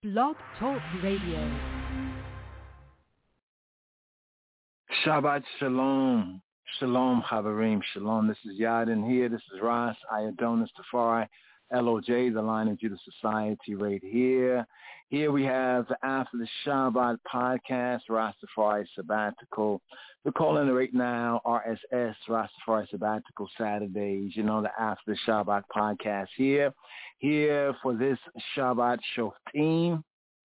Blog Talk Radio. Shabbat Shalom. Shalom, Chavarim. Shalom. This is Yadin here. This is Ras, Iadonis Tafari, LOJ, the Line of Judah Society right here. Here we have the After the Shabbat podcast, Rastafari Sabbatical. We're calling it right now RSS, Rastafari Sabbatical Saturdays. You know, the After the Shabbat podcast here. Here for this Shabbat Shoftim,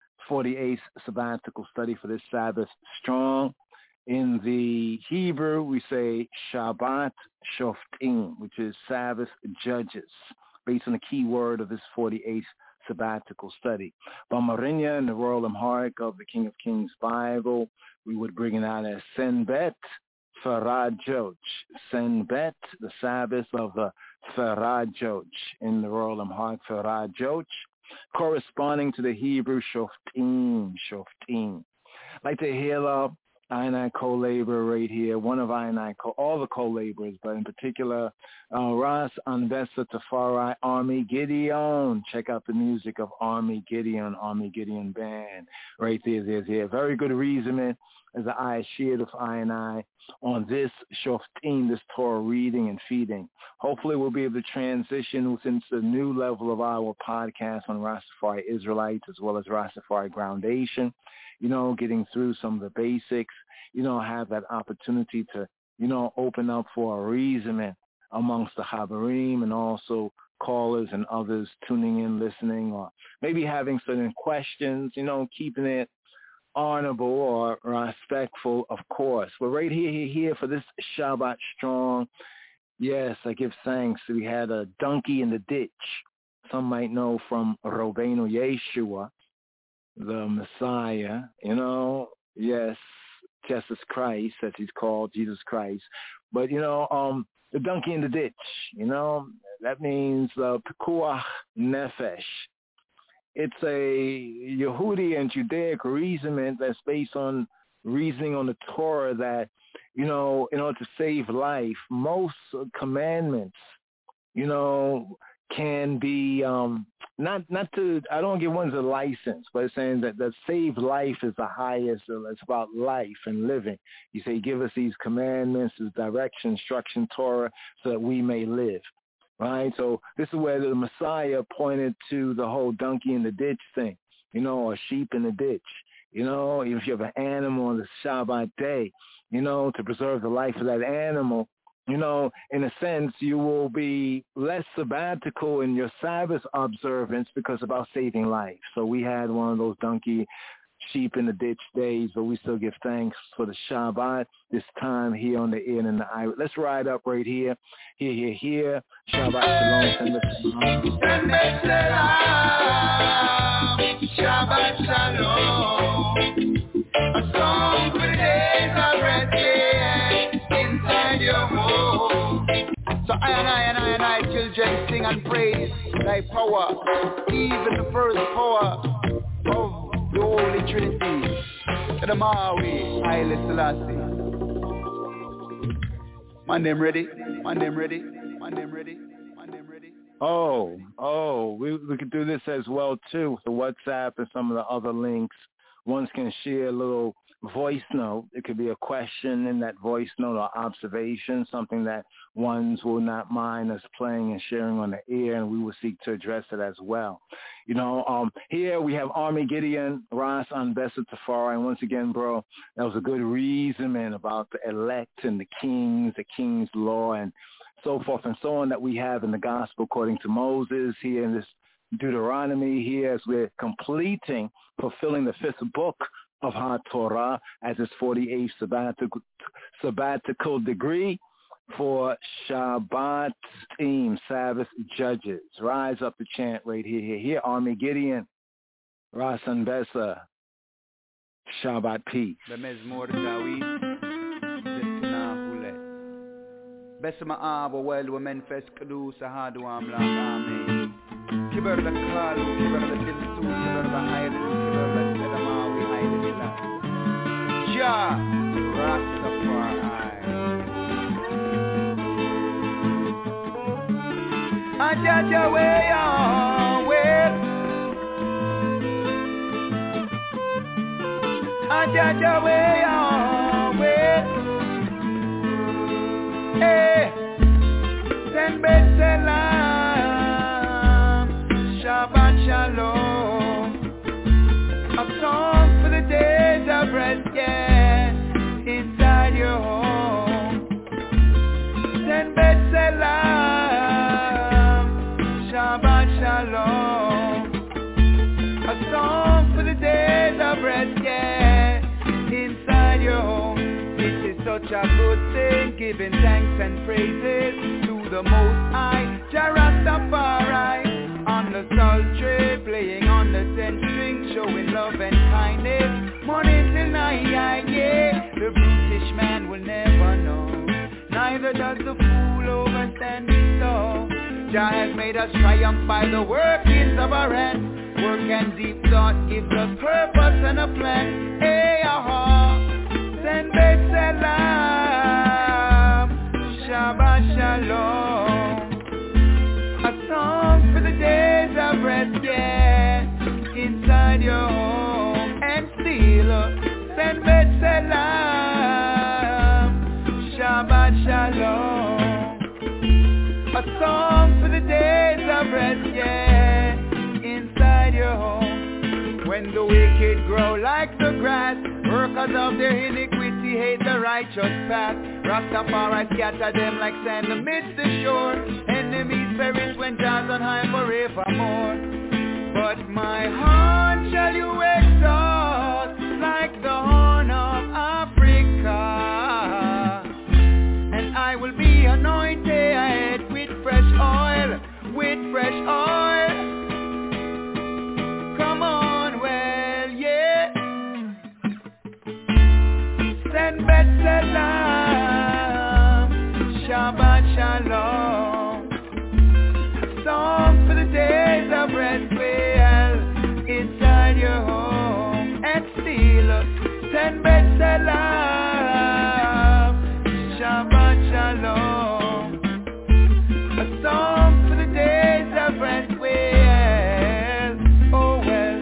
48th sabbatical study for this Sabbath strong. In the Hebrew, we say Shabbat Shoftim, which is Sabbath judges, based on the key word of this 48th sabbatical study. Bamarinya, in the Royal Amharic of the King of Kings Bible, we would bring it out as Senbet Farajoj. Senbet, the Sabbath of the Farajoj, in the Royal Amharic Farajoj, corresponding to the Hebrew Shoftim. Shoftim. I'd like to hail up I co-laborer right here, one of all the co-laborers, but in particular, Ras Anvesa Tafari, Army Gideon. Check out the music of Army Gideon Band. Right there. Very good reason as the eye shared of I on this Shoftim, this Torah reading and feeding. Hopefully we'll be able to transition into the new level of our podcast on Rastafari Israelites as well as Rastafari Groundation. You know, getting through some of the basics, you know, have that opportunity to, you know, open up for a reason amongst the Habarim and also callers and others tuning in, listening, or maybe having certain questions, you know, keeping it honorable or respectful, of course. We're right here for this Shabbat strong. Yes, I give thanks. We had a donkey in the ditch. Some might know from Robenu Yeshua, the Messiah, you know, yes, Jesus Christ, as he's called, Jesus Christ. But, you know, the donkey in the ditch, you know, that means Pekuach Nefesh. It's a Yehudi and Judaic reasoning that's based on reasoning on the Torah that, you know, in order to save life, most commandments, you know, can be I don't give one's a license, but it's saying that save life is the highest. It's about life and living. You say, give us these commandments, this direction, instruction, Torah, so that we may live. Right? So this is where the Messiah pointed to the whole donkey in the ditch thing, you know, or sheep in the ditch. You know, if you have an animal on the Shabbat day, you know, to preserve the life of that animal, you know, in a sense, you will be less sabbatical in your Sabbath observance because about saving life. So we had one of those donkey sheep in the ditch days, but we still give thanks for the Shabbat this time here on the air and in the eye. Let's ride up right here. Here. Shabbat Shalom. Shabbat Shalom. A song for days are ready inside your home. So I and I, children, sing and praise thy power, even the first power of the Holy Trinity. The Maui, Haile Selassie. My name ready. Oh, we could do this as well too. The WhatsApp and some of the other links. Ones can share a little voice note. It could be a question in that voice note or observation, something that ones will not mind us playing and sharing on the air, and we will seek to address it as well. You know, here we have Army Gideon, Ras Anvesa Tafari, and once again, bro, that was a good reason, man, about the elect and the king's law, and so forth and so on that we have in the gospel according to Moses here in this Deuteronomy here as we're fulfilling the fifth book of HaTorah as its 48th sabbatical degree for Shabbat team, Sabbath judges. Rise up the chant right here. Army Gideon, Ras Anvesa, Shabbat peace. Besma abo wel men fes kadu sahadu amla amen. Kiber the kalu, kiber the dilsu, kiber the hayat, kiber the sedama we hayat ila. Ja Rastafari. Ajaja way Ajaja way, way. Hey, send Salam, Shabbat Shalom. A song for the days of rest, yeah, inside your home. Send Salam, Shabbat Shalom. A song for the days of rest, yeah, inside your home. This is such a good thing, giving thanks and praises to the Most High, Jah Rastafari. On the sultry, playing on the 10-string, showing love and kindness, morning till night, yeah. The brutish man will never know, neither does the fool overstand his soul. Jah has made us triumph by the workings of our hands. Work and deep thought gives us purpose and a plan. Hey, send Salam, Shabbat Shalom. A song for the days of rest, yeah, inside your home. And still, send Salam, Shabbat Shalom. A song for the days of rest, yeah, inside your home. When the wicked grow like the grass, workers of their iniquity hate the righteous path. Rastafari scatter them like sand amidst the shore. Enemies perish when Jah's on high forevermore. But my heart shall you exalt like the horn of Africa, and I will be anointed with fresh oil, with fresh oil. Come on, well, yeah. Send Salam, Shabbat Shalom. A song for the days of rest, well, inside your home. And still, send Salam, Shabbat Shalom. A song for the days of rest, well, oh well.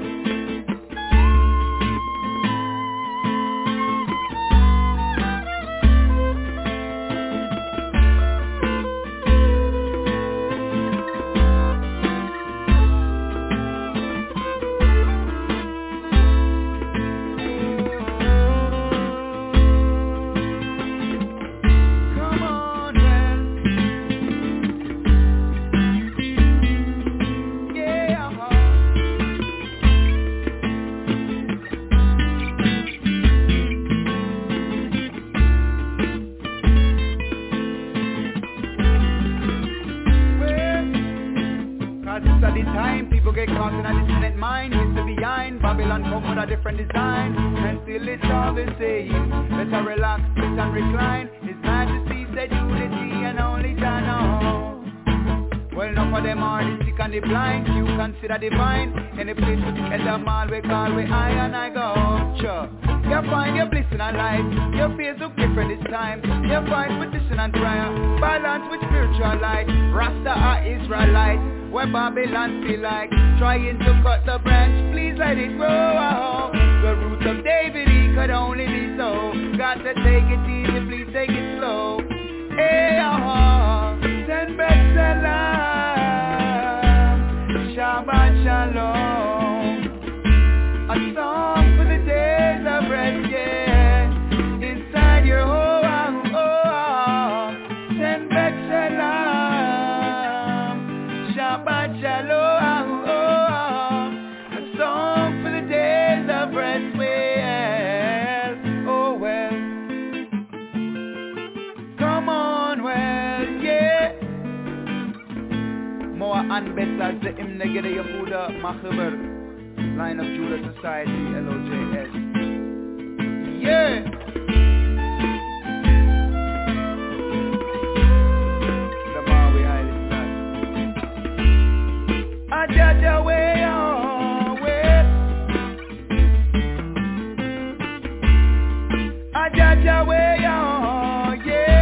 Get caught in a dissonant mind, used to be behind. Babylon come with a different design, and still it's all the same. Better relax, sit and recline. His Majesty said unity and only Jah know. Well, enough of them are the sick and the blind. You consider divine. Any place with the head of all we call where I and I go. Sure, you find your bliss in a life. Your face look different this time. You find petition and prayer, balance with spiritual light. Rasta are Israelite, where Babylon feel like trying to cut the branch, please let it grow. The roots of David, he could only be so. Got to take it easy, please take it slow. Hey, send Salam, Shabbat Shalom. A song for the days of rest, yeah, inside your home. Send Salam, Shabbat Shalom. A song for the days of rest, well, oh well. Come on, well, yeah. More and better the hymn Negede Yehuda Machaber, Line of Judah Society, LOJS. Yeah. The Maui Highly Flat. Ajaja way, oh, way. Ajaja way, oh, yeah.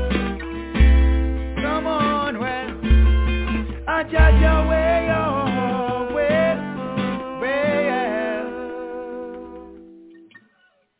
Come on, well. Ajaja way, oh, way.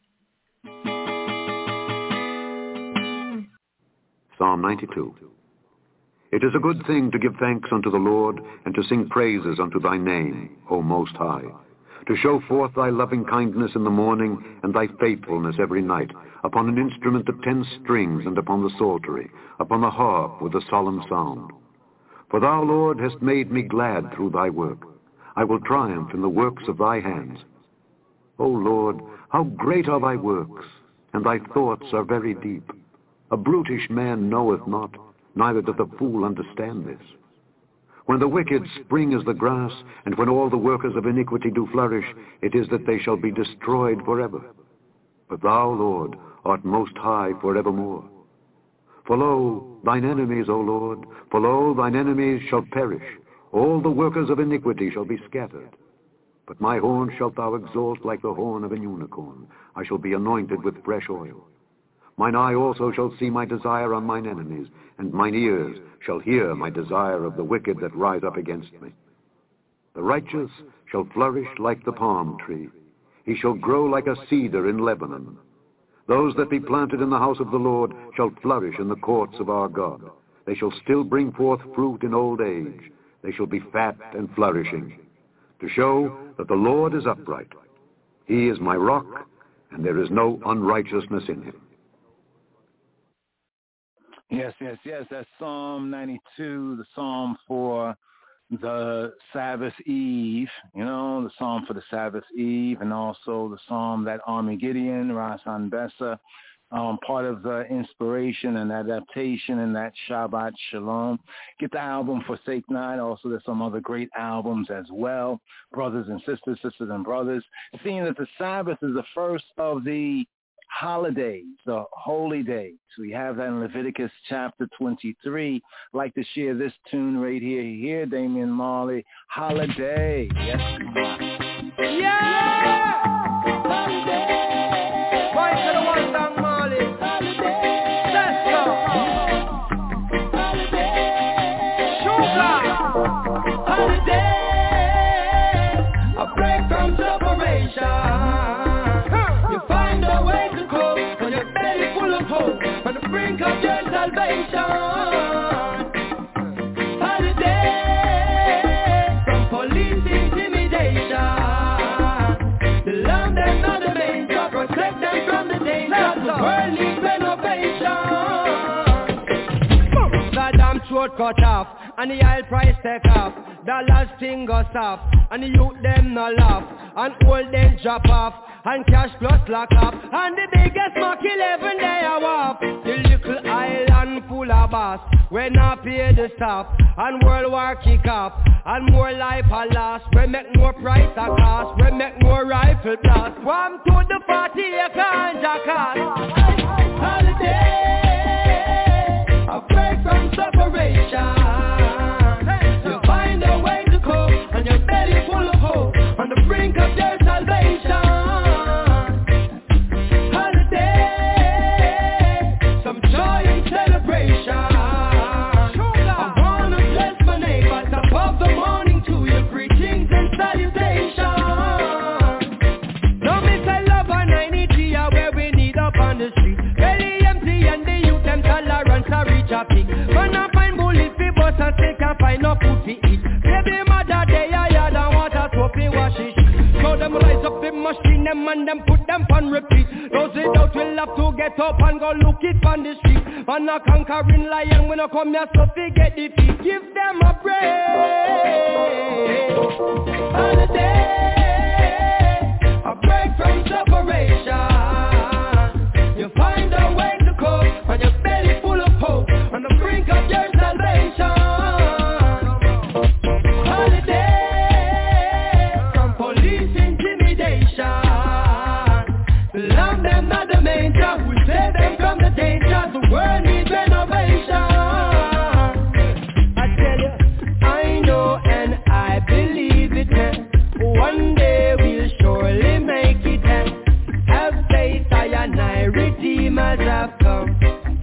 Psalm 92. It is a good thing to give thanks unto the Lord, and to sing praises unto thy name, O Most High, to show forth thy loving kindness in the morning, and thy faithfulness every night, upon an instrument of 10 strings, and upon the psaltery, upon the harp with a solemn sound. For thou, Lord, hast made me glad through thy work. I will triumph in the works of thy hands. O Lord, how great are thy works, and thy thoughts are very deep. A brutish man knoweth not, neither doth a fool understand this. When the wicked spring as the grass, and when all the workers of iniquity do flourish, it is that they shall be destroyed forever. But thou, Lord, art most high forevermore. For lo, thine enemies, O Lord, for lo, thine enemies shall perish. All the workers of iniquity shall be scattered. But my horn shalt thou exalt like the horn of an unicorn. I shall be anointed with fresh oil. Mine eye also shall see my desire on mine enemies, and mine ears shall hear my desire of the wicked that rise up against me. The righteous shall flourish like the palm tree. He shall grow like a cedar in Lebanon. Those that be planted in the house of the Lord shall flourish in the courts of our God. They shall still bring forth fruit in old age. They shall be fat and flourishing, to show that the Lord is upright. He is my rock, and there is no unrighteousness in him. Yes. That's Psalm 92, the psalm for the Sabbath Eve, the psalm for the Sabbath Eve, and also the psalm that Armageddon, Rasan Bessa, part of the inspiration and adaptation in that Shabbat Shalom. Get the album Forsake Not. Also, there's some other great albums as well. Brothers and sisters, sisters and brothers. Seeing that the Sabbath is the first of the holidays, the holy days. We have that in Leviticus chapter 23. I'd like to share this tune right here. Here, Damian Marley, Holiday. Yes, come on. Yeah! Holiday! Point to the one song, Marley. Holiday! Let's go! Holiday! Sugar! Holiday! A break from separation. You find a way to cope when your belly full of hope, on the brink of your salvation. Holiday from police intimidation. The land and not the main to protect them from the danger. The world needs renovation. Saddam throat cut off, and the oil price take off. Dollars thing goes off, and the youth them no laugh, and old them drop off, and cash plus lock up, and the biggest mock 11 day a walk. The little island full of bass, when not pay the staff, and World War kick off, and more life a loss. We make more price a cost, we make more rifle blast. From to the 40 acre and jackass. Holiday, a break from separation. You find a way to cope, and your belly full of hope, on the brink of your salvation. Man a find bullet fi bust and take and find no food fi eat. Baby mother day I had and water soap fi wash it. So them rise up the machine them and them put them on repeat. Those without will have to get up and go look it on the street. Man a conquering lion when I come here so fi get defeat. Give them a break. Holiday, a break from separation. You find a way to cope on your belly full of hope, on the brink of your salvation. Holiday from police intimidation. Love them not the main job, we save them from the danger. The world needs renovation. I tell you, I know and I believe it. One day we'll surely make it. Have faith, I and I, redeemers have come.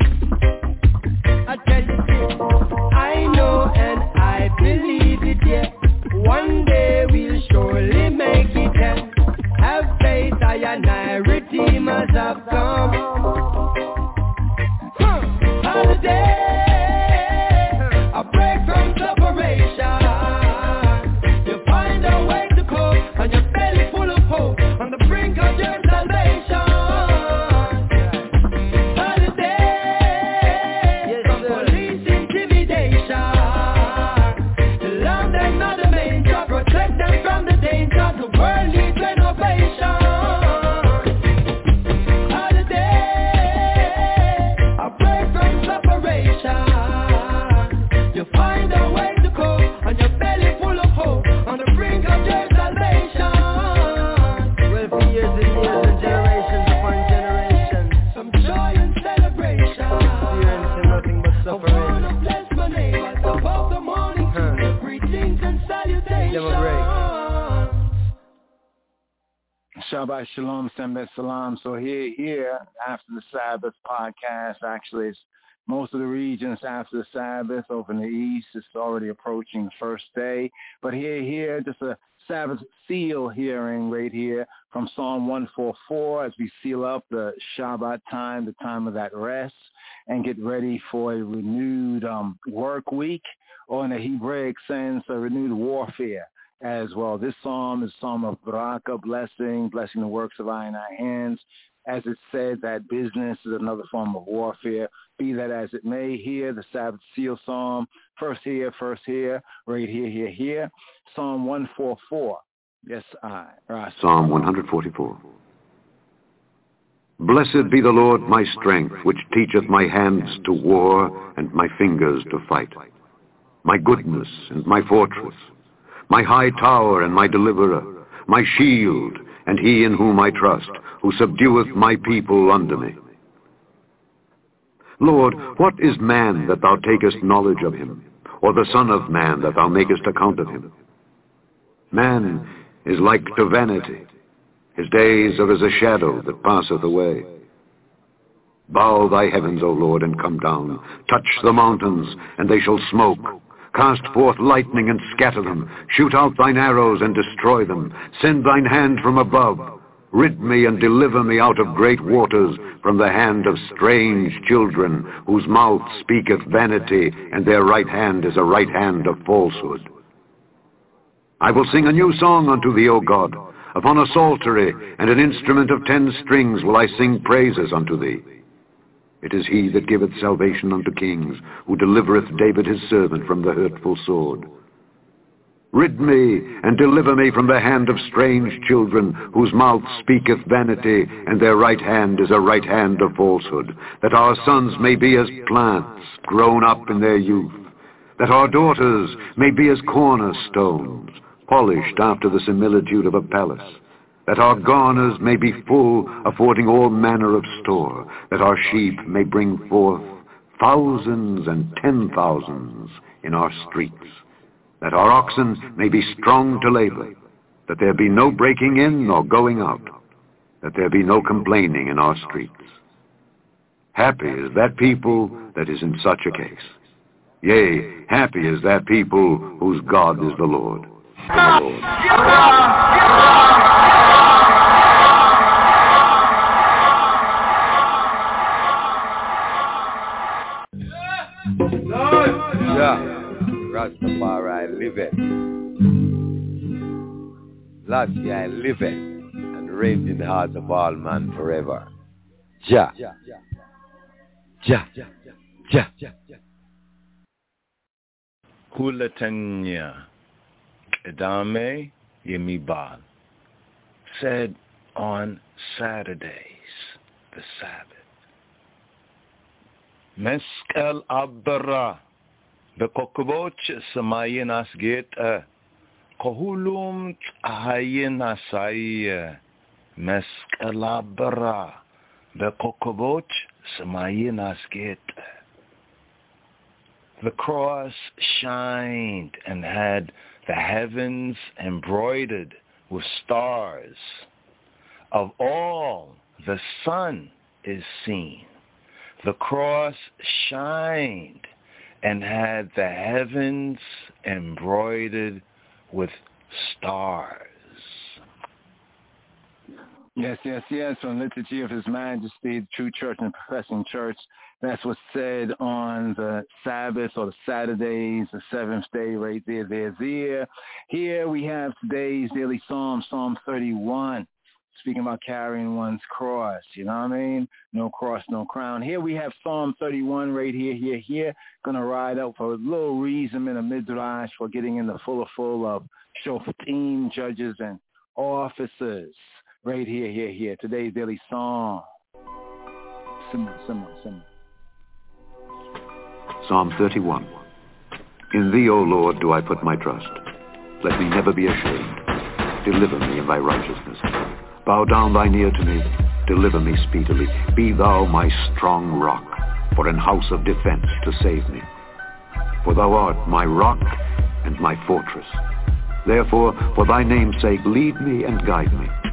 I tell you, I know and I believe it, yeah. One day we'll surely make it, yeah. Have faith, I and I, redeemers have come. Holiday. Shabbat Shalom, Sembet Salam. So here, after the Sabbath podcast, actually it's most of the regions after the Sabbath. Over in the East, it's already approaching the first day. But here, just a Sabbath seal hearing right here from Psalm 144 as we seal up the Shabbat time, the time of that rest, and get ready for a renewed work week, or in the Hebraic sense, a renewed warfare as well. This psalm is a psalm of baraka, blessing the works of our hands. As it said, that business is another form of warfare. Be that as it may, here, the Sabbath seal psalm, first here, right here. Psalm 144. Yes, right. Psalm 144. Blessed be the Lord my strength, which teacheth my hands to war and my fingers to fight. My goodness and my fortress, my high tower and my deliverer, my shield, and he in whom I trust, who subdueth my people under me. Lord, what is man that thou takest knowledge of him, or the son of man that thou makest account of him? Man is like to vanity. His days are as a shadow that passeth away. Bow thy heavens, O Lord, and come down. Touch the mountains, and they shall smoke. Cast forth lightning and scatter them. Shoot out thine arrows and destroy them. Send thine hand from above. Rid me and deliver me out of great waters, from the hand of strange children, whose mouth speaketh vanity, and their right hand is a right hand of falsehood. I will sing a new song unto thee, O God. Upon a psaltery and an instrument of 10 strings will I sing praises unto thee. It is he that giveth salvation unto kings, who delivereth David his servant from the hurtful sword. Rid me and deliver me from the hand of strange children, whose mouth speaketh vanity, and their right hand is a right hand of falsehood, that our sons may be as plants grown up in their youth, that our daughters may be as cornerstones, polished after the similitude of a palace, that our garners may be full, affording all manner of store, that our sheep may bring forth thousands and 10,000s in our streets, that our oxen may be strong to labor, that there be no breaking in nor going out, that there be no complaining in our streets. Happy is that people that is in such a case. Yea, happy is that people whose God is the Lord. Rastafari liveth. Lassie liveth and reigns in the hearts of all men forever. Jah. Kulatanya Edame Yemibal said on Saturdays, the Sabbath, Meskel Abra Bekokboch Samayin Asget Kohulum Ahayin Asai Meskel Abra Bekokboch Samayin Asget. The cross shined and had the heavens embroidered with stars. Of all the sun is seen. The cross shined and had the heavens embroidered with stars. Yes. From Liturgy of His Majesty, the True Church and Professing Church. That's what's said on the Sabbath or the Saturdays, the seventh day right there. Here we have today's daily psalm, Psalm 31, speaking about carrying one's cross. You know what I mean? No cross, no crown. Here we have Psalm 31 right here. Going to ride out for a little reason in the Midrash for getting in the full of Shoftim, judges, and officers. Right here. Today's daily psalm. Simmer. Psalm 31. In thee, O Lord, do I put my trust. Let me never be ashamed. Deliver me in thy righteousness. Bow down thine ear to me. Deliver me speedily. Be thou my strong rock, for an house of defense to save me. For thou art my rock and my fortress. Therefore, for thy name's sake, lead me and guide me.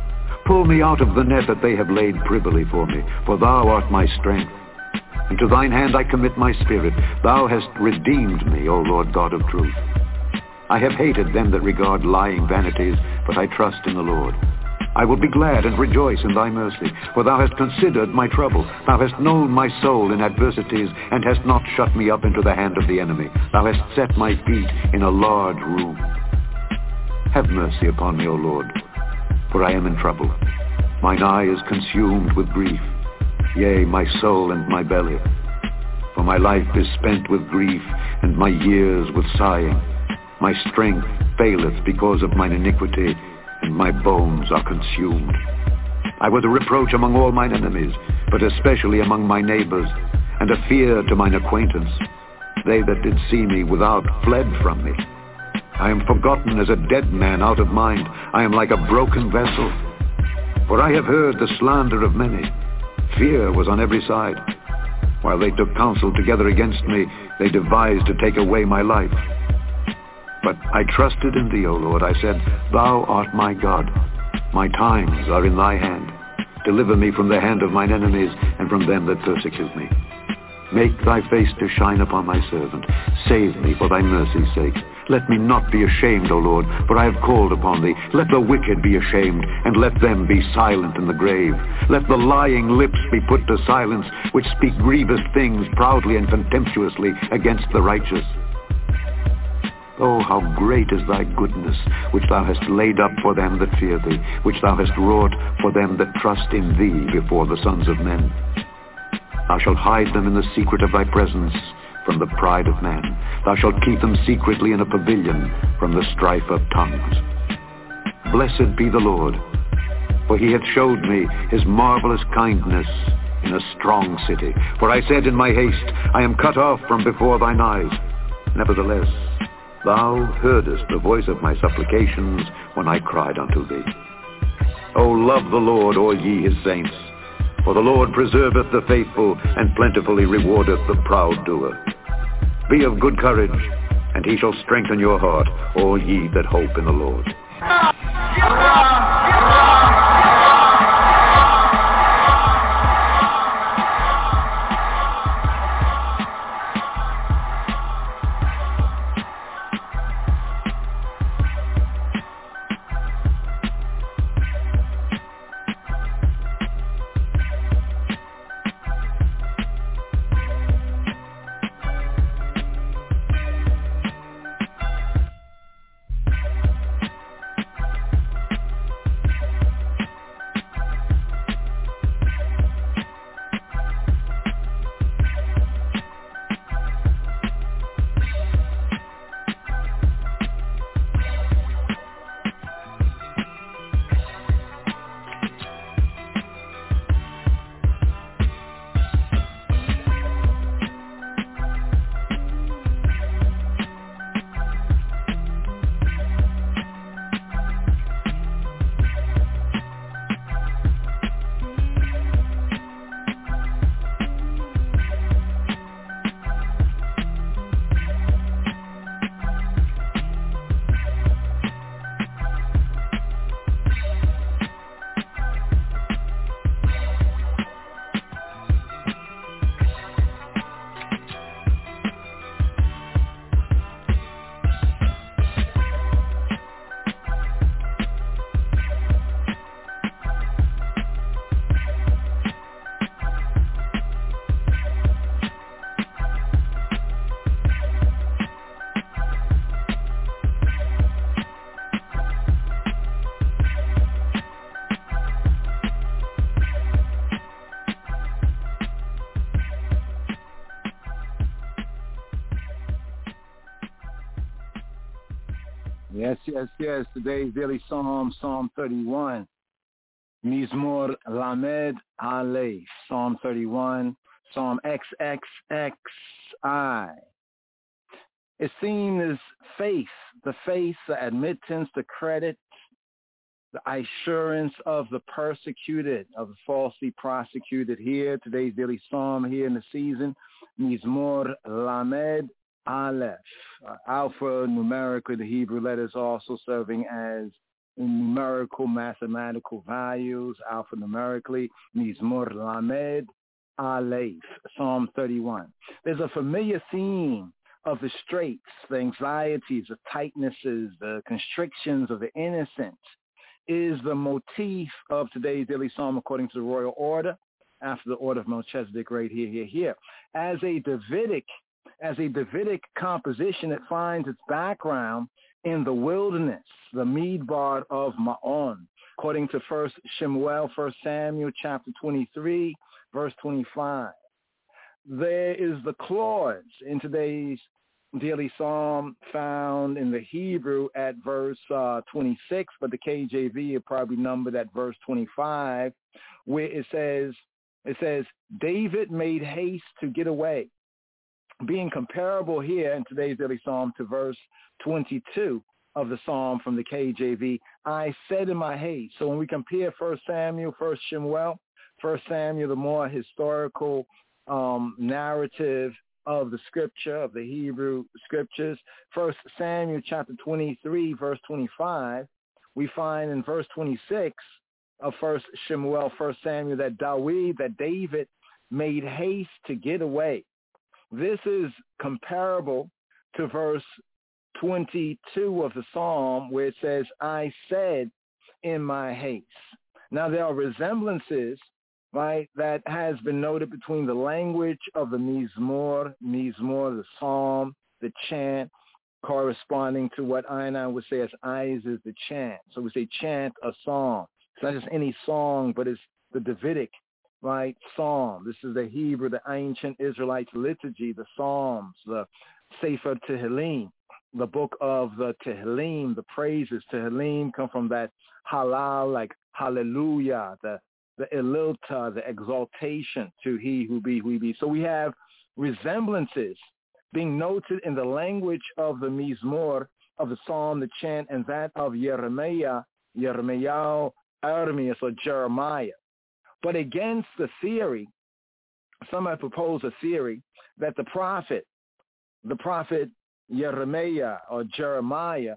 Pull me out of the net that they have laid privily for me, for thou art my strength. And to thine hand I commit my spirit. Thou hast redeemed me, O Lord God of truth. I have hated them that regard lying vanities, but I trust in the Lord. I will be glad and rejoice in thy mercy, for thou hast considered my trouble. Thou hast known my soul in adversities, and hast not shut me up into the hand of the enemy. Thou hast set my feet in a large room. Have mercy upon me, O Lord, for I am in trouble. Mine eye is consumed with grief, yea, my soul and my belly. For my life is spent with grief, and my years with sighing. My strength faileth because of mine iniquity, and my bones are consumed. I was a reproach among all mine enemies, but especially among my neighbors, and a fear to mine acquaintance. They that did see me without fled from me. I am forgotten as a dead man out of mind. I am like a broken vessel. For I have heard the slander of many. Fear was on every side. While they took counsel together against me, they devised to take away my life. But I trusted in thee, O Lord. I said, thou art my God. My times are in thy hand. Deliver me from the hand of mine enemies and from them that persecute me. Make thy face to shine upon thy servant. Save me for thy mercy's sake. Let me not be ashamed, O Lord, for I have called upon thee. Let the wicked be ashamed, and let them be silent in the grave. Let the lying lips be put to silence, which speak grievous things proudly and contemptuously against the righteous. Oh, how great is thy goodness, which thou hast laid up for them that fear thee, which thou hast wrought for them that trust in thee before the sons of men. Thou shalt hide them in the secret of thy presence from the pride of man. Thou shalt keep them secretly in a pavilion from the strife of tongues. Blessed be the Lord, for he hath showed me his marvelous kindness in a strong city. For I said in my haste, I am cut off from before thine eyes. Nevertheless, thou heardest the voice of my supplications when I cried unto thee. O love the Lord, all ye his saints. For the Lord preserveth the faithful, and plentifully rewardeth the proud doer. Be of good courage, and he shall strengthen your heart, all ye that hope in the Lord. Yes. Today's daily Psalm, Psalm 31. Mizmor Lamed Aleph, Psalm 31, Psalm XXXI. Its theme is faith, the admittance, the credit, the assurance of the persecuted, of the falsely prosecuted here. Today's daily Psalm here in the season, Mizmor Lamed Aleph, alpha numerically, the Hebrew letters also serving as numerical, mathematical values, alphanumerically, Mizmor Lamed Aleph, Psalm 31. There's a familiar theme of the straits, the anxieties, the tightnesses, the constrictions of the innocent is the motif of today's daily psalm according to the royal order, after the order of Melchizedek right here. As a Davidic composition, it finds its background in the wilderness, the Midbar of Ma'on, according to 1 Samuel chapter 23, verse 25. There is the clause in today's daily psalm found in the Hebrew at verse 26, but the KJV are probably numbered at verse 25, where it says, David made haste to get away, being comparable here in today's daily psalm to verse 22 of the psalm from the KJV, I said in my haste. So when we compare 1 Samuel, 1 Samuel, the more historical narrative of the scripture, of the Hebrew scriptures, 1 Samuel chapter 23, verse 25, we find in verse 26 of 1 Samuel, that David made haste to get away. This is comparable to verse 22 of the psalm where it says, I said in my haste. Now there are resemblances, right, that has been noted between the language of the Mizmor, the psalm, the chant, corresponding to what I would say as eyes is the chant. So we say chant a song. It's not just any song, but it's the Davidic, right, psalm. This is the Hebrew, the ancient Israelite liturgy, the Psalms, the Sefer Tehillim, the book of the Tehillim, the praises. Tehillim come from that halal, like hallelujah, the elilta, the exaltation to he who be. So we have resemblances being noted in the language of the Mizmor, of the psalm, the chant, and that of Jeremiah, Armias, or Jeremiah. But against the theory, some have proposed a theory that the prophet Jeremiah or Jeremiah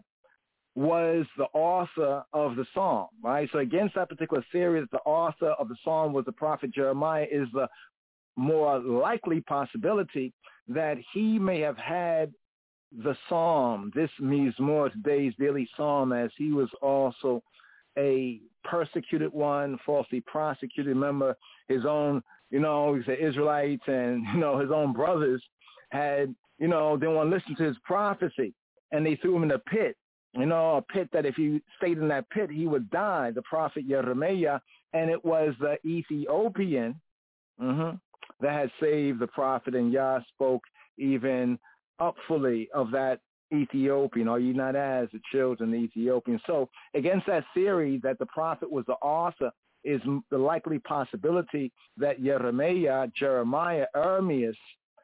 was the author of the psalm, right? So against that particular theory that the author of the psalm was the prophet Jeremiah is the more likely possibility that he may have had the psalm, this Mizmor, today's daily psalm, as he was also a persecuted one, falsely prosecuted. Remember his own, the Israelites and, his own brothers had, didn't want to listen to his prophecy, and they threw him in a pit. A pit that if he stayed in that pit, he would die, the prophet Jeremiah, and it was the Ethiopian that had saved the prophet, and Yah spoke even upfully of that Ethiopian, are ye not as the children of the Ethiopian? So against that theory that the prophet was the author is the likely possibility that Jeremiah, Armias,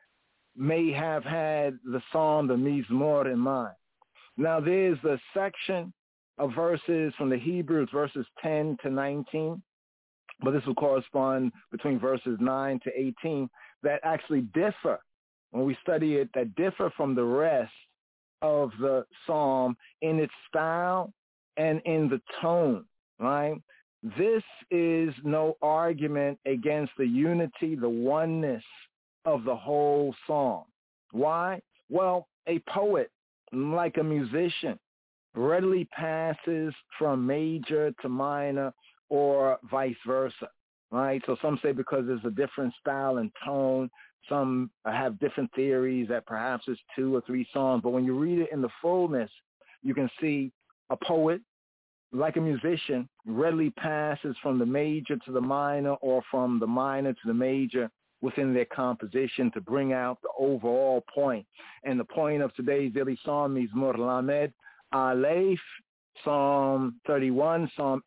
may have had the psalm, the Mizmor, in mind. Now, there's the section of verses from the Hebrews, verses 10 to 19, but this will correspond between verses 9 to 18, that actually differ, when we study it, that differ from the rest of the psalm in its style and in the tone, right? This is no argument against the unity, the oneness of the whole psalm. Why? Well, a poet, like a musician, readily passes from major to minor or vice versa, right? So some say because there's a different style and tone, some have different theories that perhaps it's 2 or 3 songs, but when you read it in the fullness, you can see a poet, like a musician, readily passes from the major to the minor or from the minor to the major within their composition to bring out the overall point. And the point of today's daily psalm, Mizmor Lamed Aleph, Psalm 31, Psalm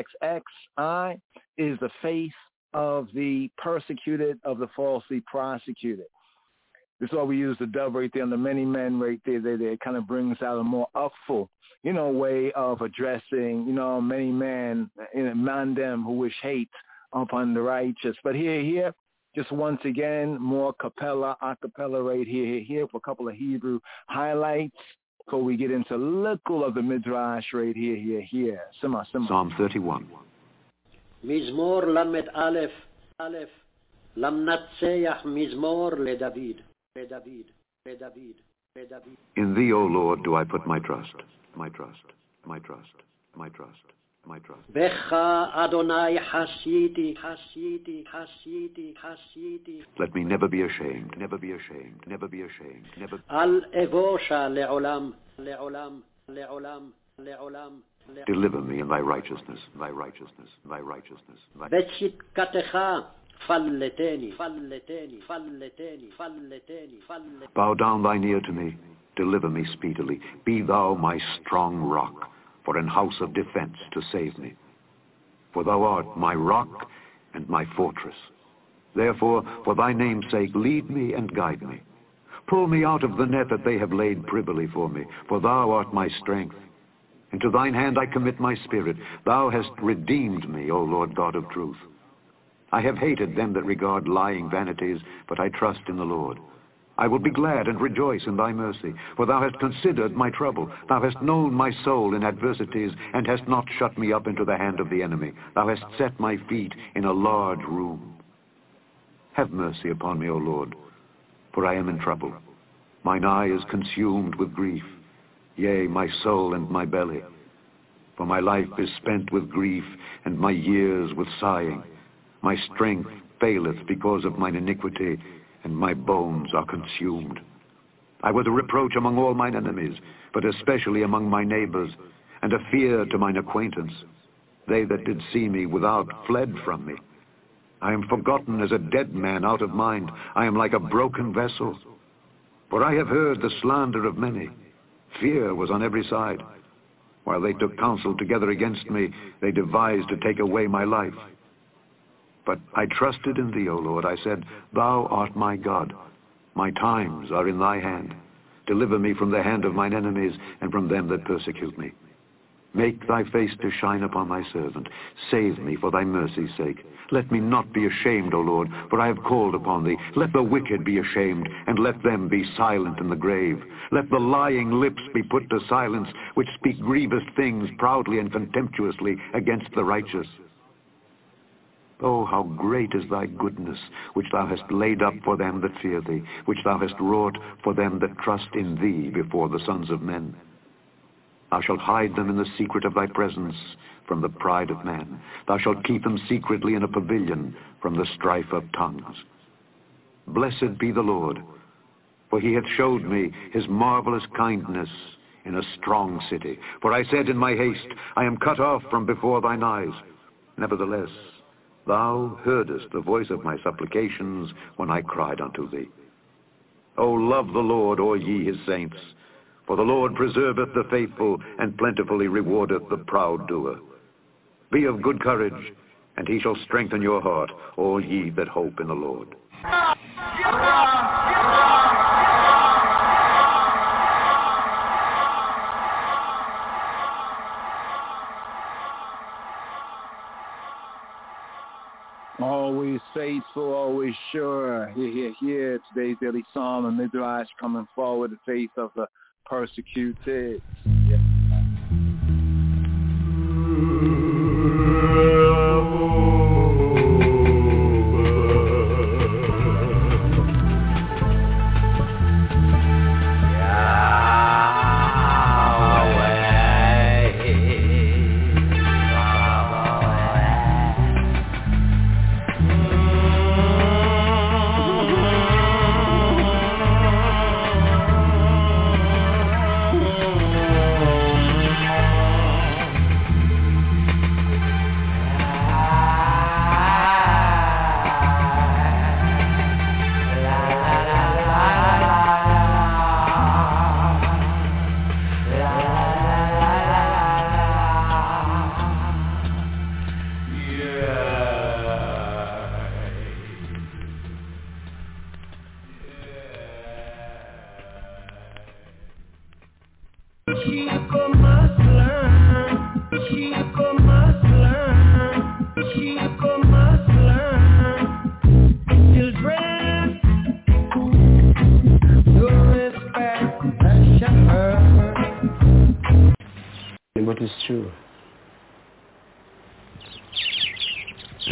XXXI, is the face of the persecuted, of the falsely prosecuted. This is why we use the dove right there on the many men right there. It kind of brings out a more upful, way of addressing, many men, mandem who wish hate upon the righteous. But here, just once again, more a cappella right here for a couple of Hebrew highlights. before we get into little of the Midrash right here. Sima. Psalm 31. מזמור למד א' למנצח מזמור לדוד. In thee, O Lord, do I put my trust, my trust, my trust, my trust, my trust. בך אדוני חסיתי. Let me never be ashamed, never be ashamed, never be ashamed, never. אל אבושה לעולם. Deliver me in thy righteousness, thy righteousness, thy righteousness. בצדקתך פלטני. Bow down thine ear to me, deliver me speedily. Be thou my strong rock, for an house of defense to save me. For thou art my rock and my fortress. Therefore, for thy name's sake, lead me and guide me. Pull me out of the net that they have laid privily for me, for thou art my strength. Into thine hand I commit my spirit. Thou hast redeemed me, O Lord God of truth. I have hated them that regard lying vanities, but I trust in the Lord. I will be glad and rejoice in thy mercy, for thou hast considered my trouble. Thou hast known my soul in adversities, and hast not shut me up into the hand of the enemy. Thou hast set my feet in a large room. Have mercy upon me, O Lord, for I am in trouble. Mine eye is consumed with grief, yea, my soul and my belly. For my life is spent with grief, and my years with sighing. My strength faileth because of mine iniquity, and my bones are consumed. I was a reproach among all mine enemies, but especially among my neighbors, and a fear to mine acquaintance. They that did see me without fled from me. I am forgotten as a dead man out of mind. I am like a broken vessel. For I have heard the slander of many. Fear was on every side. While they took counsel together against me, they devised to take away my life. But I trusted in thee, O Lord. I said, thou art my God. My times are in thy hand. Deliver me from the hand of mine enemies and from them that persecute me. Make thy face to shine upon thy servant. Save me for thy mercy's sake. Let me not be ashamed, O Lord, for I have called upon thee. Let the wicked be ashamed, and let them be silent in the grave. Let the lying lips be put to silence, which speak grievous things proudly and contemptuously against the righteous. Oh, how great is thy goodness, which thou hast laid up for them that fear thee, which thou hast wrought for them that trust in thee before the sons of men. Thou shalt hide them in the secret of thy presence from the pride of man. Thou shalt keep them secretly in a pavilion from the strife of tongues. Blessed be the Lord, for he hath showed me his marvelous kindness in a strong city. For I said in my haste, I am cut off from before thine eyes. Nevertheless, thou heardest the voice of my supplications when I cried unto thee. O love the Lord, all ye his saints, for the Lord preserveth the faithful, and plentifully rewardeth the proud doer. Be of good courage, and he shall strengthen your heart, all ye that hope in the Lord. Always faithful, always sure. Here. Today's daily psalm and Midrash coming forward in the face of the persecuted. Yes.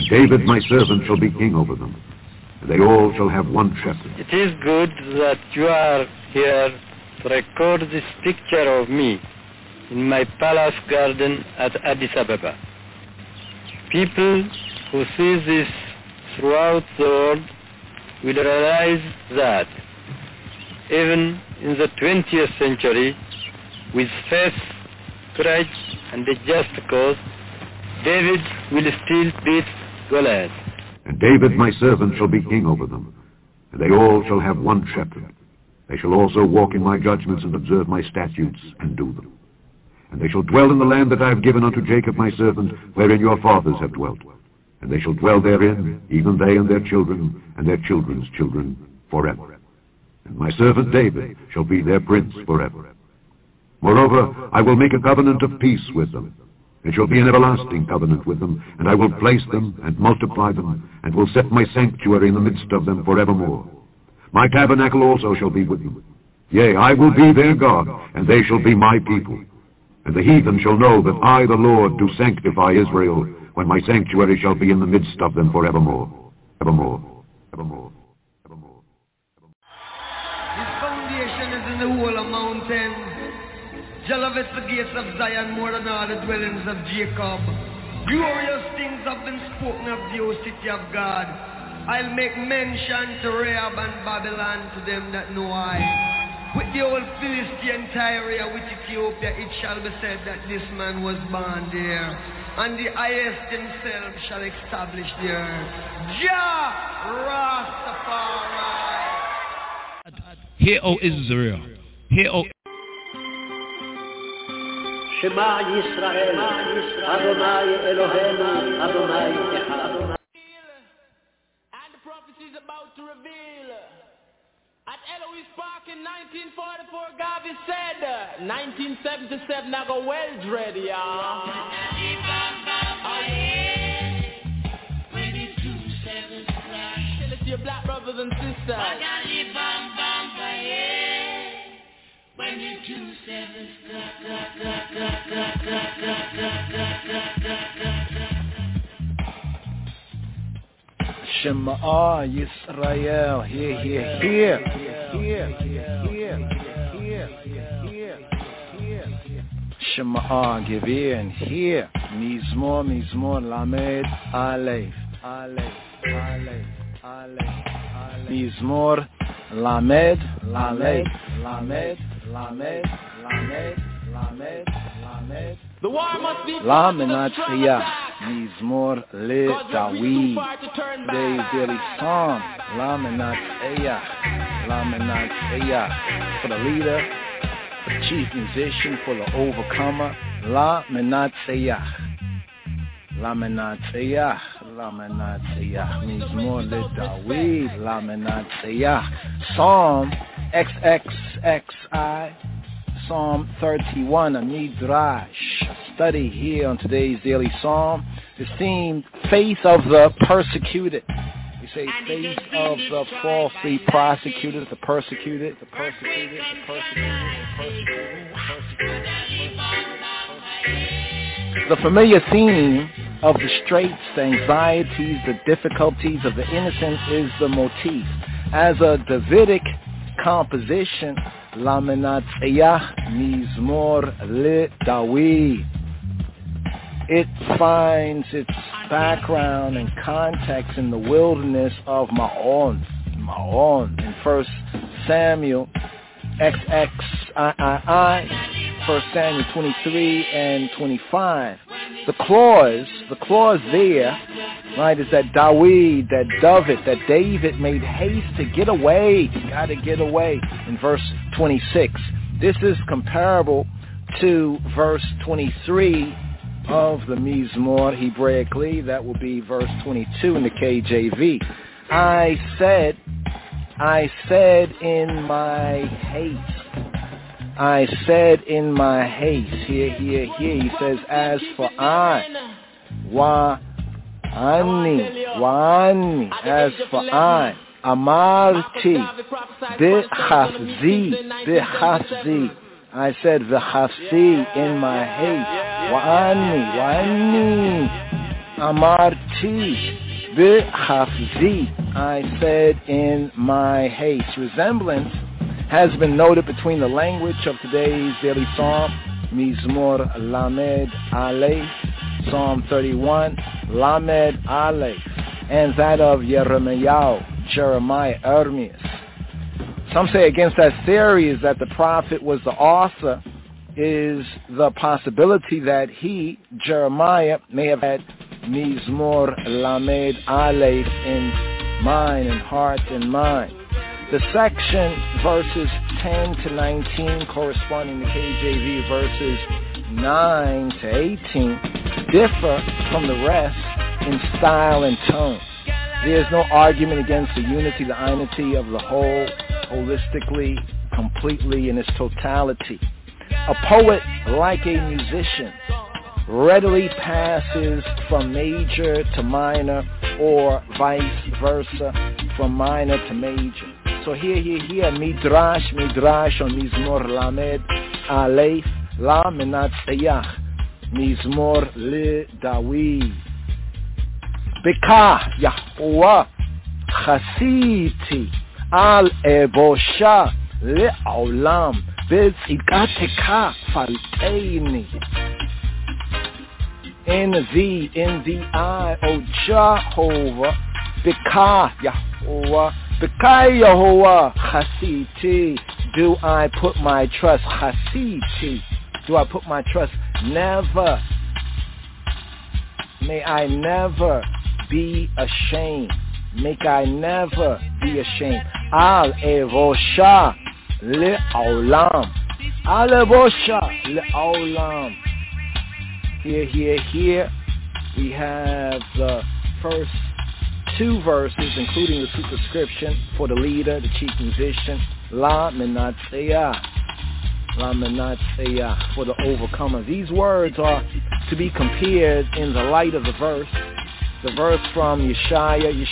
David my servant shall be king over them, and they all shall have one shepherd. It is good that you are here to record this picture of me in my palace garden at Addis Ababa. People who see this throughout the world will realize that even in the 20th century, with faith, courage, and a just cause, David will still beat Goliath. And David my servant shall be king over them, and they all shall have one shepherd. They shall also walk in my judgments and observe my statutes and do them. And they shall dwell in the land that I have given unto Jacob my servant, wherein your fathers have dwelt. And they shall dwell therein, even they and their children, and their children's children, forever. And my servant David shall be their prince forever. Moreover, I will make a covenant of peace with them. It shall be an everlasting covenant with them, and I will place them and multiply them, and will set my sanctuary in the midst of them forevermore. My tabernacle also shall be with them. Yea, I will be their God, and they shall be my people. And the heathen shall know that I, the Lord, do sanctify Israel, when my sanctuary shall be in the midst of them forevermore. Evermore. Evermore. Evermore. His foundation is in the whole of mountains. Jah loveth the gates of Zion more than all the dwellings of Jacob. Glorious things have been spoken of the O city of God. I'll make mention to Rahab and Babylon, to them that know I. With the old Philistine Tyre, with Ethiopia, it shall be said that this man was born there, and the highest himself shall establish the earth. Jah Rastafari. Hear, O Israel. Hear, O Shema Yisrael, Adonai Eloheinu, Adonai Echad. And the prophecy is about to reveal. At Eloise Park in 1944, Garvey said, 1977, I go well dread, y'all. Tell it to your black brothers and sisters. When you 27 Shema Yisrael, hear, hear, hear, hear, hear, hear, hear. Shema, give ear and hear. Mizmor, Mizmor, Lamed, Aleph, Aleph, Aleph, Aleph, Aleph. Mizmor, Lamed, Lamed, Lamed, Lamed, Lamed, Lamed, Lamed. The war must be Lamenatziyah, Mizmor Le Dawid. Today's daily psalm, Lamenatziyah, Lamenatziyah. For the leader, the chief musician, for the overcomer, Lamenatziyah, Lamenatziyah, Lamenatziyah. Mizmor Le Dawid, Lamenatziyah. Psalm XXXI. Psalm 31, a midrash, a study here on today's daily psalm. The theme, faith of the persecuted. We say faith of the falsely prosecuted, the persecuted, the persecuted, the persecuted, the persecuted, the persecuted. The familiar theme of the straits, the anxieties, the difficulties of the innocent is the motif. As a Davidic composition, Lamenatziyah, Mizmor Le Dawid. It finds its background and context in the wilderness of Maon in 1 Samuel XXII, 1 Samuel 23 and 25. The clause there, right, is that that David made haste to get away. Got to get away in verse 26. This is comparable to verse 23 of the Mizmor Hebraically. That will be verse 22 in the KJV. I said in my haste. I said in my haste. Here. He says, as for I, wa'ani, as for I, amarti, b'chafzi. I said, v'chafzi, in my haste. Wa'ani, Amarti b'chafzi, I said in my haste. Resemblance has been noted between the language of today's daily psalm, Mizmor Lamed Aleph, Psalm 31, Lamed Aleph, and that of Yeremiah, Jeremiah, Ermias. Some say against that theory is that the prophet was the author is the possibility that he, Jeremiah, may have had Mizmor Lamed Aleph in mind and heart and mind. The section verses 10 to 19 corresponding to KJV verses 9 to 18 differ from the rest in style and tone. There is no argument against the unity, the einity of the whole, holistically, completely in its totality. A poet, like a musician, readily passes from major to minor or vice versa, from minor to major. So here, Midrash on Mizmor Lamed Aleph, La Menat Seyach, Mizmor Le David. Beka Yahuwah Chasiti Al Ebosha Le'olam Bezikateka Falteini. In the eye, O Jehovah, Beka Yahuwah, Beka Yahuwah Chasiti, do I put my trust, Chasiti, do I put my trust? Never, may I never be ashamed. May I never be ashamed. Al Evosha Le'olam. Al Evosha Le'olam. Here, we have the first two verses, including the superscription for the leader, the chief musician, La Menat Seyach. La Menat Seyach, for the overcomer. These words are to be compared in the light of the verse from Yeshayahu,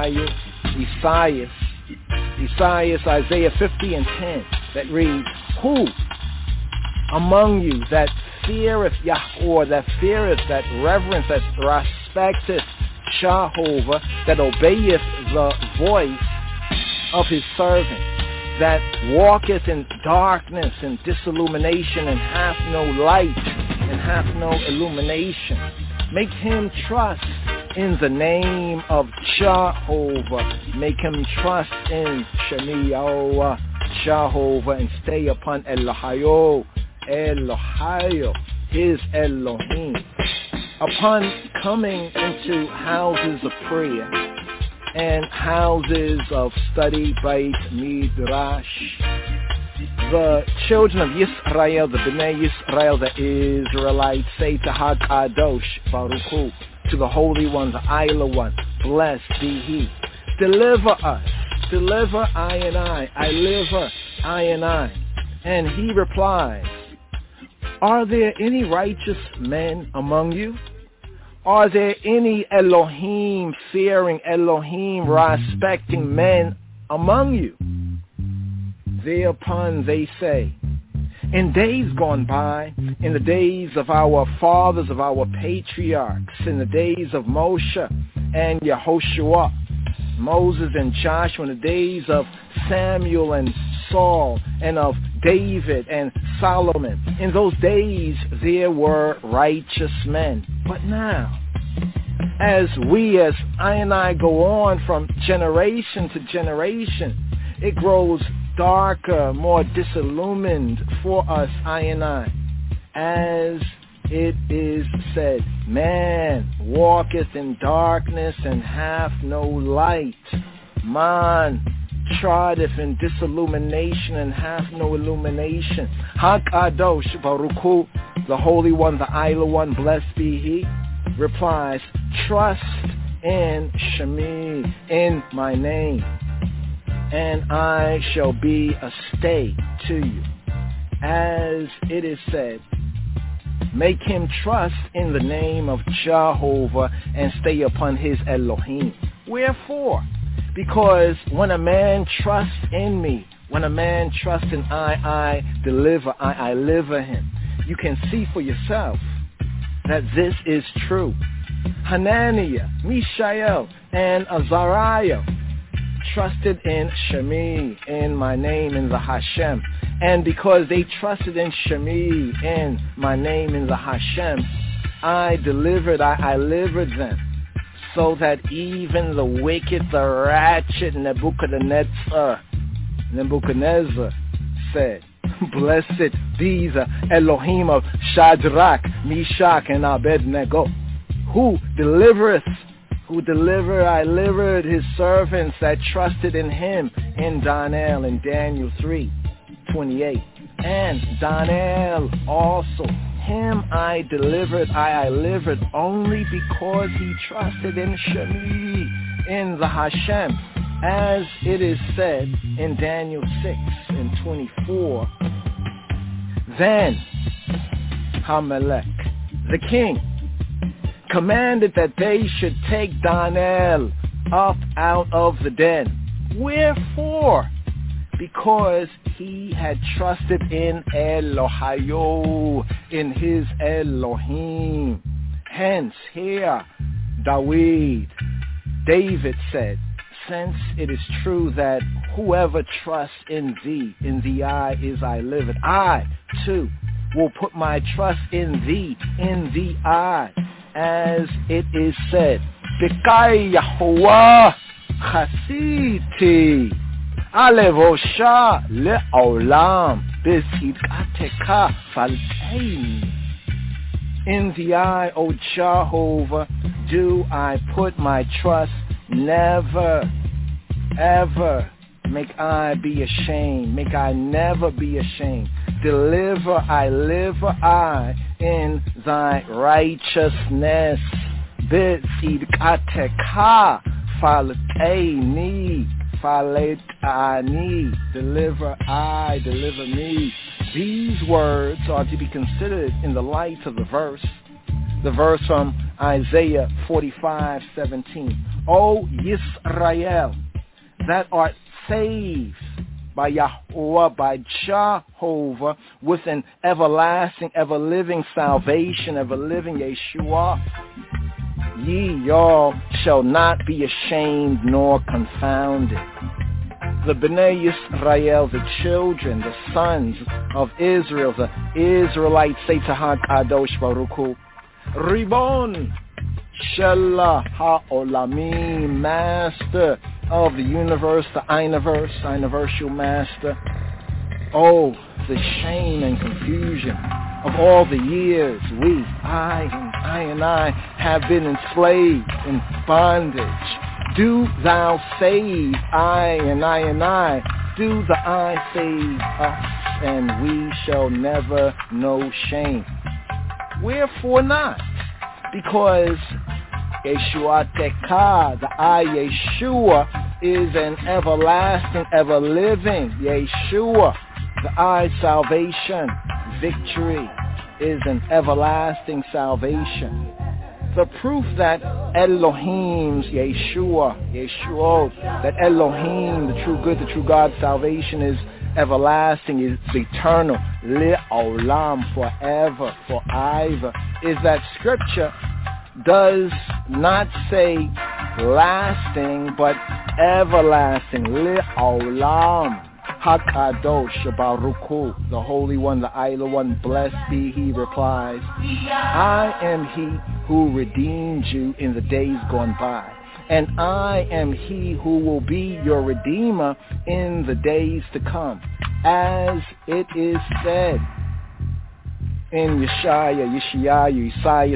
Isaiah 50 and 10, that reads, who among you that feareth Yahweh, that feareth, that reverence, that respecteth Jehovah, that obeyeth the voice of his servant, that walketh in darkness and disillumination and hath no light and hath no illumination. Make him trust in the name of Jehovah. Make him trust in Shemiyahu, Jehovah, and stay upon Elohayo, his Elohim. Upon coming into houses of prayer and houses of study, Beit Midrash, the children of Yisrael, the Bnei Yisrael, the Israelites, say to HaKadosh Baruch Hu, to the Holy One, the Isla One, blessed be He. Deliver us, deliver I and I liver I and I. And He replies, are there any righteous men among you? Are there any Elohim fearing, Elohim respecting men among you? Thereupon they say, in days gone by, in the days of our fathers, of our patriarchs, in the days of Moshe and Yehoshua, Moses and Joshua, in the days of Samuel and Saul, and of David and Solomon, in those days there were righteous men. But now, as I and I go on from generation to generation, it grows darker, more disillumined for us, I and I. As it is said, man walketh in darkness and hath no light. Man trotteth in disillumination and hath no illumination. HaKadosh Baruch Hu, the Holy One, the Isla One, blessed be He, replies, trust in Shemi, in my name, and I shall be a stay to you. As it is said, make him trust in the name of Jehovah and stay upon his Elohim. Wherefore? Because when a man trusts in me, when a man trusts in I deliver, I liver him. You can see for yourself that this is true. Hananiah, Mishael, and Azariah trusted in Shemi, in my name, in the Hashem. And because they trusted in Shemi, in my name, in the Hashem, I delivered them, so that even the wicked, the ratchet Nebuchadnezzar said, blessed be the Elohim of Shadrach, Meshach, and Abednego, who delivered his servants that trusted in him in Daniel, in Daniel 3:28. And Daniel also, him I delivered only because he trusted in Shemi, in the Hashem, as it is said in Daniel 6:24. Then Hamelech, the king, commanded that they should take Daniel up out of the den. Wherefore? Because he had trusted in Elohayo, in his Elohim. Hence here, David said, since it is true that whoever trusts in thee, in thee I liveth, I too will put my trust in thee I, as it is said, Bekai Yahuwah Chasiti Alevosha le'olam b'tzidkateka faltein. In the eye, O Jehovah, do I put my trust, never, ever make I be ashamed, make I never be ashamed. Deliver I in thy righteousness. B'tzidkateka falteini. Deliver me. These words are to be considered in the light of the verse from Isaiah 45:17. O Yisrael, that art saved by Yahweh, by Jehovah, with an everlasting, ever-living salvation, ever-living Yeshua. Ye, y'all, shall not be ashamed nor confounded. The Bnei Yisrael, the children, the sons of Israel, the Israelites say to HaKadosh Baruch Hu, Ribon Shella HaOlamim, Master of the universe, the universal Master. Oh, the shame and confusion of all the years I have been enslaved in bondage. Do thou save I, do the I save us, and we shall never know shame. Wherefore not? Because Yeshua Teka, the I Yeshua, is an everlasting, ever-living Yeshua. The I salvation, victory, is an everlasting salvation. The proof that Elohim's Yeshua, that Elohim, the true good, the true God, salvation is everlasting, is eternal, le'olam, forever, is that Scripture does not say lasting, but everlasting, le'olam. HaKadosh Baruch Hu, the Holy One, the Idol One, blessed be He, replies, I am He who redeemed you in the days gone by, and I am He who will be your Redeemer in the days to come, as it is said in Isaiah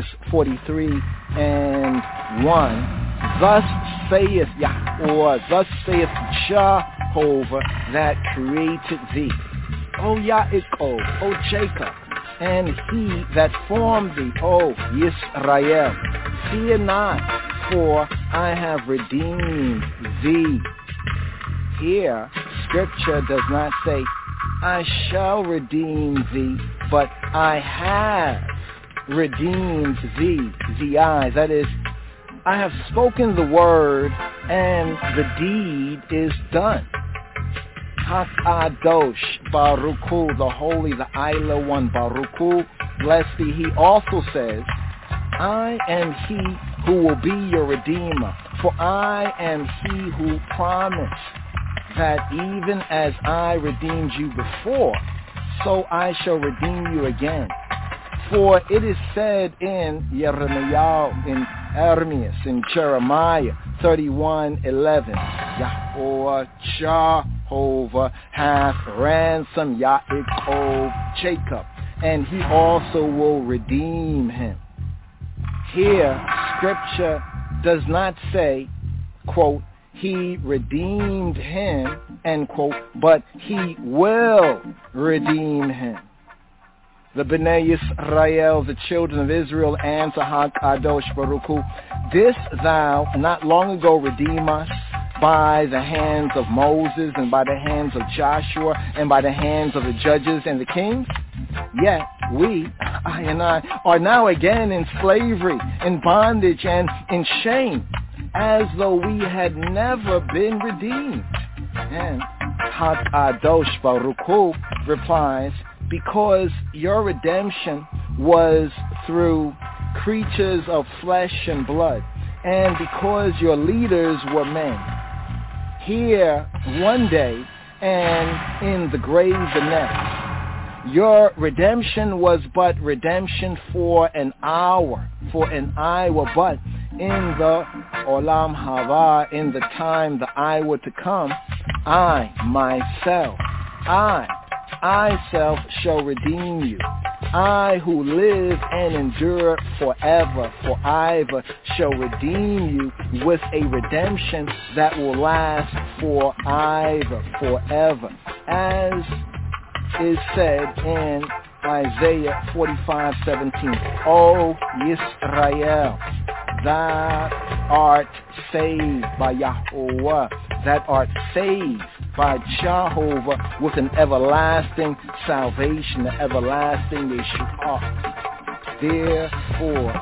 43:1. Thus saith Yahweh, thus saith Jehovah that created thee, O Yaakov, O Jacob, and he that formed thee, O Yisrael. Fear not, for I have redeemed thee. Here, Scripture does not say, I shall redeem thee, but I have redeemed thee, that is, I have spoken the word, and the deed is done. HaKadosh Baruch Hu, the Holy, the Idol One, Baruch Hu, blessed be He, also says, I am He who will be your redeemer. For I am he who promised that even as I redeemed you before, so I shall redeem you again. For it is said in Jeremiah, in Ermias, in Jeremiah 31:11, Yahweh Jehovah hath ransomed Yaakov, Jacob, and he also will redeem him. Here, Scripture does not say, quote, he redeemed him, end quote, but he will redeem him. The Bnei Yisrael, the children of Israel, answer HaKadosh Baruch Hu, didst thou not long ago redeem us by the hands of Moses and by the hands of Joshua and by the hands of the judges and the kings? Yet we, I and I, are now again in slavery, in bondage, and in shame, as though we had never been redeemed. And HaKadosh Baruch Hu replies, because your redemption was through creatures of flesh and blood, and because your leaders were men. Here one day, and in the grave the next. Your redemption was but redemption for an hour, but in the Olam Haba, in the time the I were to come, I self shall redeem you. I who live and endure forever, shall redeem you with a redemption that will last forever, as is said in Isaiah 45:17. O Yisrael, thou art saved by Yahweh, that art saved by Jehovah with an everlasting salvation, the everlasting Yeshua. Therefore,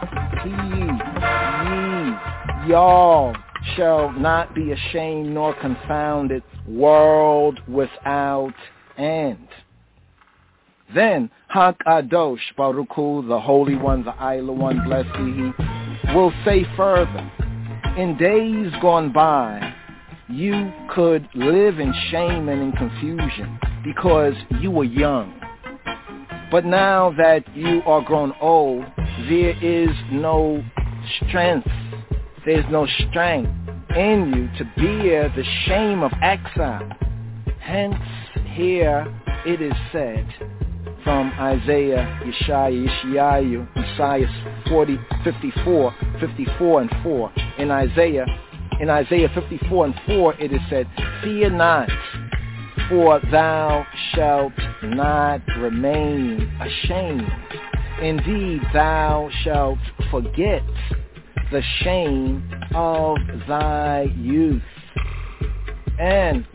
y'all shall not be ashamed nor confounded, world without end. Then HaKadosh Baruch Hu, the Holy One, the Isla One, blessed be He, will say further, in days gone by, you could live in shame and in confusion because you were young. But now that you are grown old, there is no strength. There's no strength in you to bear the shame of exile. Hence, here it is said from Isaiah, Yeshayahu, Isaiah 54 and 4. In Isaiah 54 and 4, it is said, fear not, for thou shalt not remain ashamed. Indeed, thou shalt forget the shame of thy youth. And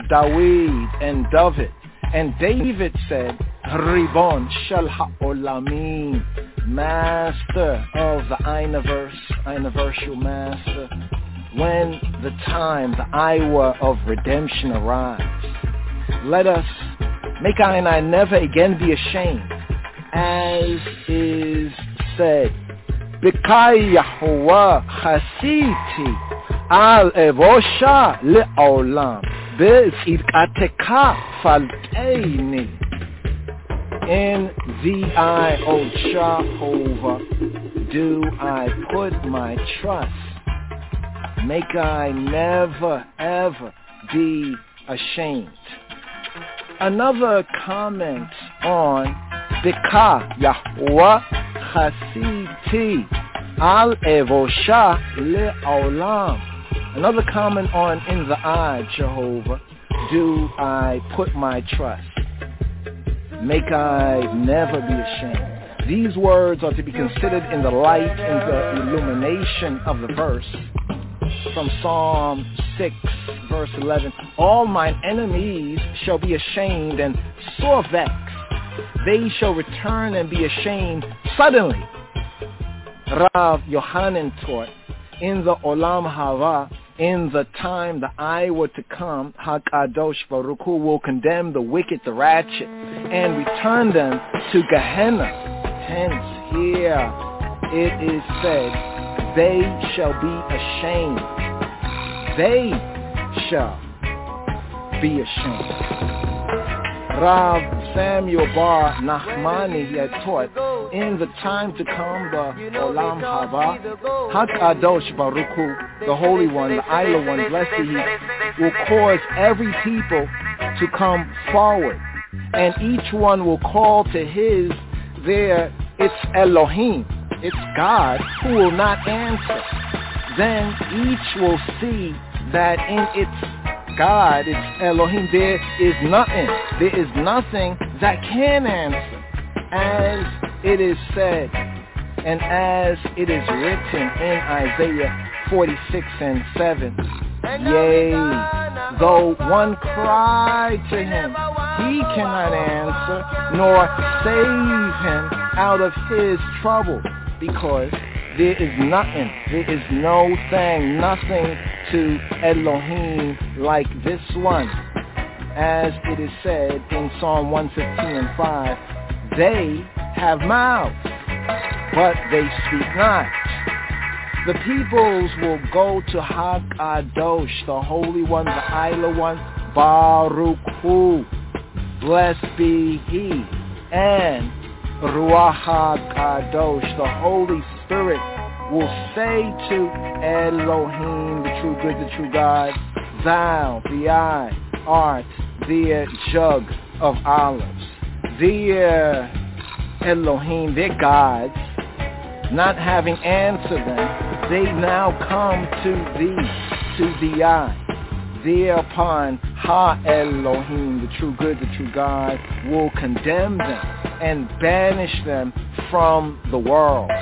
David said, Ribon Shel HaOlamim, master of the universal master, when the time, the hour of redemption arrives. Let us make I and I never again be ashamed, as is said, B'kai Yahuwah chasiti al evosha le'olam be'tzidkateka falteini. In thee, O Jehovah, do I put my trust. Make I never, ever be ashamed. Another comment on Bika Yahweh Chasiti Al Evosha Le'olam. Another comment on in the eye, Jehovah, do I put my trust. Make I never be ashamed. These words are to be considered in the light and the illumination of the verse from Psalm 6, verse 11. All mine enemies shall be ashamed and sore vexed. They shall return and be ashamed suddenly. Rav Yohanan taught, in the Olam Hava, in the time the I were to come, HaKadosh Baruch Hu will condemn the wicked, the ratchet, and return them to Gehenna. Hence, here it is said, they shall be ashamed. They shall be ashamed. Rav Samuel Bar Nachmani, he had taught, in the time to come, the Olam Haba, HaKadosh Baruch Hu, the Holy One, the Idol One, blessed He, will cause every people to come forward, and each one will call to his, it's Elohim, it's God, who will not answer. Then each will see that in its God, it's Elohim, there is nothing that can answer, as it is said, and as it is written in Isaiah 46:7. Yea, though one cry to him, he cannot answer, nor save him out of his trouble, because there is no thing, nothing to Elohim like this one. As it is said in Psalm 115:5, they have mouths, but they speak not. The peoples will go to HaKadosh, the Holy One, the Idol One, Baruch Hu, blessed be He, and Ruach HaKadosh, the Holy Spirit, will say to Elohim, the true good, the true God, thou, I, art their jug of olives. Their Elohim, their gods, not having answered them, they now come to thee, to the I. Thereupon, Ha-Elohim, the true good, the true God, will condemn them and banish them from the world.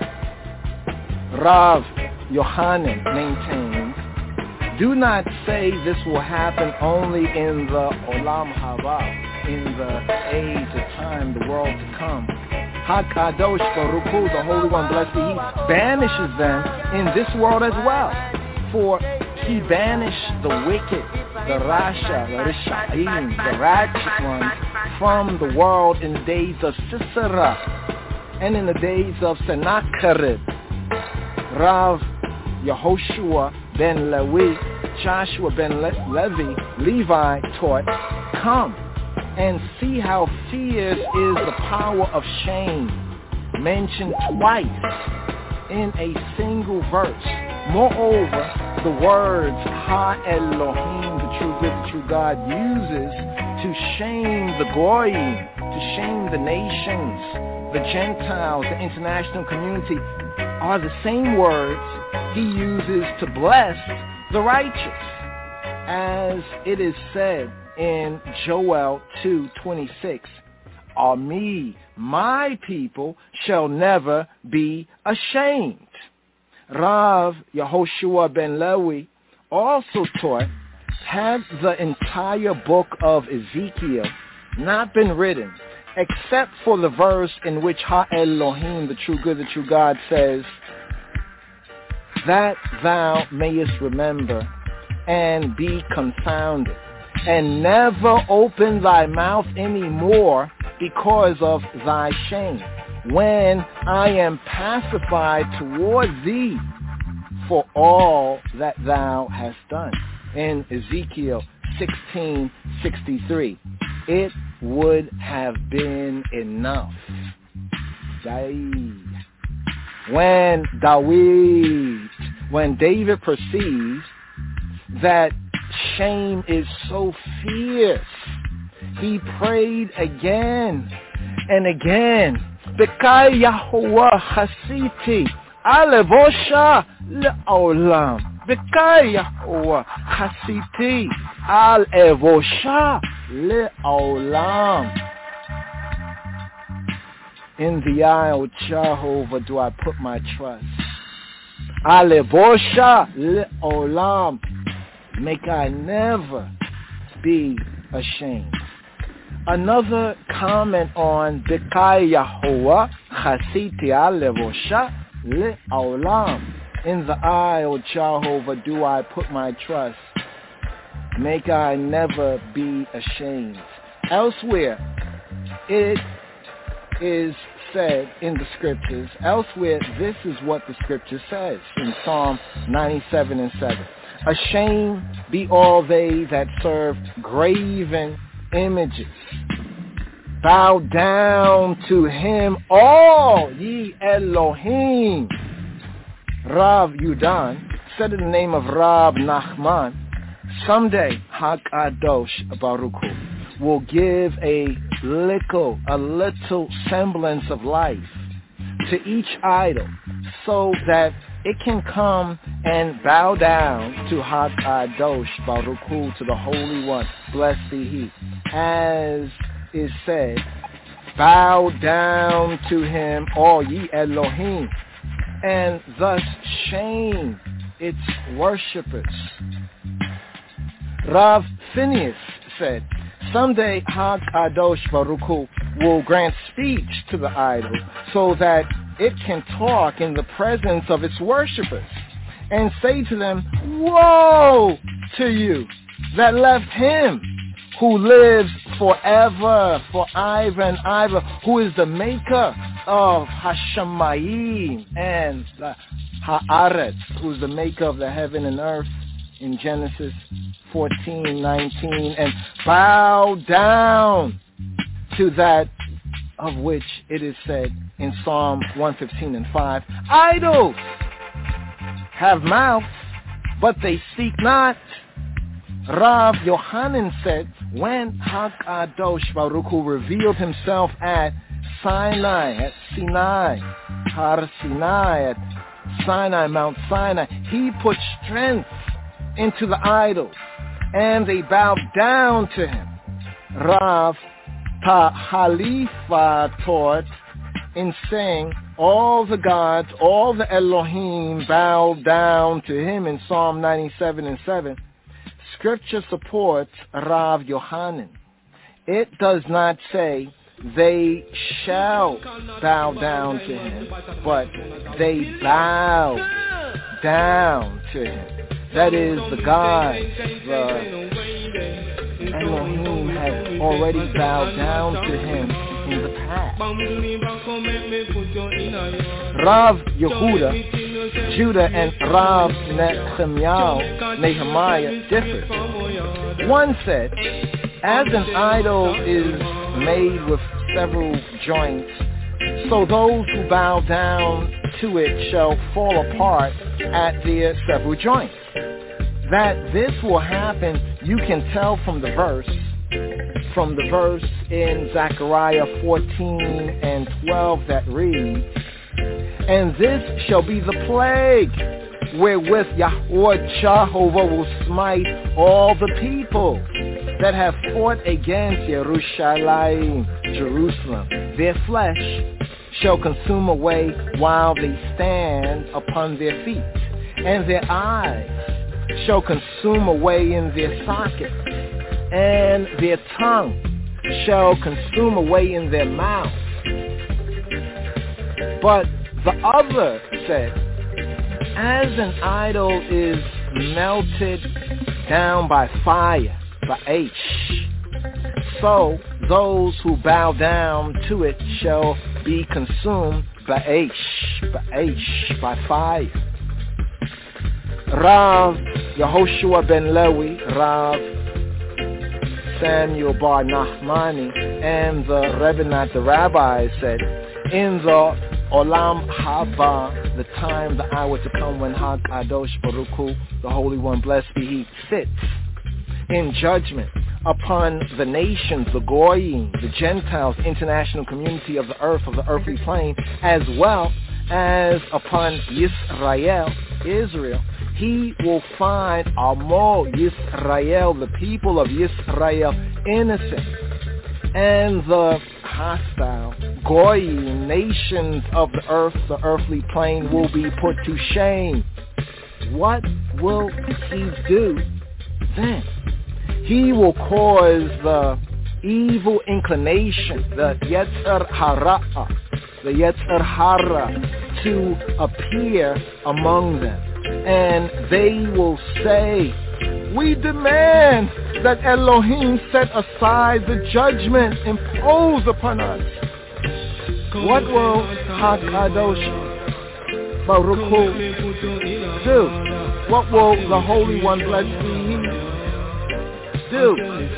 Rav Yohanan maintains, do not say this will happen only in the Olam Haba, in the age of time, the world to come. HaKadosh Baruch Hu, the Holy One, blessed be He, banishes them in this world as well. For He banished the wicked, the Rasha, the Risha'im, the righteous ones, from the world in the days of Sisera and in the days of Sennacherib. Rav Yehoshua ben Levi, Joshua ben Levi taught, come and see how fierce is the power of shame, mentioned twice in a single verse. Moreover, the words Ha-Elohim, the true good, the true God, uses to shame the Goyim, to shame the nations, the Gentiles, the international community, are the same words He uses to bless the righteous. As it is said in Joel 2:26, Ami, my people, shall never be ashamed. Rav Yehoshua ben Levi also taught, had the entire book of Ezekiel not been written, except for the verse in which Ha-Elohim, the true good, the true God, says, that thou mayest remember and be confounded, and never open thy mouth any more because of thy shame, when I am pacified toward thee for all that thou hast done. In Ezekiel 16:63, it would have been enough. When David perceives that shame is so fierce, he prayed again and again, Bekai Yahuwah Hasiti Alevosha Le'olam. Bekai Yahuwah Hasiti Alevosha Le'olam. In the eye, O Jehovah, do I put my trust. Alevosha Le'olam. Make I never be ashamed. Another comment on Bekai Yahuwah Chasiti Alevosha Le'olam. In the eye, O Jehovah, do I put my trust. Make I never be ashamed. Elsewhere, it is said in the scriptures. Elsewhere, this is what the scripture says in Psalm 97:7. Ashamed be all they that serve graven images. Bow down to him, all ye Elohim. Rav Yudan said in the name of Rab Nachman, someday HaKadosh Baruch Hu will give a little semblance of life to each idol so that it can come and bow down to HaKadosh Baruch Hu, to the Holy One, blessed be He. As is said, bow down to him, all ye Elohim, and thus shame its worshippers. Rav Phineas said, someday HaKadosh Baruch Hu will grant speech to the idol so that it can talk in the presence of its worshippers and say to them, woe to you that left him who lives forever, for ever and ever, who is the maker of Hashemayim and the Haaretz, who is the maker of the heaven and earth, in Genesis 14:19, and bow down to that of which it is said in Psalm 115:5, idols have mouths, but they speak not. Rav Yohanan said, when HaKadosh Baruch Hu revealed himself at Sinai, Har Sinai, at Sinai, Mount Sinai, he put strength into the idols, and they bowed down to him. Rav Halifa taught in saying, all the gods, all the Elohim bowed down to him in Psalm 97:7. Scripture supports Rav Yohanan. It does not say they shall bow down to him, but they bow down to him. That is, the gods, the Elohim have already bowed down to him in the past. Rav Yehuda, Judah, and Rav Nehemiah differed. One said, as an idol is made with several joints, so those who bow down to it shall fall apart at their several joints. That this will happen, you can tell from the verse in Zechariah 14:12 that reads, and this shall be the plague wherewith Yahweh Jehovah will smite all the people that have fought against Jerusalem. Their flesh shall consume away while they stand upon their feet, and their eyes shall consume away in their sockets, and their tongue shall consume away in their mouth. But the other said, as an idol is melted down by fire, by H, so those who bow down to it shall be consumed by fire. Rav Yehoshua ben Lewi, Rav Samuel bar Nachmani, and the Rebbeinu, the rabbis, said, in the Olam Haba, the time, the hour to come when HaKadosh Baruch Hu, the Holy One, blessed be He, sits in judgment upon the nations, the Goyim, the Gentiles, international community of the earth, of the earthly plane, as well as upon Yisrael, Israel. He will find Amo Yisrael, the people of Yisrael, innocent, and the hostile Goyim, nations of the earth, the earthly plane, will be put to shame. What will he do then? He will cause the evil inclination, the Yetzer Hara, to appear among them. And they will say, we demand that Elohim set aside the judgment imposed upon us. What will HaKadosh Baruch Hu do? What will the Holy One, blessed be He, do?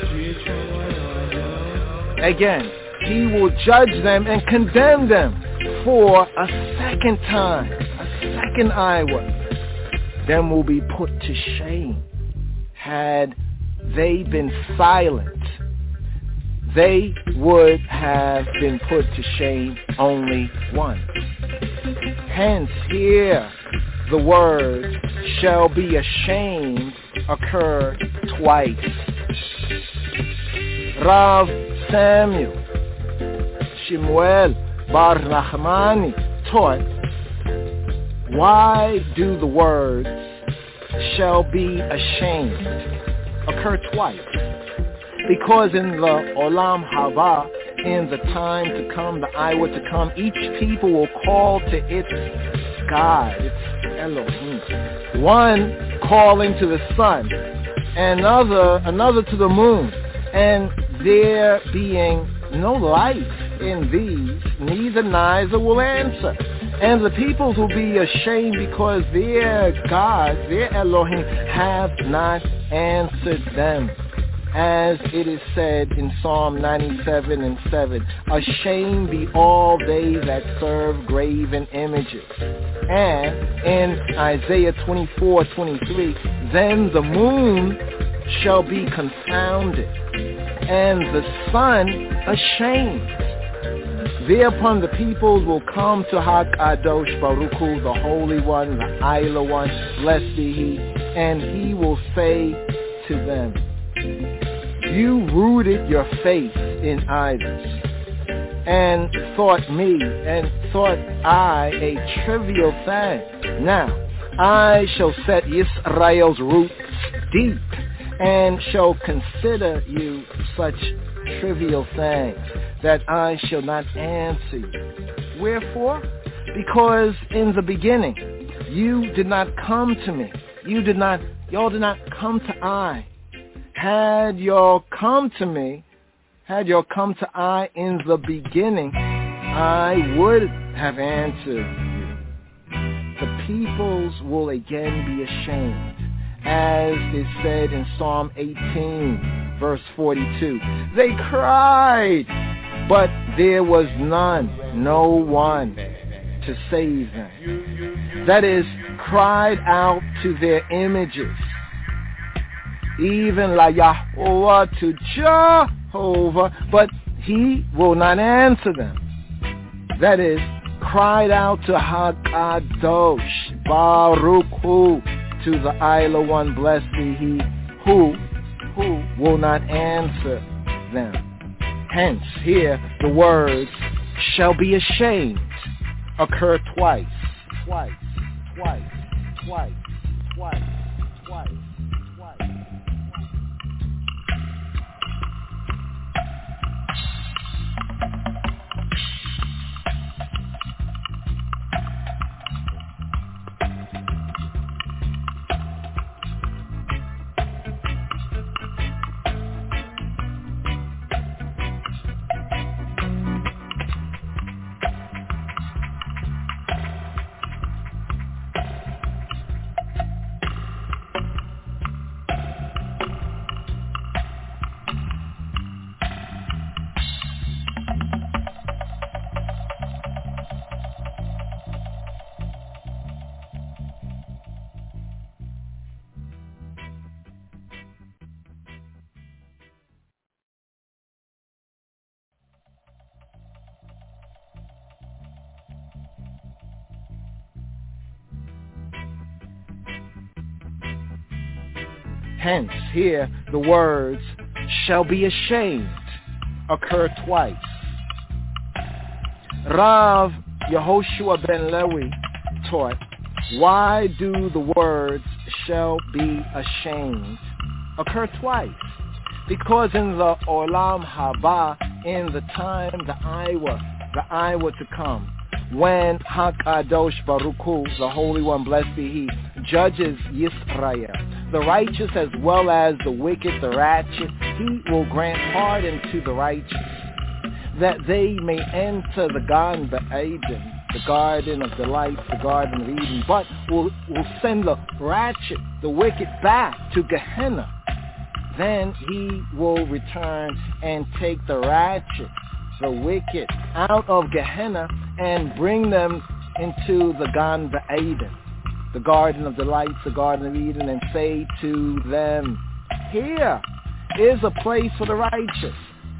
Again, He will judge them and condemn them for a second time, a second hour. Them will be put to shame. Had they been silent, they would have been put to shame only once. Hence, here the words shall be ashamed occur twice. Rav Samuel Shemuel Bar Nachmani taught, why do the words shall be ashamed occur twice? Because in the Olam Haba, in the time to come, the hour to come, each people will call to its God, its Elohim. One calling to the sun, another to the moon, and there being no light in these, neither will answer. And the peoples will be ashamed because their God, their Elohim, have not answered them. As it is said in Psalm 97:7, ashamed be all they that serve graven images. And in Isaiah 24:23, then the moon shall be confounded, and the sun ashamed. Thereupon the peoples will come to HaKadosh Baruch Hu, the Holy One, the Isla One, blessed be He, and He will say to them, you rooted your faith in idols, and thought I a trivial thing. Now I shall set Israel's roots deep, and shall consider you such trivial things, that I shall not answer you. Wherefore? Because in the beginning you did not come to me. Y'all did not come to I. Had y'all come to me, had y'all come to I in the beginning, I would have answered you. The peoples will again be ashamed, as is said in Psalm 18, verse 42. They cried, but there was no one to save them. That is, cried out to their images, even La Yahweh, to Jehovah, but He will not answer them. That is, cried out to HaKadosh Baruch Hu, to the Isla One, blessed be He, who will not answer them. Hence, here the words shall be ashamed occur twice. Hence, here the words shall be ashamed occur twice. Rav Yehoshua ben Lewi taught, why do the words shall be ashamed occur twice? Because in the Olam Haba, in the time, the Iwa to come, when HaKadosh Baruch Hu, the Holy One, blessed be He, judges Yisrael, the righteous as well as the wicked, the ratchet, He will grant pardon to the righteous. that they may enter the Gan Eden, the Garden of Delights, the Garden of Eden, but will send the ratchet, the wicked, back to Gehenna. Then he will return and take the ratchet, the wicked, out of Gehenna and bring them into the Gan Eden, the Garden of Delights, the Garden of Eden, and say to them, here is a place for the righteous.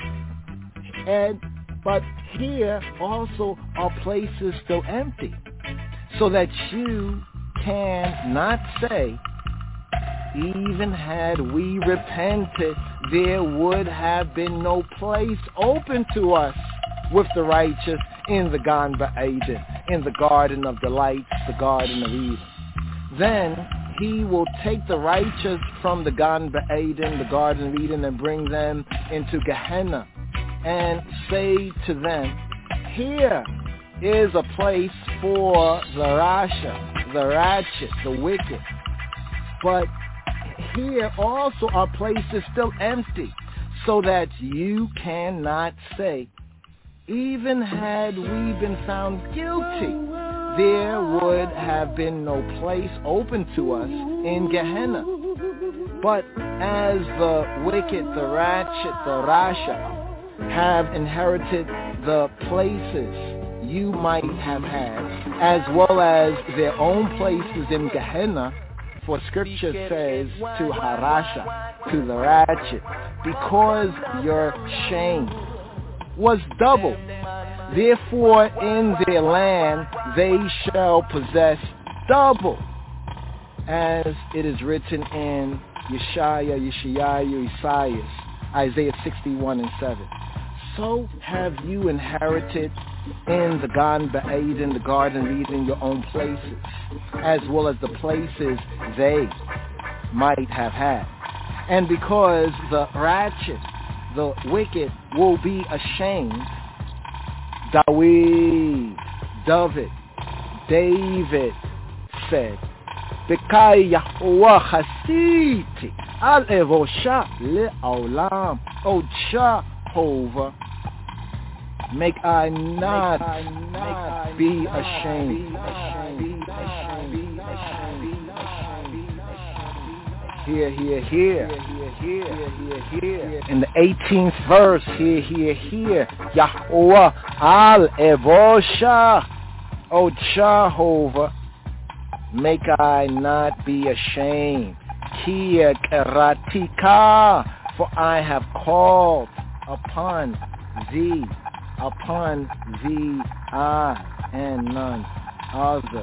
But here also are places still empty, so that you cannot say, even had we repented, there would have been no place open to us with the righteous in the Gan Eden, in the Garden of Delights, the Garden of Eden. Then he will take the righteous from the Gan Eden, the Garden of Eden, and bring them into Gehenna and say to them, here is a place for the Rasha, the ratchet, the wicked. But here also are places still empty, so that you cannot say, even had we been found guilty, there would have been no place open to us in Gehenna. But as the wicked, the ratchet, the Rasha, have inherited the places you might have had, as well as their own places in Gehenna, for Scripture says to Harasha, to the ratchet, because your shame was double. Therefore in their land they shall possess double, as it is written in Isaiah, Isaiah 61:7. So have you inherited in the Gan Eden, the Garden of Eden, your own places, as well as the places they might have had. And because the ratchet, the wicked, will be ashamed, David said, Bekai Yahuwah Hasiti al Evosha le'olam, O Jehovah, make I not be ashamed. Here. In the 18th verse, here. Yahuwah al Evosha, O Jehovah, make I not be ashamed. Kia keratika, for I have called upon thee I and none other.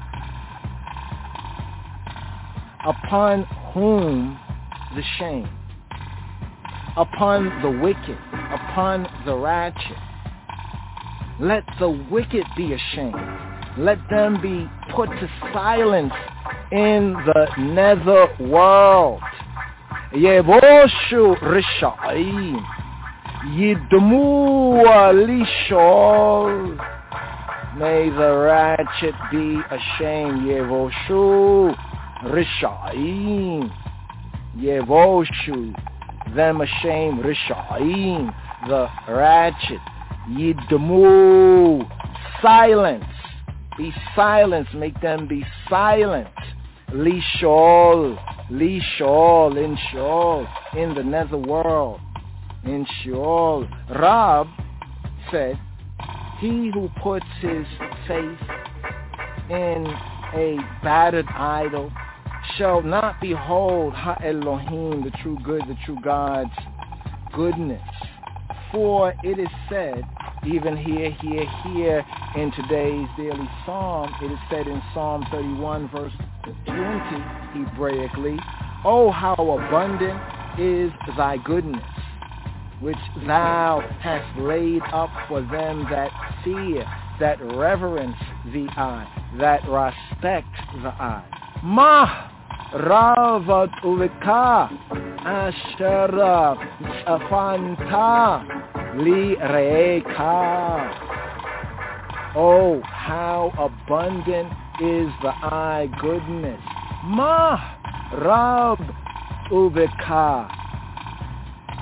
Upon whom the shame? Upon the wicked, upon the ratchet. Let the wicked be ashamed. Let them be put to silence in the nether world. Yevoshu Risha'im Yidmu Alishol. May the ratchet be ashamed. Yevoshu Risha'im. Yevoshu, them ashamed. Risha'im, the ratchet. Yidmu, silence. Be silent. Make them be silent. Lishol, in Sheol, in the netherworld, in Sheol. Rab said, he who puts his faith in a battered idol shall not behold Ha-Elohim, the true good, the true God's goodness. For it is said, even here, in today's daily psalm, it is said in Psalm 31, verse 20, Hebraically, oh, how abundant is thy goodness, which thou hast laid up for them that fear, that reverence the eye, that respect the eye. Ma ravat uvika ashera afanta li reika. Oh, how abundant is the eye goodness. Ma rab uvika.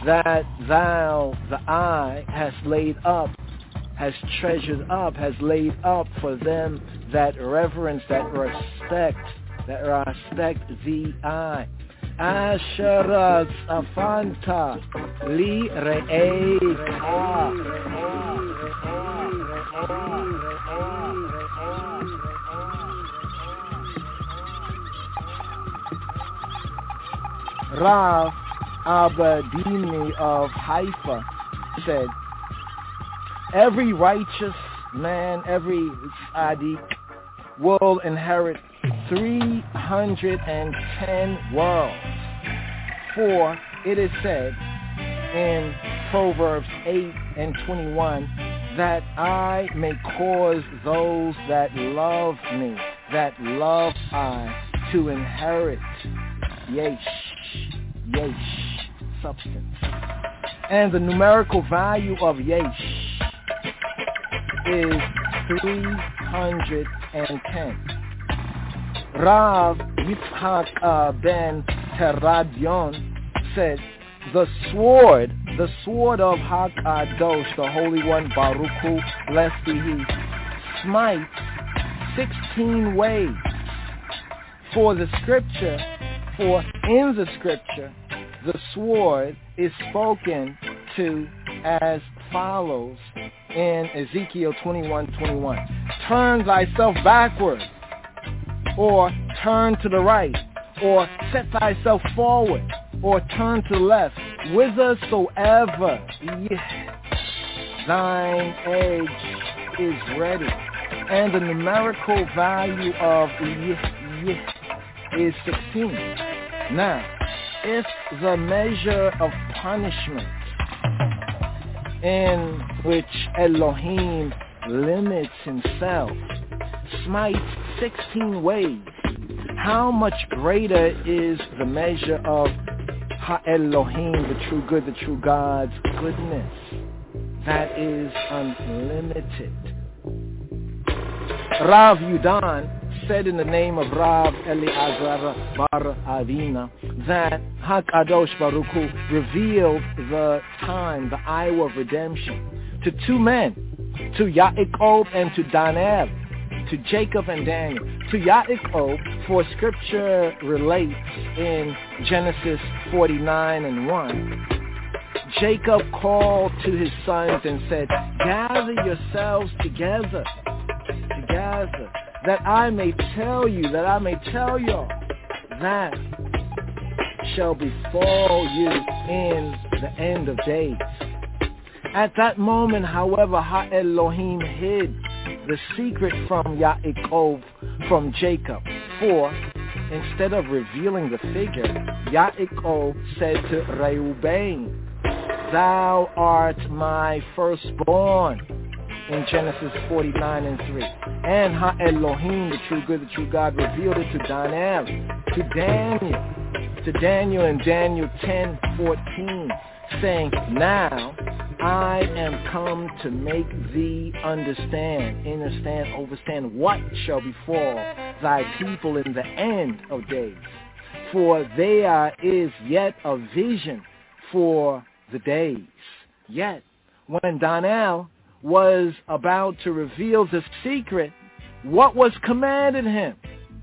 that thou, the I, hast laid up, has treasured up, has laid up for them that reverence, that respect thee I. Asher afanta li re'eika. Rav Abadini of Haifa said, every righteous man, every tzaddik will inherit 310 worlds. For it is said in Proverbs 8:21 that I may cause those that love me, that love I, to inherit yesh, substance. And the numerical value of yesh is 310. Rav Yitzhak ben Teradion said, the sword of HaKadosh, the Holy One, Baruch Hu, blessed be He, smites 16 ways. For in the scripture, the sword is spoken to as follows in Ezekiel 21:21. Turn thyself backward, or turn to the right, or set thyself forward, or turn to the left, whithersoever thine edge is ready. And the numerical value of is 16. Now, if the measure of punishment in which Elohim limits himself smites 16 ways, how much greater is the measure of Ha-Elohim, the true good, the true God's goodness that is unlimited. Rav Yudan said in the name of Rav Eliezer Bar Avina that HaKadosh Baruch Hu revealed the time, the hour of redemption, to two men, to Yaakov and to Daniel, to Jacob and Daniel. To Yaakov, for scripture relates in Genesis 49:1, Jacob called to his sons and said, gather yourselves together, that I may tell you that shall befall you in the end of days. At that moment, however, Ha-Elohim hid the secret from Yaakov, from Jacob. For instead of revealing the figure, Yaakov said to Reuben, thou art my firstborn, in Genesis 49:3. And Ha-Elohim, the true good, the true God, revealed it to Daniel in Daniel 10:14, saying, now I am come to make thee understand what shall befall thy people in the end of days. For there is yet a vision for the days. Yet, when Daniel was about to reveal the secret, what was commanded him?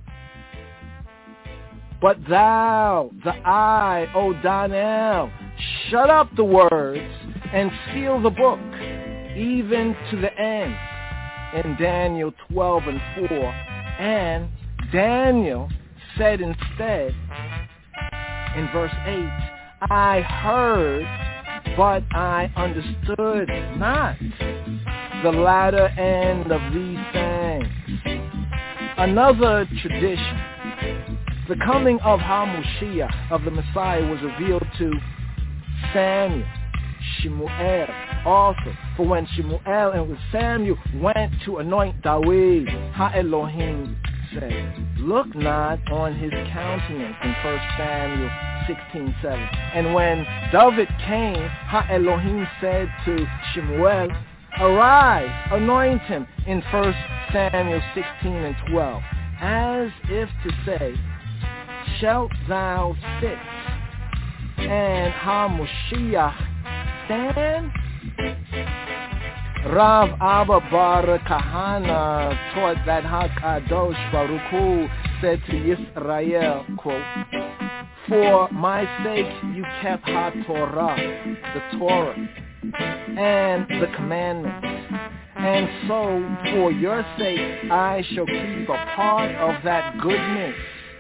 But thou, the I, O Daniel, shut up the words and seal the book, even to the end. In Daniel 12:4, and Daniel said instead, in verse 8, I heard, but I understood not the latter end of these things. Another tradition, the coming of HaMashiach, of the Messiah, was revealed to Samuel, Shemuel also. For when Shemuel and Samuel went to anoint David, Ha-Elohim said, look not on his countenance, in 1 Samuel 16:7. And when David came, Ha-Elohim said to Shemuel, arise, anoint him, in 1 Samuel 16:12, as if to say, shalt thou sit and HaMoshiach stand? Rav Abba Bar Kahana taught that HaKadosh Baruch Hu said to Yisrael, quote, "For my sake you kept HaTorah, the Torah, and the commandments, and so for your sake I shall keep a part of that goodness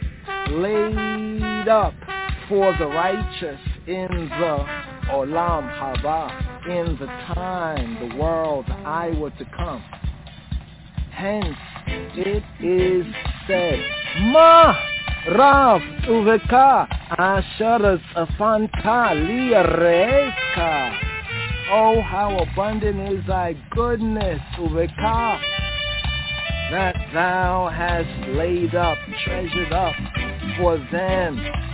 laid up for the righteous in the Olam Haba, in the time, the world I were to come. Hence it is said, Ma Rav Uveka Asheres Afanta Liareka. Oh, how abundant is thy goodness, Uveka, that thou hast laid up, treasured up for them,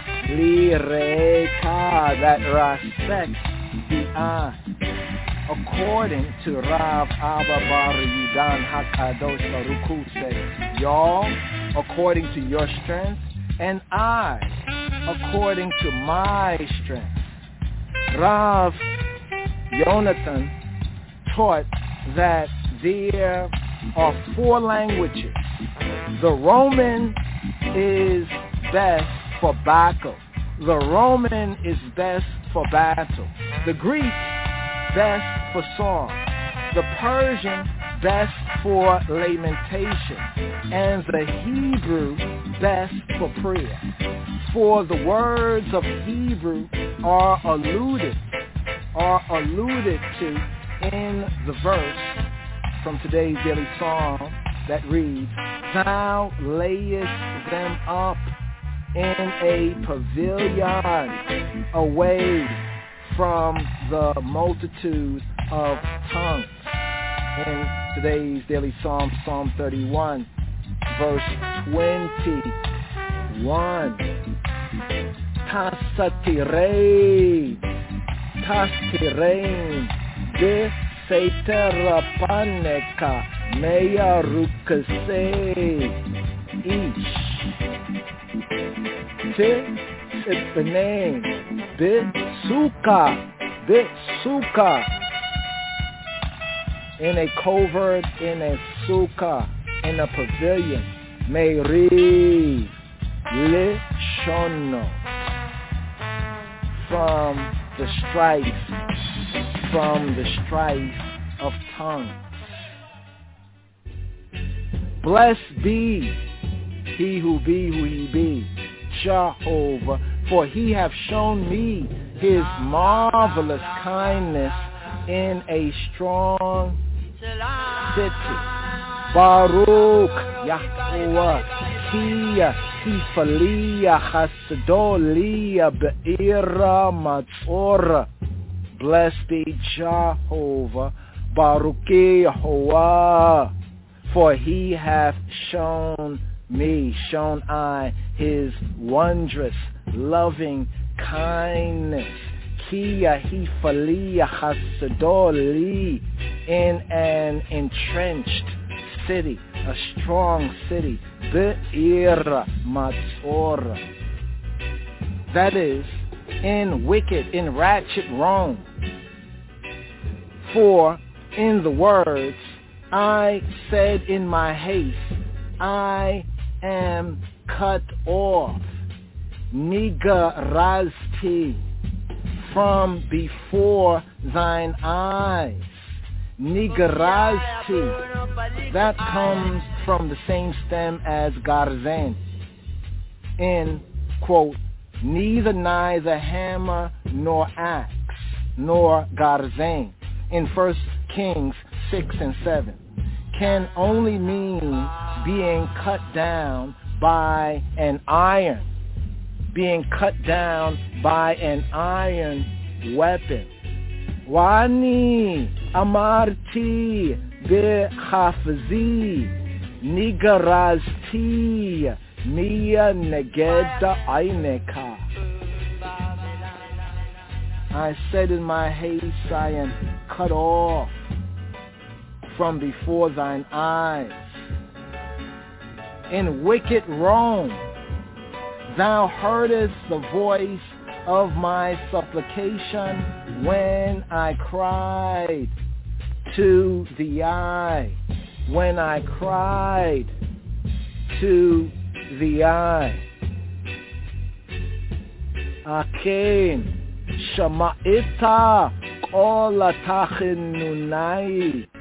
Liareka, that respects the eye. According to Rav Abba Bar Yudan HaKadosh Baruch Hu said, y'all, according to your strength, and I, according to my strength. Rav Yonatan taught that there are 4 languages. The Roman is best for battle. The Roman is best for battle. The Greek, best for song. The Persian, best for lamentation. And the Hebrew, best for prayer. For the words of Hebrew are alluded to in the verse from today's daily psalm that reads, "Thou layest them up in a pavilion away from the multitude of tongues." In today's daily psalm, Psalm 31, verse 21. Tastirein de Seitera Paneka Meya Rukase Ish. It's the name. Bitsuka. In a covert, in a sukkah, in a pavilion. Meiri Lishono. From the strife of tongues. Blessed be he who be, Jehovah, for he hath shown me his marvelous kindness in a strong city. Baruch Yahweh, Tifalia Chasadolia Be'ira Matzora. Blessed be Jehovah, Baruch Yehovah, for he hath shown I, his wondrous, loving kindness. Kia Hifalia Chasadoli, in an entrenched city, a strong city. Be'ira Matzora. That is, in wicked, in ratchet Rome. For in the words, I said in my haste, I am cut off, nigarazti, from before thine eyes. Nigarazti, that comes from the same stem as garzen. In, quote, neither hammer nor axe nor garzen, in 1 Kings 6 and 7, can only mean being cut down by an iron, being cut down by an iron weapon. Wani amarti bechafzi nigarazti mia negeda aineka. I said in my haste, I am cut off from before thine eyes. In wicked Rome, thou heardest the voice of my supplication when I cried to the eye, when I cried to the eye. Aken shama'ita kol atachinunai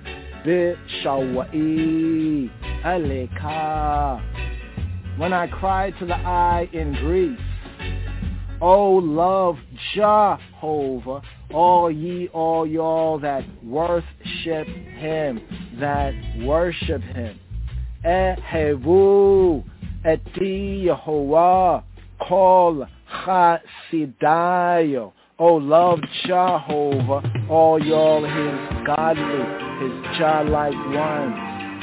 b'shawai aleka. When I cried to the eye in grief, O love Jehovah, all y'all that worship him, that worship him. Ehevu eti Yehovah kol chasidayo. O love Jehovah, all y'all his godly, his childlike ones.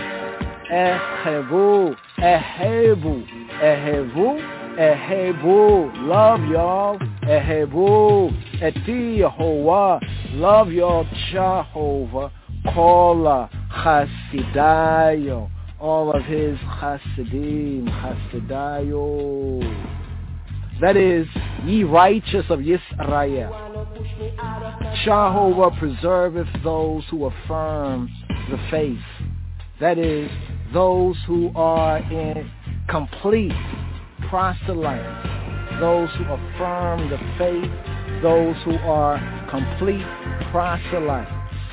Ehevu, ehevu, ehevu, ehevu, love y'all. Ehevu, eti Yehovah, love y'all Jehovah. Kol chasidayo, all of his chasidim, chasidayo. That is, ye righteous of Yisrael. Jehovah preserveth those who affirm the faith. That is, those who are in complete proselytes, those who affirm the faith, those who are complete proselytes.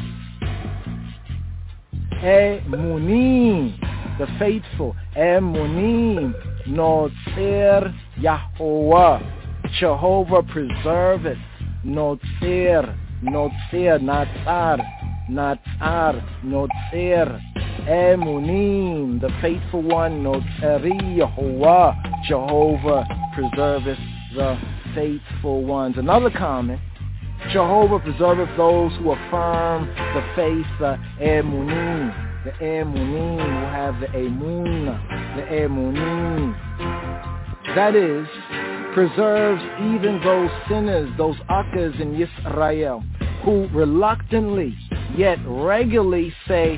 Emunim, the faithful. Emunim, Notzer Yahuwah. Jehovah preserveth. Notzer, Notzer, Natsar, Natsar, Notzer. Emunim, the faithful one. Notzeri Yahuwah. Jehovah preserveth the faithful ones. Another comment. Jehovah preserveth those who affirm the faith, the emunim, who have the emunah, the emunim. That is, preserves even those sinners, those akas in Yisrael, who reluctantly yet regularly say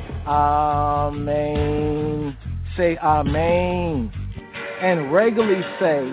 Amen, and regularly say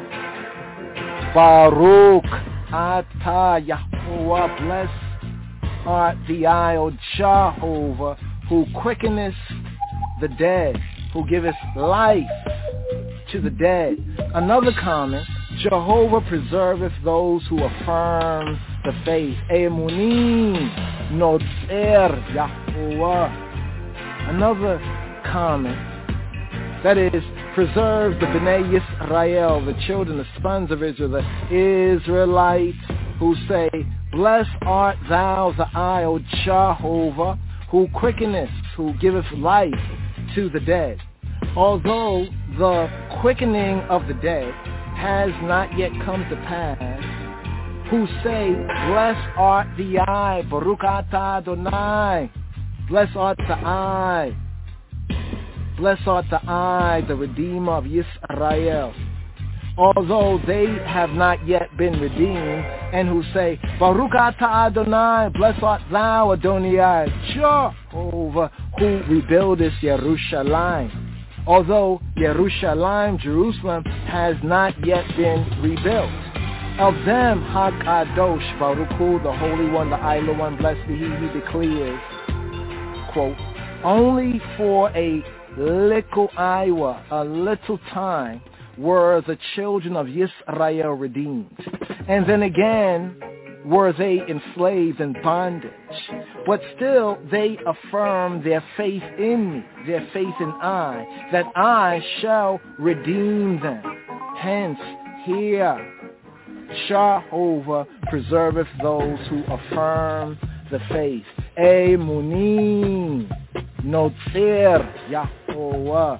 Baruch Atah Yahuwah, blessed art thou, O Jehovah, who quickenest the dead, who giveth life to the dead. Another comment, Jehovah preserveth those who affirm the faith. Emunim, Notzer Yahuwah. Another comment, that is, preserve the Bnei Yisrael, the children, the sons of Israel, the Israelites, who say, blessed art thou, O Jehovah, who quickenest, who giveth life to the dead. Although the quickening of the dead has not yet come to pass, who say, blessed art thou, Baruch atah Adonai, blessed art thou, blessed art thou, the Redeemer of Yisrael. Although they have not yet been redeemed, and who say, Baruch atah Adonai, blessed art thou, Adonai, Jehovah, who rebuildest Yerushalayim. Although Yerushalayim, Jerusalem, has not yet been rebuilt. Of them, HaKadosh, Baruch Hu, the Holy One, the Idol One, blessed be he declares, quote, only for a little hour, a little time, were the children of Yisrael redeemed. And then again were they enslaved in bondage. But still they affirm their faith in me, their faith in I, that I shall redeem them. Hence here Jehovah preserveth those who affirm the faith. Emunim, Notzer Yahuwah.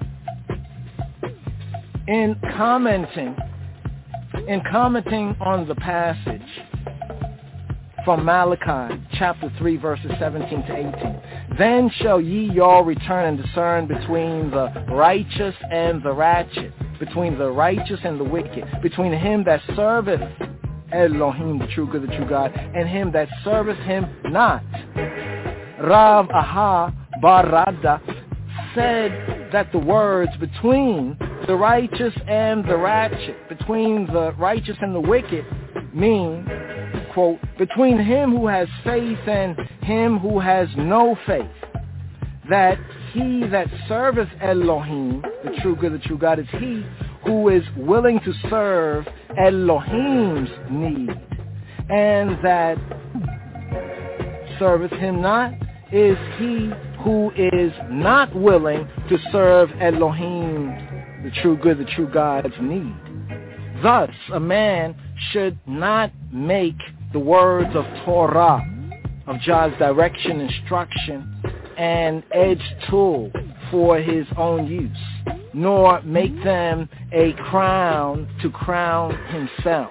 In commenting on the passage from Malachi chapter 3 verses 17 to 18, then shall ye all return and discern between the righteous and the ratchet, between the righteous and the wicked, between him that serveth Elohim, the true good, the true God, and him that serveth him not. Rav Aha Barada said that the words between the righteous and the ratchet, between the righteous and the wicked, means, quote, between him who has faith and him who has no faith, that he that serveth Elohim, the true good, the true God, is he who is willing to serve Elohim's need, and that serveth him not is he who is not willing to serve Elohim, the true good, the true God's need. Thus, a man should not make the words of Torah, of God's direction, instruction, an edge tool for his own use, nor make them a crown to crown himself.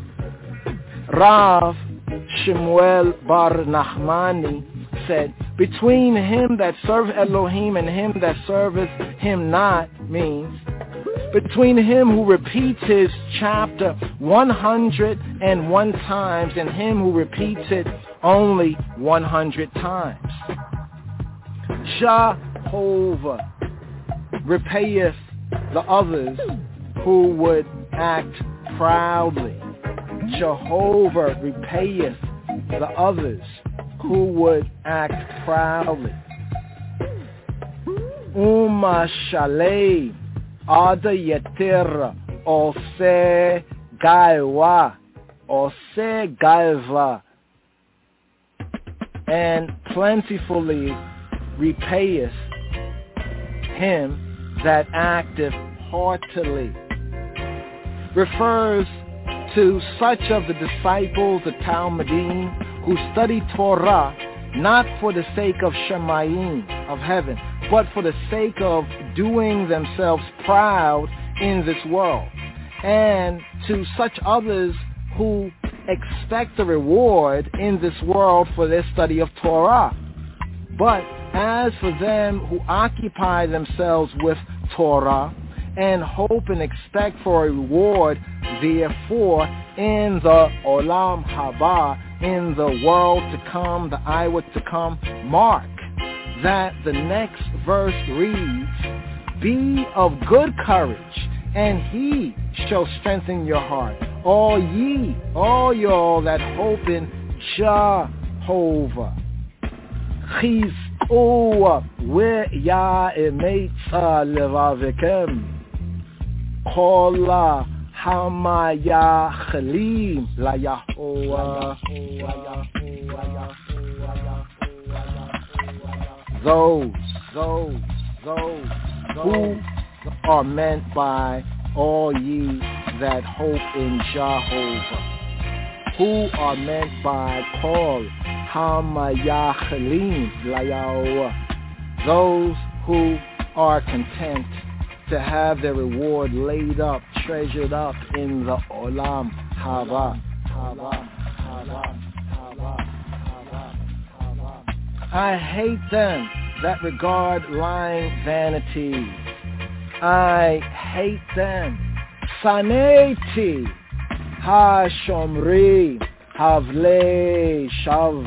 Rav Shemuel Bar Nachmani said, between him that serveth Elohim and him that serveth him not means, between him who repeats his chapter 101 times and him who repeats it only 100 times. Jehovah repayeth the others who would act proudly. Jehovah repayeth the others who would act proudly. Umashalei Ada Yeter Ose Gaiwa Ose Gaiva, and plentifully repayeth him that acteth haughtily, refers to such of the disciples, the Talmudim, who study Torah not for the sake of Shemayim, of heaven, but for the sake of doing themselves proud in this world, and to such others who expect a reward in this world for their study of Torah. But as for them who occupy themselves with Torah and hope and expect for a reward, therefore, in the Olam Haba, in the world to come, the Iwat to come, mark that the next verse reads, be of good courage, and he shall strengthen your heart. All y'all that hope in Jehovah. Chiz'u ve'ya'emetza levavekem. Kola hamayachelim laYahovah. Those who are meant by all ye that hope in Jehovah, who are meant by Kol Hamayachelim laYahovah, those who are content to have their reward laid up, treasured up in the Olam Haba. I hate them that regard lying vanities. I hate them. Saneti ha-shomri havle shav.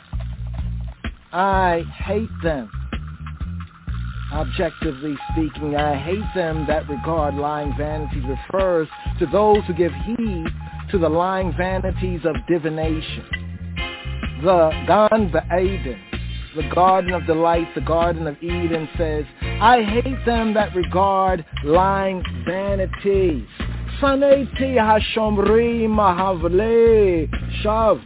I hate them. Objectively speaking, I hate them that regard lying vanities refers to those who give heed to the lying vanities of divination. The Gan Ba'aden, the Garden of Delight, the Garden of Eden says, I hate them that regard lying vanities. Saneti ha-shomri mahavle shav.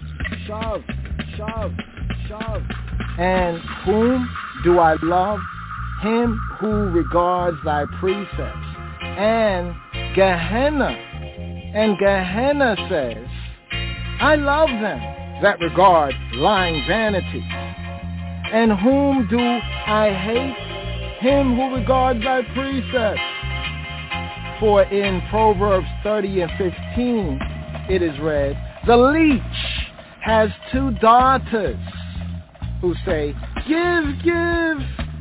And whom do I love? Him who regards thy precepts. And Gehenna says, I love them that regard lying vanities. And whom do I hate? Him who regards thy precepts. For in Proverbs 30 and 15 it is read, the leech has two daughters who say, give.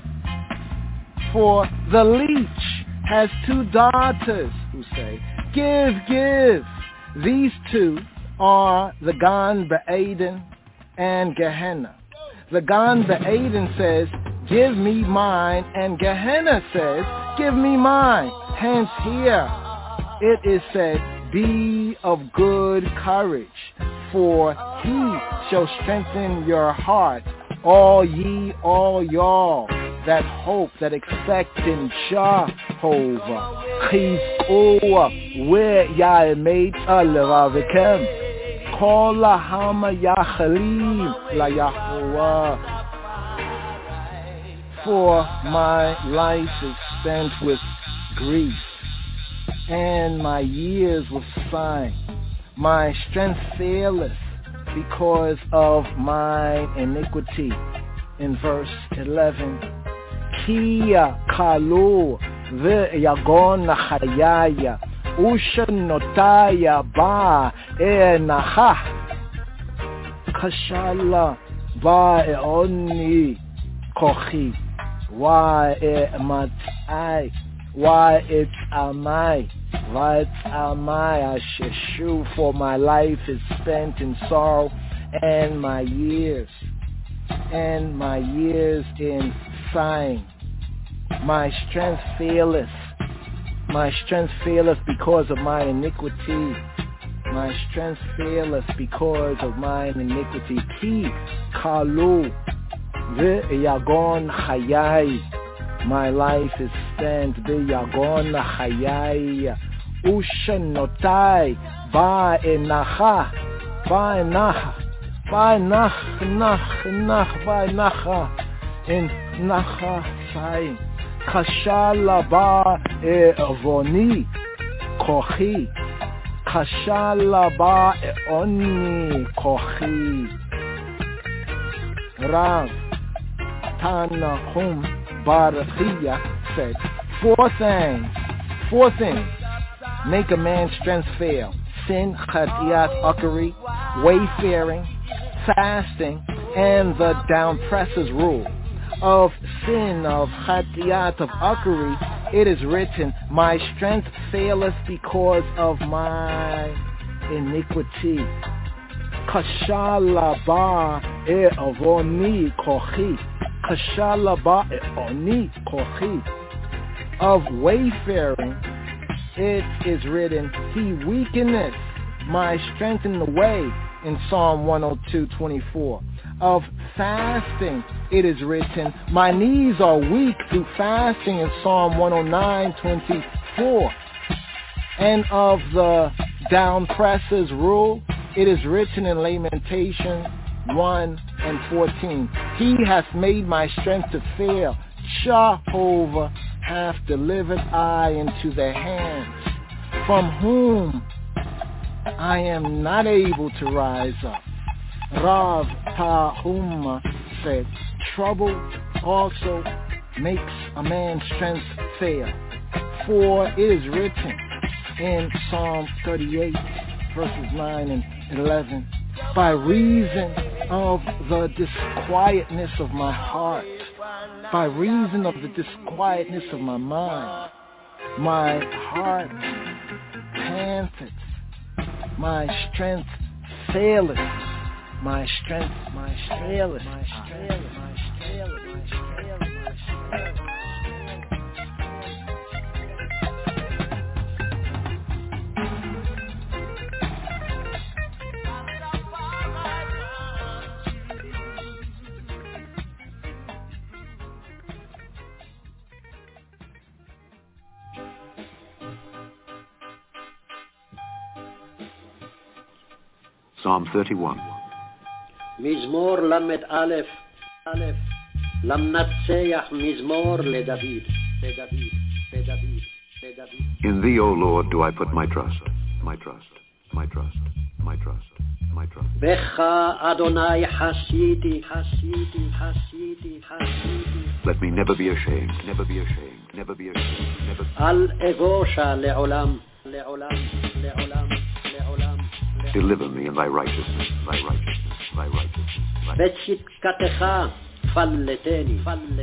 For the leech has two daughters who say, give. These two are the Gan Ba'aden and Gehenna. The Gan Ba'aden says, give me mine, and Gehenna says, give me mine. Hence here it is said, be of good courage, for he shall strengthen your heart. All ye, all y'all that hope, that expect in Jehovah. Chizkua, where Ya'emet al-Ravikem. Kol lahama yachalim la Yahuwah. For my life is spent with grief, and my years with sighing. My strength faileth because of my iniquity. In verse 11, Kia kalu v'yagon nachayaya ushanotaya ba enacha kashala ba eoni kochi wa matai wa it's amai. Right, I sheshu, for my life is spent in sorrow, and my years in sighing. My strength faileth because of my iniquity. My strength faileth because of mine iniquity. Ki kalu v'yagon chayai. My life is spent b'yagon chayai. Ushanotai ba'enacha in nacha sighing. Kashala ba'evoni kochi. Kashala ba'eoni kochi. Rav Tanahum Barachia said, four things make a man's strength fail: sin, chatiat, uckery, wayfaring, fasting, and the down-presses rule. Of sin, of chatiat, of uckery, it is written, my strength faileth because of my iniquity. Kashala ba'evoni kochi. Kashala ba'eoni kochi. Of wayfaring, it is written, he weakeneth my strength in the way, in Psalm 102:24. Of fasting, it is written, my knees are weak through fasting, in Psalm 109:24. And of the down-presses rule, it is written in Lamentation 1:14. He hath made my strength to fail. Jehovah hath delivered I into their hands, from whom I am not able to rise up. Rav Tahuma said, trouble also makes a man's strength fail. For it is written in Psalm 38, verses 9 and 11, by reason of the disquietness of my heart, by reason of the disquietness of my mind, my heart panteth, my strength faileth, my strength faileth, my strength, my faileth, my strength, my strength. Psalm 31. מזמור ל"א, למנצח מזמור לדוד. In thee, O Lord, do I put my trust, my trust, my trust, my trust, my trust. בך אדוני חסיתי. Let me never be ashamed, never be ashamed, never be ashamed, never. אל אבושה לעולם. Deliver me in thy righteousness, thy righteousness, thy righteousness. בצדקתך פלטני.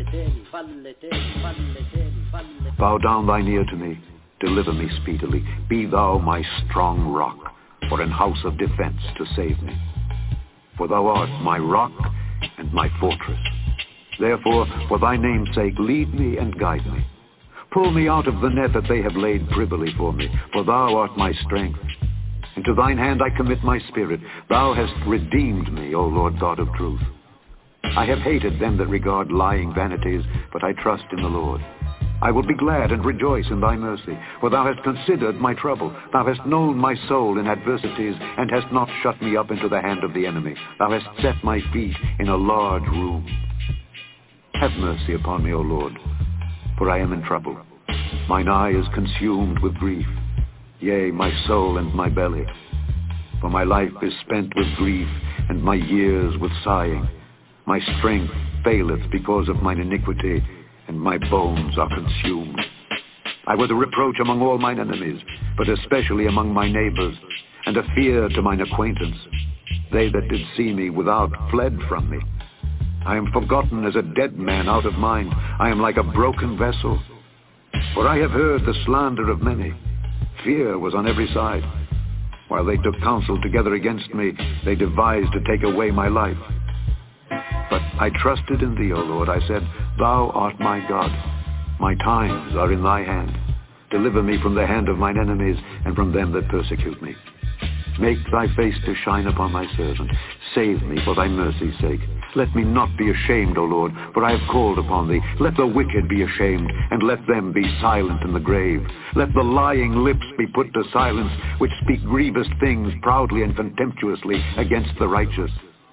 Bow down thine ear to me, deliver me speedily. Be thou my strong rock, or an house of defense to save me. For thou art my rock and my fortress. Therefore, for thy name's sake, lead me and guide me. Pull me out of the net that they have laid privily for me, for thou art my strength. Into thine hand I commit my spirit. Thou hast redeemed me, O Lord God of truth. I have hated them that regard lying vanities, but I trust in the Lord. I will be glad and rejoice in thy mercy, for thou hast considered my trouble. Thou hast known my soul in adversities, and hast not shut me up into the hand of the enemy. Thou hast set my feet in a large room. Have mercy upon me, O Lord, for I am in trouble. Mine eye is consumed with grief, yea, my soul and my belly. For my life is spent with grief, and my years with sighing. My strength faileth because of mine iniquity, and my bones are consumed. I was a reproach among all mine enemies, but especially among my neighbors, and a fear to mine acquaintance. They that did see me without fled from me. I am forgotten as a dead man out of mind. I am like a broken vessel. For I have heard the slander of many. Fear was on every side. While they took counsel together against me, they devised to take away my life. But I trusted in thee, O Lord. I said, thou art my God. My times are in thy hand. Deliver me from the hand of mine enemies and from them that persecute me. Make thy face to shine upon thy servant. Save me for thy mercy's sake. Let me not be ashamed, O Lord, for I have called upon thee. Let the wicked be ashamed, and let them be silent in the grave. Let the lying lips be put to silence, which speak grievous things proudly and contemptuously against the righteous.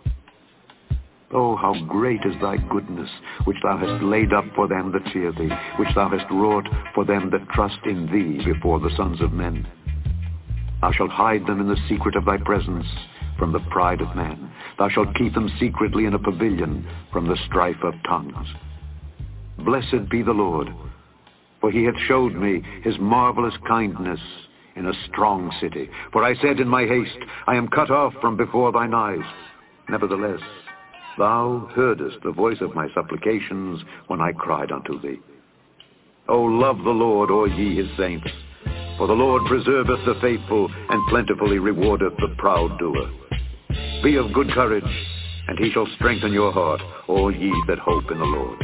Oh, how great is thy goodness, which thou hast laid up for them that fear thee, which thou hast wrought for them that trust in thee before the sons of men. Thou shalt hide them in the secret of thy presence from the pride of man. Thou shalt keep them secretly in a pavilion from the strife of tongues. Blessed be the Lord, for he hath showed me his marvelous kindness in a strong city. For I said in my haste, I am cut off from before thine eyes. Nevertheless, thou heardest the voice of my supplications when I cried unto thee. O love the Lord, all ye his saints, for the Lord preserveth the faithful, and plentifully rewardeth the proud doer. Be of good courage, and he shall strengthen your heart, all ye that hope in the Lord.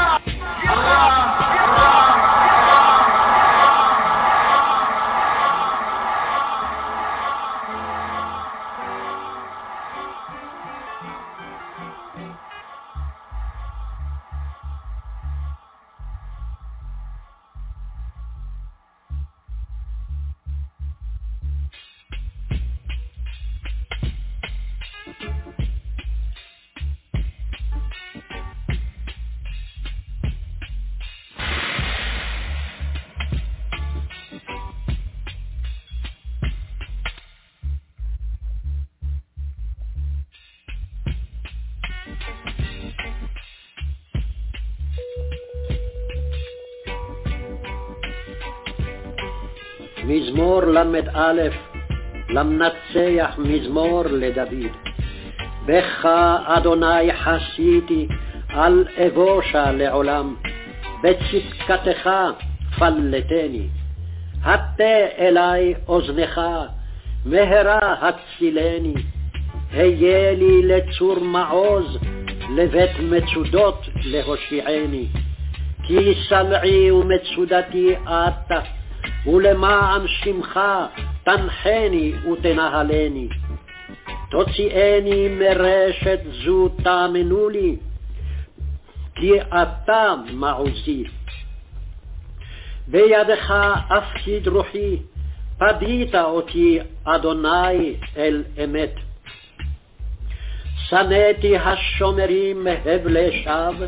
מזמור למ"א, למנצח מזמור לדוד. בך אדוני חסיתי, אל אבושה לעולם, בצדקתך פלטני. הטה אלי אוזנך, מהרה הצילני, היה לי לצור מעוז, לבית מצודות להושיעני. כי סלעי ומצודתי אתה, ולמען שמך תנחני ותנהלני. תוציאני מרשת זו תאמנו לי, כי אתה מעוזי. בידך אפקיד רוחי, פדית אותי אדוני אל אמת. שנאתי השומרים הבלי שווא,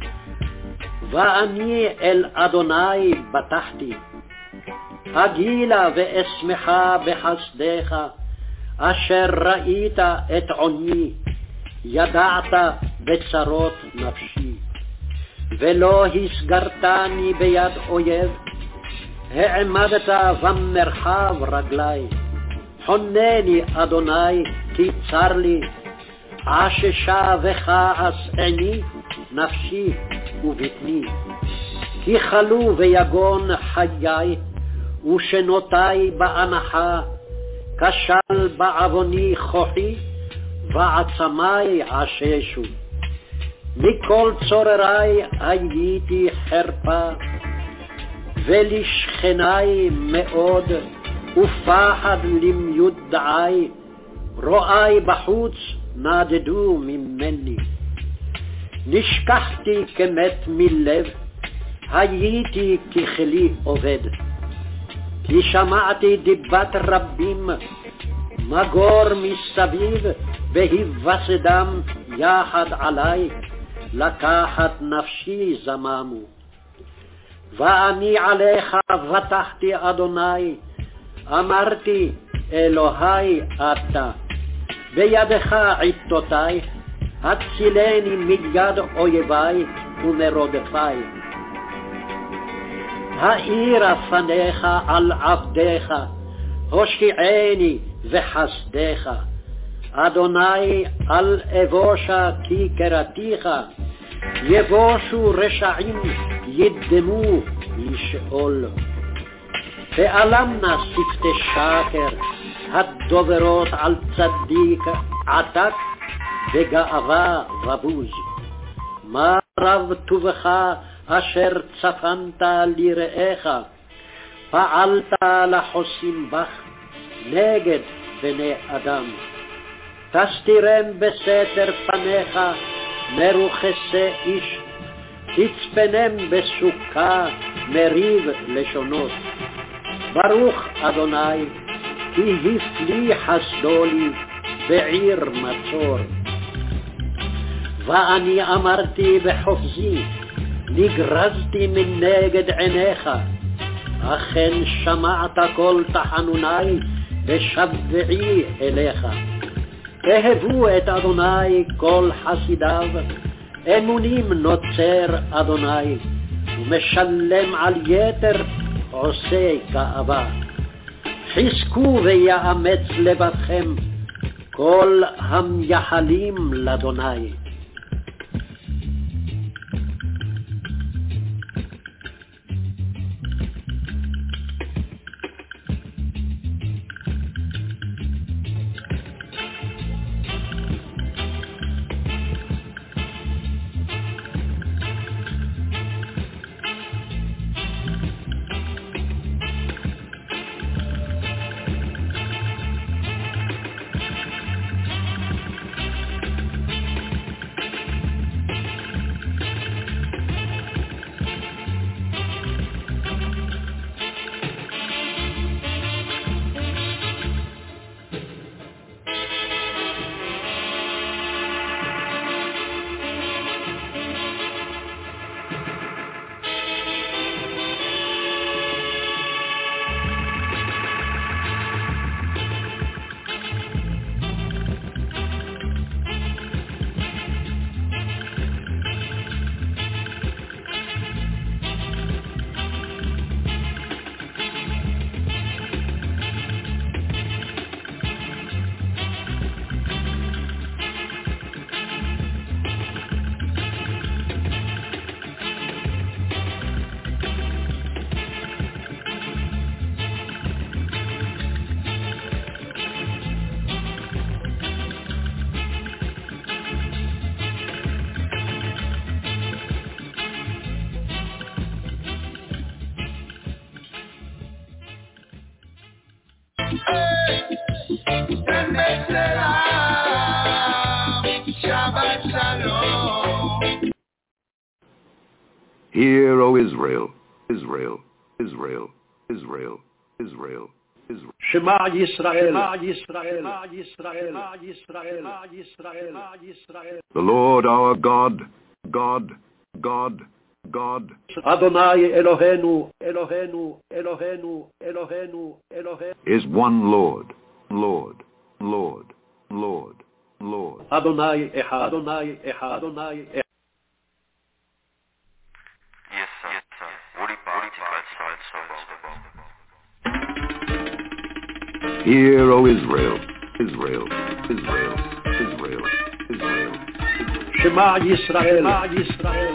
ואני אל אדוני בטחתי. אגילה ואשמחה בחסדך, אשר ראית את עוני, ידעת בצרות נפשי. ולא הסגרתני ביד אויב, העמדת במרחב רגלי. חונני אדוני כי צר לי, עששה וכעס עיני, נפשי ובטני. כי חלו ויגון חיי, ושנותי באנחה, כשל בעווני כוחי, ועצמי עששו. מכל צוררי הייתי חרפה, ולשכני מאוד, ופחד למיוד דעי, רואי בחוץ נדדו ממני. נשכחתי כמת מלב, הייתי ככלי עובד. כי שמעתי דיבת רבים, מגור מסביב, והיווסדם יחד עלי, לקחת נפשי זממו. ואני עליך בטחתי אדוני, אמרתי אלוהי אתה, בידך עיתותי, הצילני מיד אויבי ומרודפי. האיר פניך על עבדיך, הושיעני וחסדך. אדוני אל אבושה כי קראתיך, יבושו רשעים ידמו לשאול. פעלמנה שפתי שקר, הדוברות על צדיק עתק וגאווה ובוז. מה רב טובך אשר צפנת לרעך, פעלת לחוסים בך נגד בני אדם. תסתירם בסתר פניך מרוחסי איש, תצפנם בסוכה מריב לשונות. ברוך אדוני, כי הפליא חסדו לי בעיר מצור. ואני אמרתי בחופזי, נגרזתי מנגד עיניך, אכן שמעת כל תחנוני ושבעי אליך. אהבו את אדוני כל חסידיו, אמונים נוצר אדוני, ומשלם על יתר עושה כאבה. חזקו ויאמץ לבבכם כל המייחלים לאדוני. Hear, O Israel, Israel, Israel, Israel, Israel, Israel. Shema Yisrael, Yisrael, Yisrael, Yisrael, Yisrael, Yisrael. The Lord our God, God, God, God. Adonai Elohenu, Elohenu, Elohenu, Elohenu, Elohenu. Is one Lord, Lord, Lord, Lord, Lord. Adonai Echad, Adonai Echad, Adonai Echad. Yes, sir. Yes, sir. What Hear, O Israel, Israel, Israel, Israel, Israel. Shema Yisrael, Yisrael.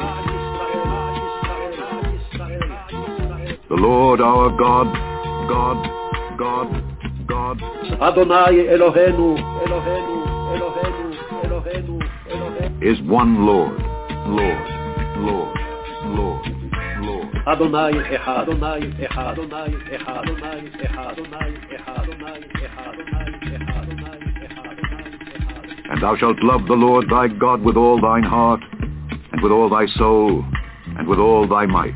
The Lord our God, God, God, God. Adonai Elohenu, Elohenu, Elohenu, Elohenu, Elohenu. Is one Lord, Lord, Lord, Lord, Lord. Adonai Echad, Adonai Echad, Adonai Echad, Adonai Echad, Adonai Echad, Adonai Echad, Adonai Echad, Adonai Echad. And thou shalt love the Lord thy God with all thine heart, and with all thy soul, and with all thy might.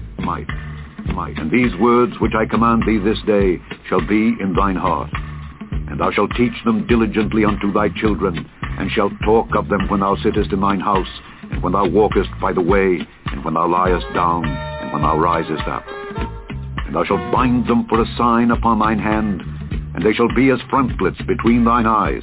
And these words which I command thee this day shall be in thine heart. And thou shalt teach them diligently unto thy children, and shalt talk of them when thou sittest in thine house, and when thou walkest by the way, and when thou liest down, and when thou risest up. And thou shalt bind them for a sign upon thine hand, and they shall be as frontlets between thine eyes.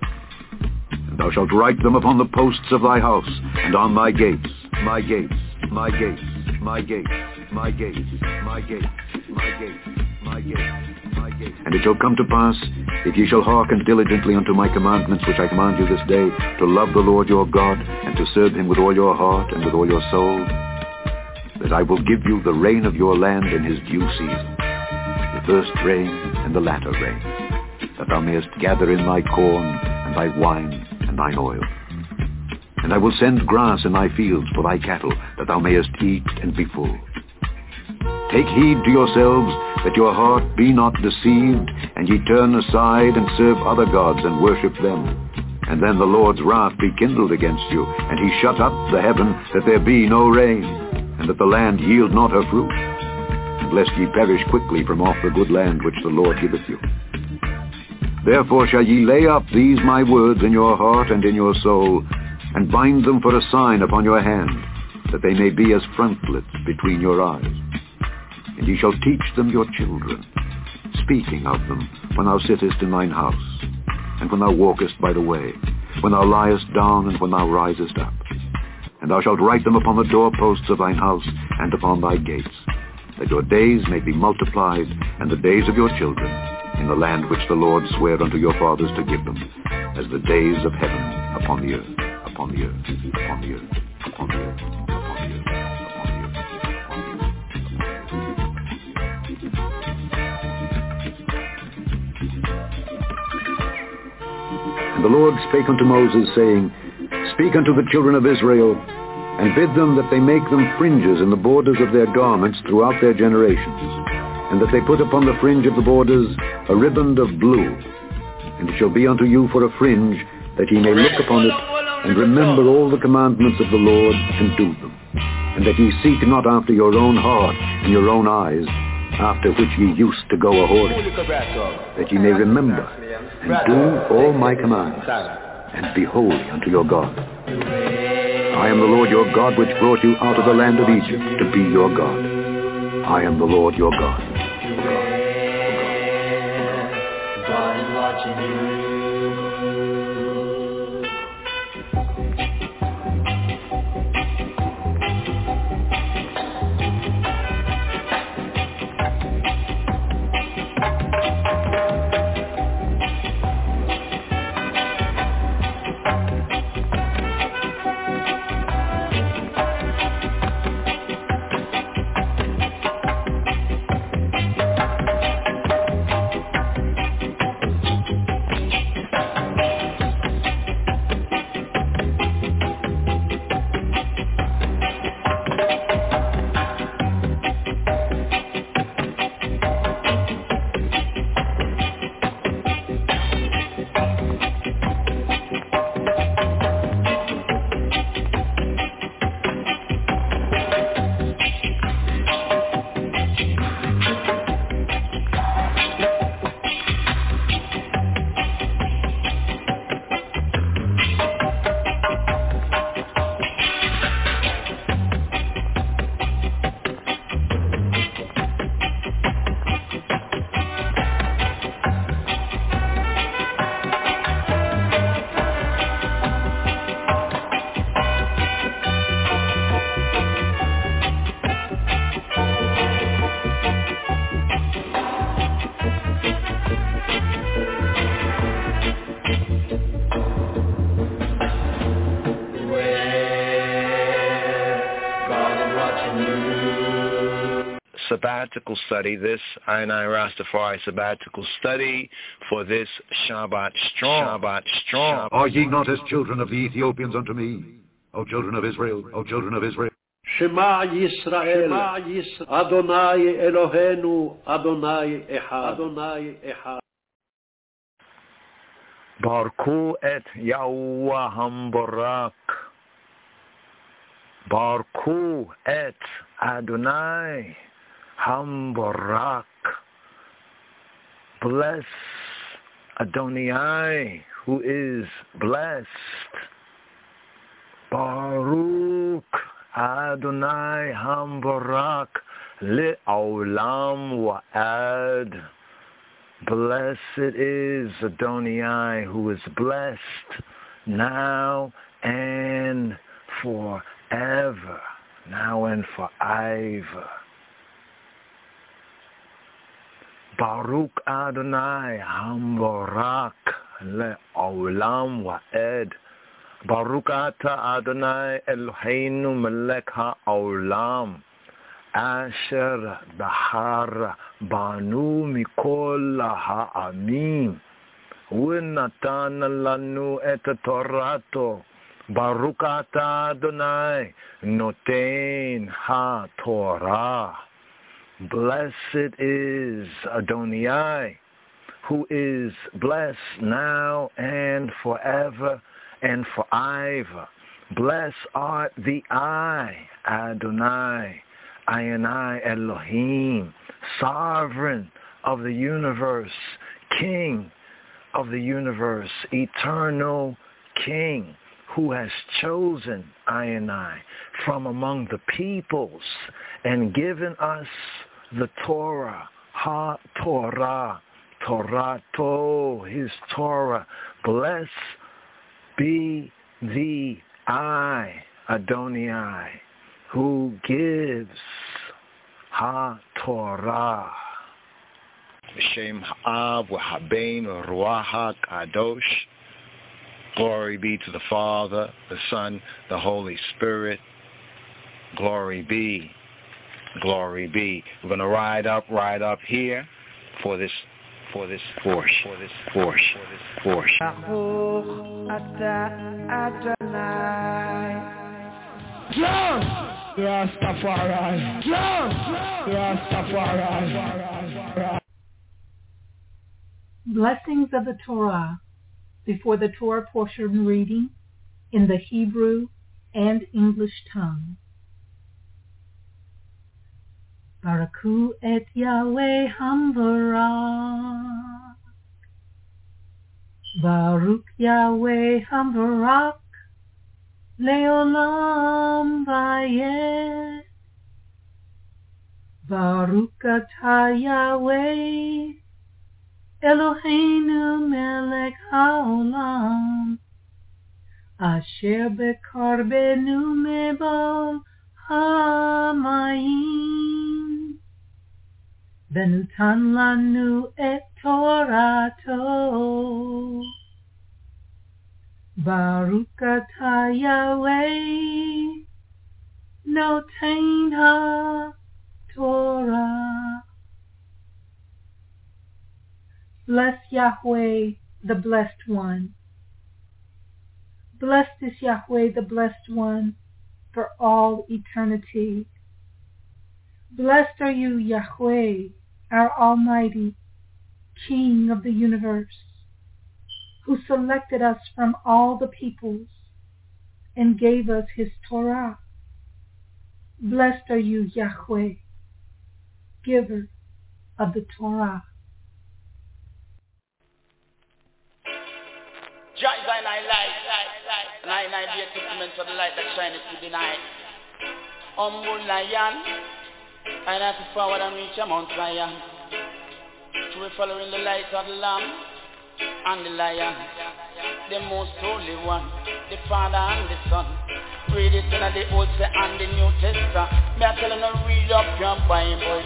And thou shalt write them upon the posts of thy house, and on thy gates, my gates, my gates, my gates, my gates, my gates, my gates, my gates, my gates. And it shall come to pass, if ye shall hearken diligently unto my commandments which I command you this day, to love the Lord your God, and to serve him with all your heart and with all your soul, that I will give you the rain of your land in his due season, the first rain and the latter rain, that thou mayest gather in thy corn, and thy wine, and thine oil. And I will send grass in thy fields for thy cattle, that thou mayest eat and be full. Take heed to yourselves, that your heart be not deceived, and ye turn aside and serve other gods and worship them. And then the Lord's wrath be kindled against you, and he shut up the heaven, that there be no rain, and that the land yield not her fruit, and lest ye perish quickly from off the good land which the Lord giveth you. Therefore shall ye lay up these my words in your heart and in your soul, and bind them for a sign upon your hand, that they may be as frontlets between your eyes. And ye shall teach them your children, speaking of them when thou sittest in thine house, and when thou walkest by the way, when thou liest down, and when thou risest up. And thou shalt write them upon the doorposts of thine house, and upon thy gates, that your days may be multiplied, and the days of your children, in the land which the Lord sware unto your fathers to give them, as the days of heaven upon the earth, upon the earth, upon the earth, upon the earth, upon the earth, upon the earth, upon the earth. And the Lord spake unto Moses, saying, Speak unto the children of Israel, and bid them that they make them fringes in the borders of their garments throughout their generations, and that they put upon the fringe of the borders a riband of blue. And it shall be unto you for a fringe, that ye may look upon it, and remember all the commandments of the Lord, and do them. And that ye seek not after your own heart and your own eyes, after which ye used to go a-whoring, that ye may remember, and do all my commandments, and be holy unto your God. I am the Lord your God, which brought you out of the land of Egypt, to be your God. I am the Lord your God. God is watching you. Sabbatical study, this I Rastafari sabbatical study for this Shabbat Strong. Shabbat Strong. Are ye not as children of the Ethiopians unto me, O children of Israel, O children of Israel? Shema Yisrael, Adonai Eloheinu, Adonai Echad. Barku et Yahuwah Hambarak. Barku et Adonai Hambarak. Bless Adonai, who is blessed. Baruch Adonai Hambarak Le'olam Wa'ad. Blessed is Adonai, who is blessed now and forever. Now and forever. Baruch Adonai Hambarak Le'olam Wa'ad. Baruch Ata Adonai Eloheinu Melech HaOlam Asher Bahar Banu Mikol Ha'amim U'natan Lanu Et Torato. Baruch Ata Adonai Noten HaTorah. Blessed is Adonai, who is blessed now and forever and forever. Blessed art thee, I, Adonai, Ayonai Elohim, sovereign of the universe, king of the universe, eternal king, who has chosen Ayonai from among the peoples and given us the Torah, Ha-Torah, Torato, his Torah. Bless be thee, I, Adonai, who gives Ha-Torah. B'Shem Ha'av V'Habein V'Ruach HaKadosh. Glory be to the Father, the Son, the Holy Spirit. Glory be. Glory be. We're going to ride up here for this portion. Blessings of the Torah before the Torah portion reading in the Hebrew and English tongue. Baraku et Yahweh Hambarak. Baruch Yahweh Hambarak. Leolam Vayed. Baruch Atah Yahweh Eloheinu Melech HaOlam Asher Bekarbenu Mebal HaMayim Venutan Lanu Et Torato. Baruch Atah Yahweh Noten HaTorah. Bless Yahweh, the Blessed One. Blessed is Yahweh, the Blessed One, for all eternity. Blessed are you, Yahweh, our Almighty, King of the universe, who selected us from all the peoples and gave us his Torah. Blessed are you, Yahweh, giver of the Torah. Jah is I light, and I be a testament of the light that shineth through the night. Humble lion, I have to forward and reach a Mount Zion. Through following the light of the Lamb and the Lion, the most holy one, the Father and the Son. Read it in the Old and the New Testament. May I tell you to read up your Bible.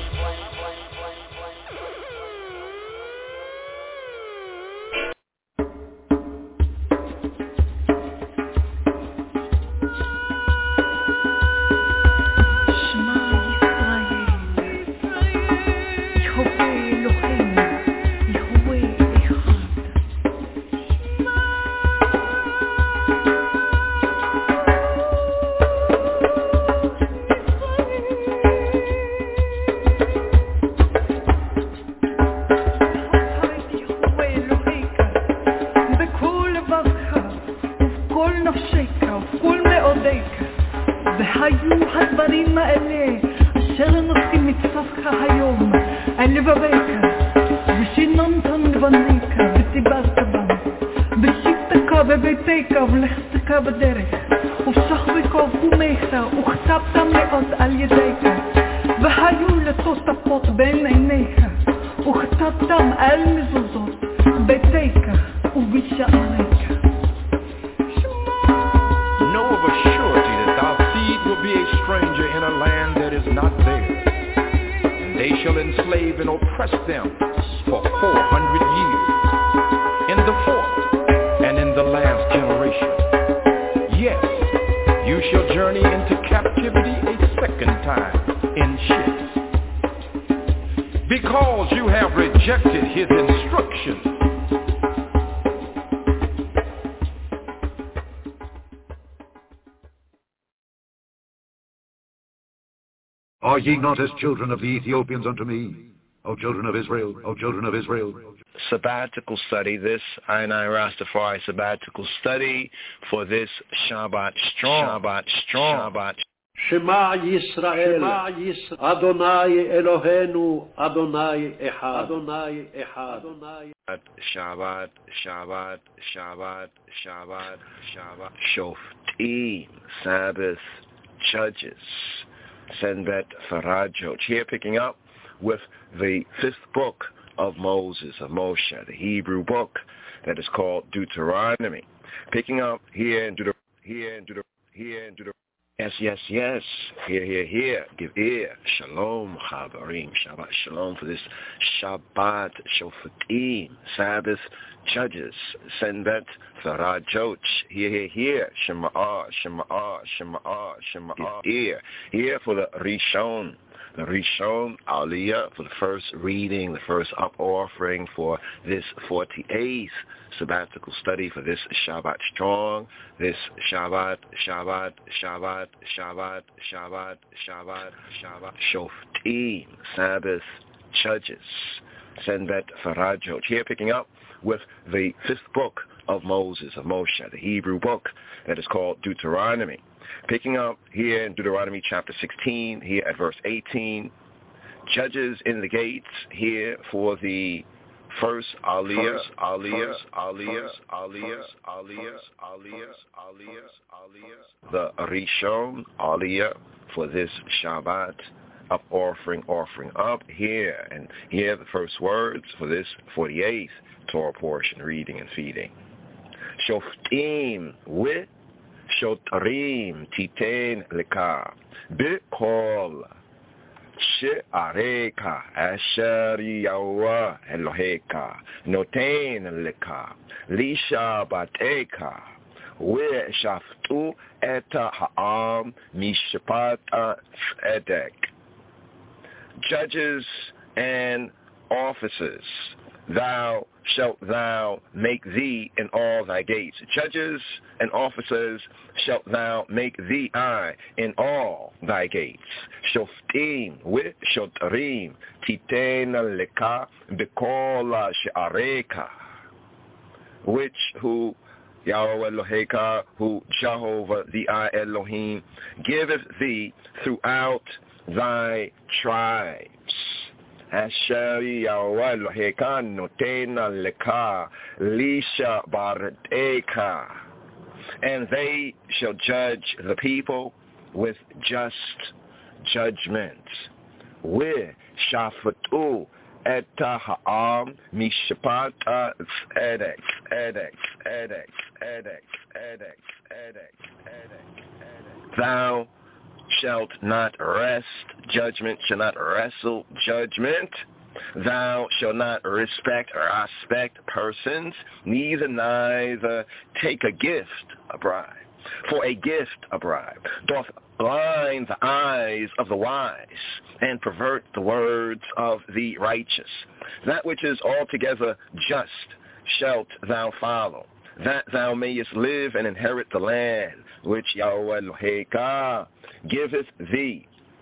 בכל נפשך ובכל מאודך. והיו הדברים האלה אשר נושאים מצווך היום על לבביך, ושיננת גוונך ודיברת בם, בשבתך בביתך ולכתך בדרך, ושכבך ובומך וכתבת מאוד על ידיך, והיו לטוטפות בין עיניך, וכתבתם על מזוזות ביתך ובשעריך. Know of a surety that thy seed will be a stranger in a land that is not theirs, and they shall enslave and oppress them for 400 years, in the fourth and in the last generation. Yes, you shall journey into captivity a second time in ships, because you have rejected his instructions. Are ye not as children of the Ethiopians unto me, O children of Israel, O children of Israel? Sabbatical study, this I Rastafari sabbatical study for this Shabbat Strong. Shabbat Strong. Shabbat Shema Yisrael, Adonai Eloheinu, Adonai Echad, Adonai Echad, Adonai. Shabbat, Shabbat, Shabbat, Shabbat, Shabbat. Shoftim, Sabbath, Judges, Senbet Farajot. Here picking up with the fifth book of Moses, of Moshe, the Hebrew book that is called Deuteronomy. Picking up here in Deuteronomy. Yes. Here. Give ear. Shalom, Chabarim. Shabbat Shalom for this Shabbat, Shoftim, Sabbath, Judges, Senbet, Farajot. Here. Shema'ah. Give ear. Here for the Rishon. The Rishon Aliyah for the first reading, the first up offering for this 48th sabbatical study for this Shabbat Strong, this Shabbat, Shoftim, Sabbath, Judges, Senbet Farajot. Here picking up with the fifth book of Moses, of Moshe, the Hebrew book that is called Deuteronomy. Picking up here in Deuteronomy chapter 16, here at verse 18, Judges in the gates here for the first Aliyah, the Rishon Aliyah for this Shabbat, up offering up here, and here the first words for this 48th Torah portion, reading and feeding. Shoftim with Shotrim titen leka b'kol she'areka asher Yahweh Eloheka noten leka lishabateka ve'shaftu et ha'am mishpat tzedek. Judges and officers, shalt thou make thee in all thy gates. Judges and officers shalt thou make thee in all thy gates. Shoftim with shotrim titena leka b'kol she'areka, which who Yahweh Eloheka, who Jehovah the I Elohim giveth thee throughout thy tribes. Asher Yahweh Eloheka notena leka lisha barateka, and they shall judge the people with just judgment. With shafatu et ha'am mishpat edek. Thou shalt not rest, judgment shall not wrestle judgment. Thou shalt not respect persons, neither take a gift, a bribe. For a gift, a bribe, doth blind the eyes of the wise, and pervert the words of the righteous. That which is altogether just shalt thou follow, that thou mayest live and inherit the land which Yahweh Eloheka giveth thee.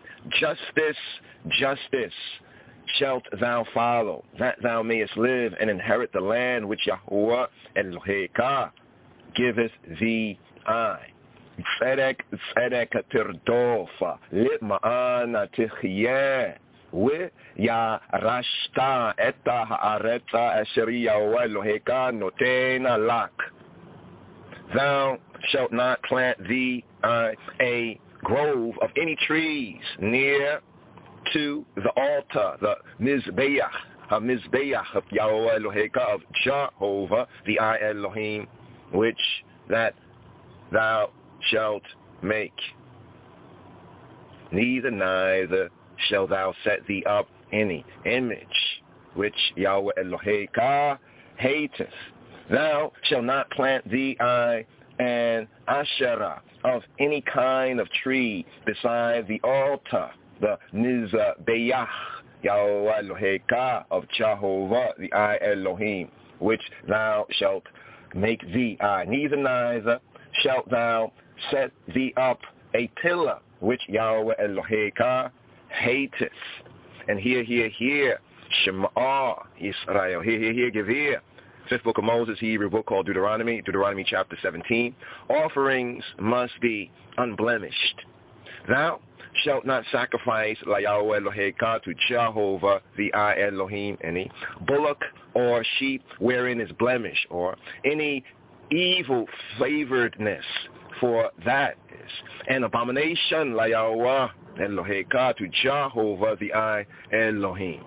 Justice shalt thou follow, that thou mayest live and inherit the land which Yahweh Eloheka giveth thee Tzedek tirdofa litma'ana tichye ya rashta eta ha'aretza asher Yahweh Eloheka notena lak. Thou shalt not plant thee a grove of any trees near to the altar, the Mizbeach of Yahweh Eloheka, of Jehovah, the I Elohim, which that thou shalt make. Neither shalt thou set thee up any image which Yahweh Eloheka hateth. Thou shalt not plant thee an Asherah of any kind of tree beside the altar, the Mizbeach, Yahweh Eloheka, of Jehovah, the I Elohim, which thou shalt make thee. Neither shalt thou set thee up a pillar which Yahweh Eloheka hateth. And hear, Shema Yisrael. Hear, give ear. Fifth book of Moses, Hebrew book called Deuteronomy chapter 17. Offerings must be unblemished. Thou shalt not sacrifice la Yahweh Eloheka to Jehovah, the I Elohim, any bullock or sheep wherein is blemish, or any evil favoredness, for that is an abomination la Yahweh Eloheka to Jehovah, the I Elohim.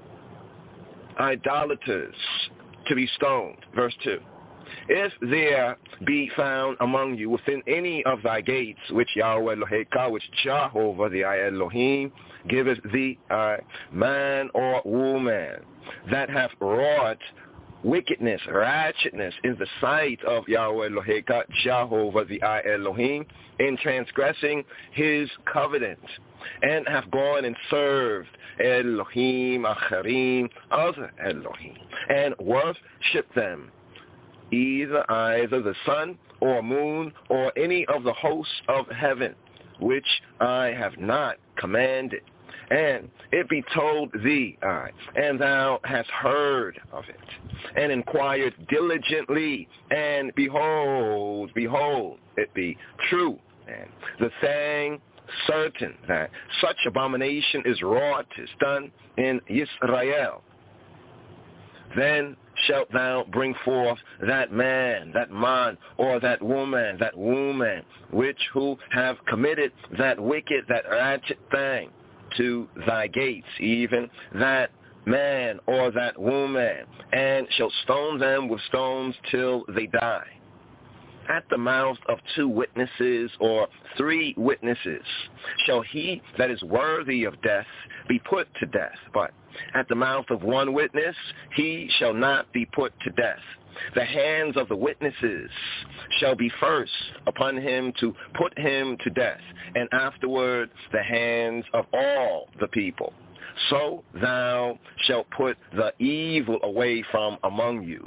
Idolaters to be stoned. Verse 2. If there be found among you within any of thy gates, which Yahweh Eloheka, which Jehovah the I Elohim giveth thee, man or woman, that hath wrought wickedness, ratchetness in the sight of Yahweh Eloheka, Jehovah the I Elohim, in transgressing his covenant, and have gone and served Elohim Acharim, other Elohim, and worship them, either the sun or moon or any of the hosts of heaven, which I have not commanded. And it be told thee, and thou hast heard of it, and inquired diligently, and behold, it be true, and the thing certain that such abomination is wrought, is done in Israel. Then shalt thou bring forth that man, or that woman, which who have committed that wicked, that ratchet thing to thy gates, even that man or that woman, and shalt stone them with stones till they die. At the mouth of 2 witnesses or 3 witnesses shall he that is worthy of death be put to death. But at the mouth of 1 witness he shall not be put to death. The hands of the witnesses shall be first upon him to put him to death, and afterward the hands of all the people. So thou shalt put the evil away from among you.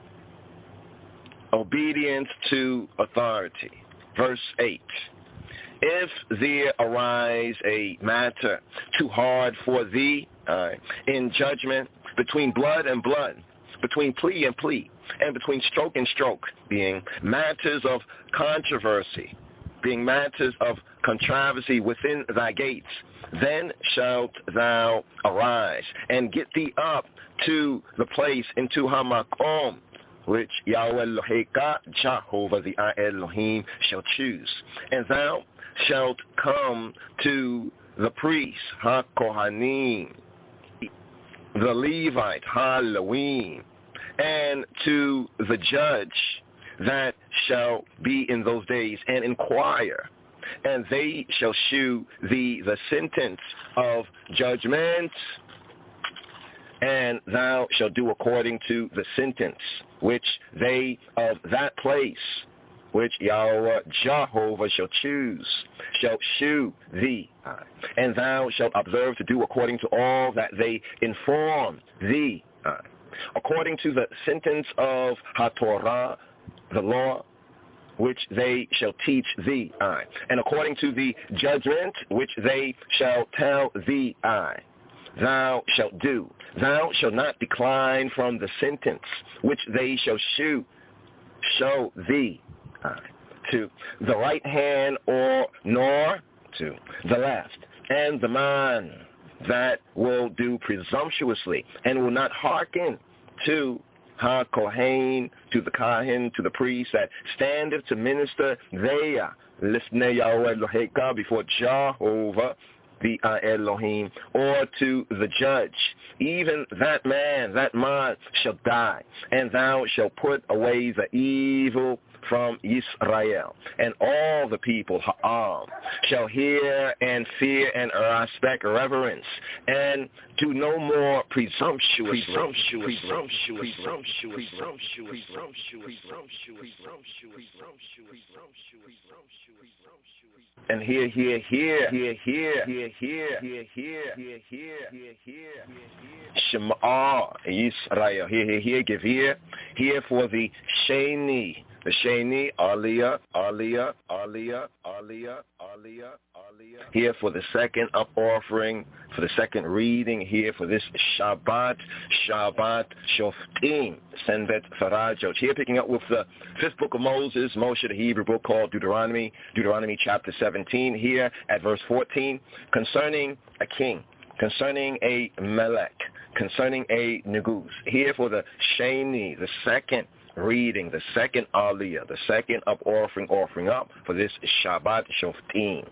Obedience to authority. Verse 8. If there arise a matter too hard for thee in judgment, between blood and blood, between plea and plea, and between stroke and stroke, being matters of controversy, being matters of controversy within thy gates, then shalt thou arise and get thee up to the place into Hamakom, which Yahweh Eloheka, Jehovah the I Elohim, shall choose. And thou shalt come to the priest, HaKohanim, the Levite, HaLewim, and to the judge that shall be in those days, and inquire, and they shall shew thee the sentence of judgment, and thou shalt do according to the sentence which they of that place, which Yahweh Jehovah shall choose, shall shew thee. And thou shalt observe to do according to all that they inform thee, according to the sentence of HaTorah, the law, which they shall teach thee, and according to the judgment which they shall tell thee, thou shalt do. Thou shalt not decline from the sentence which they shall show thee. to the right hand or nor to the left. And the man that will do presumptuously and will not hearken to ha-kohen, to the kahin, to the priest that standeth to minister there, lifnei Yahweh Eloheka, before Jehovah, the Elohim, or to the judge. Even that man shall die, and thou shalt put away the evil from Israel. And all the people, ha'am, shall hear and fear and respect, reverence, and do no more presumptuous. And hear, Shema Yisrael, hear for the Sheni, Aliyah. Here for the second up offering, for the second reading, here for this Shabbat Shoftim, Senvet Farajot. Here picking up with the fifth book of Moses, Moshe, the Hebrew book called Deuteronomy chapter 17, here at verse 14, concerning a king, concerning a melech, concerning a negus. Here for the Sheni, the second reading, the second aliyah, the second up offering up for this Shabbat Shoftim.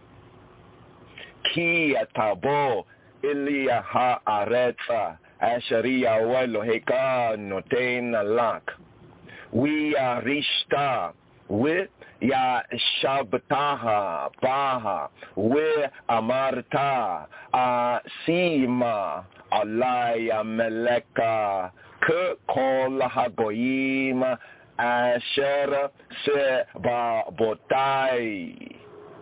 Ki atabo Ilya ha'aretza asheri Yahweh Eloheka noten lak. We are rishta with ya shabtaha baha with amarta asima alaya meleka ke kol hagoyim asher sebabotai.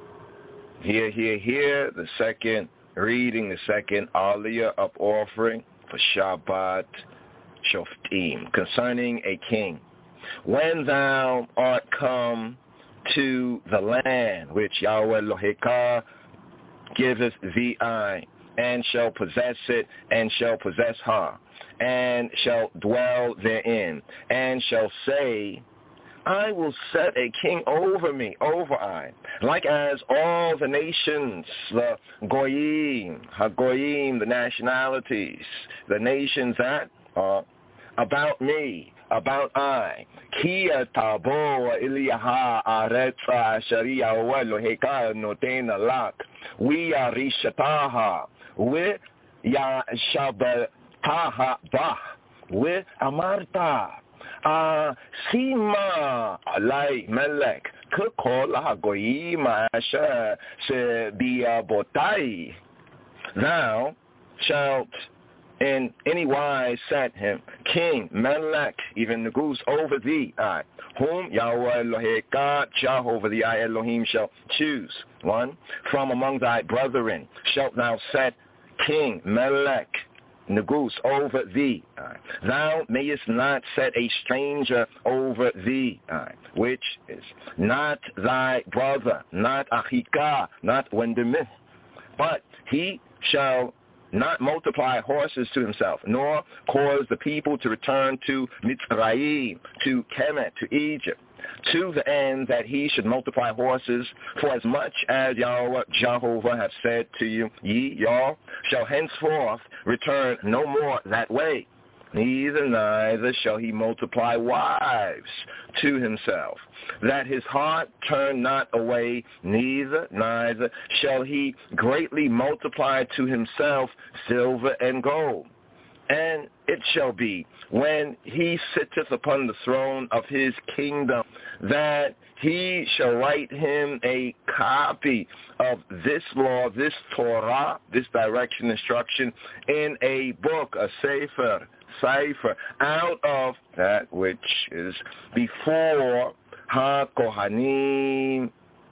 Here, the second reading, the second aliyah up offering for Shabbat Shoftim, concerning a king. When thou art come to the land which Yahweh Eloheka giveth thee, and shall possess it, and shall possess her, and shall dwell therein, and shall say, I will set a king over me, over I, like as all the nations, the goyim, ha-goyim, the nationalities, the nations that are about me, about I. Ki tabo Eliyaha aretza asheri Yahweh Eloheka noten lak. We are rishataha, we yashabataha bah, we amarta. Sima alay melek kekol hagoyim asher sebiabotai. Thou shalt in any wise set him king, melek, even negus over thee, whom Yahweh Eloheka, Jehovah the Elohim, shall choose. One, from among thy brethren shalt thou set king, melek, negus over thee. Thou mayest not set a stranger over thee, which is not thy brother, not achika, not wendemith, but he shall not multiply horses to himself, nor cause the people to return to Mitzrayim, to Kemet, to Egypt, to the end that he should multiply horses, for as much as Yahweh Jehovah hath said to you, ye, y'all, shall henceforth return no more that way. Neither shall he multiply wives to himself, that his heart turn not away, neither shall he greatly multiply to himself silver and gold. And it shall be, when he sitteth upon the throne of his kingdom, that he shall write him a copy of this law, this Torah, this direction, instruction, in a book, a cipher, out of that which is before ha-kohanim,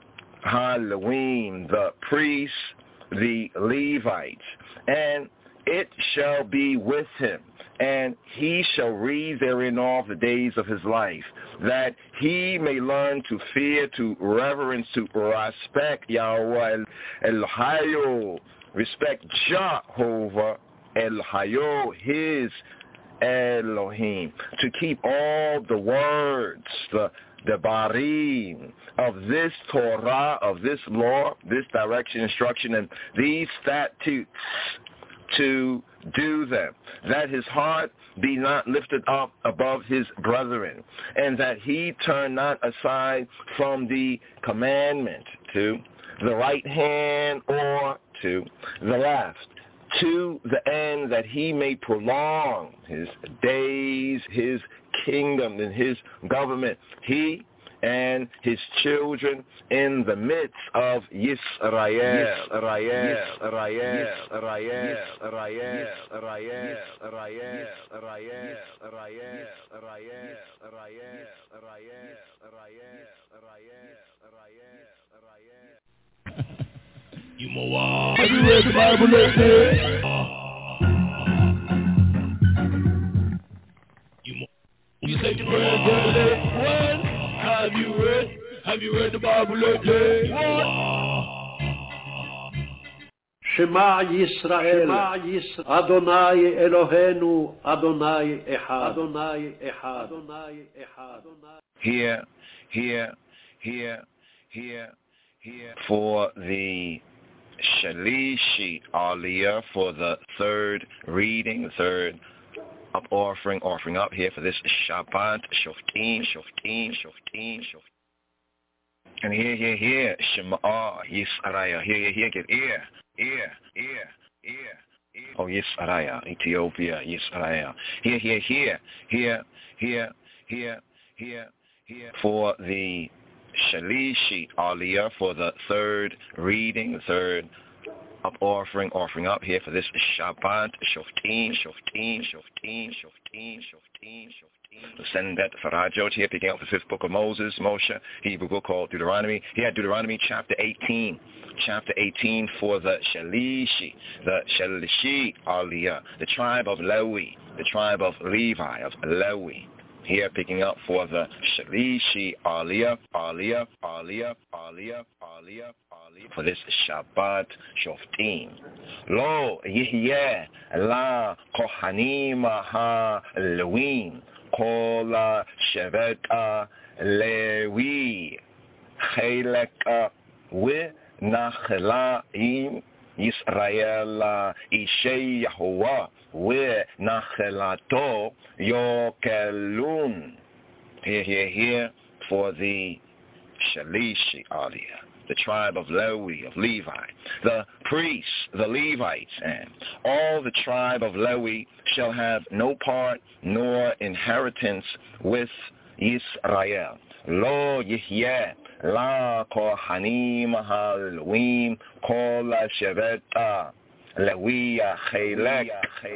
ha-lewim, the priests, the Levites, and it shall be with him, and he shall read therein all the days of his life, that he may learn to fear, to reverence, to respect Yahweh Elohayo, respect Jehovah Elohayo, his Elohim, to keep all the words, the Debarim, of this Torah, of this law, this direction, instruction, and these statutes, to do them, that his heart be not lifted up above his brethren, and that he turn not aside from the commandment to the right hand or to the left, to the end that he may prolong his days, his kingdom, and his government, he and his children in the midst of Yisrael. You know have you read the Bible lately? You said you read the other day. When? Have you read the Bible lately? Shema Yisrael, Adonai Eloheinu, Adonai Echad, Adonai Echad, Adonai Echad. Here, for the Shalishi Aliyah, for the third reading, the third up offering up here for this Shabbat, Shoftim. And here, Shema Yisrael, here, get ear. Oh, Yisrael, Ethiopia, Yisrael. Here, for the Shalishi Aliyah, for the third reading, the third up offering up here for this Shabbat, Shoftim. Send that Farajot here, picking up the fifth book of Moses, Moshe, Hebrew book called Deuteronomy. He had Deuteronomy chapter 18 for the Shalishi Aliyah, the tribe of Lewi, the tribe of Levi, of Lewi. Here picking up for the Shalishi Aliyah, for this Shabbat Shoftim. Lo Yihyeh La Kohanim Ha-Lewim Kol Shevet Lewi Chelek Nachlaim Yisrael Ishei Yahuwah Nachelato Yokelun. Here for the Shalishi Aliyah, the tribe of Lewi, of Levi, the priests, the Levites, and all the tribe of Lewi shall have no part nor inheritance with Yisrael. Lo Yihyeh La Kohanim Ha-Lewim Kol Shevet Lewiya Chelek.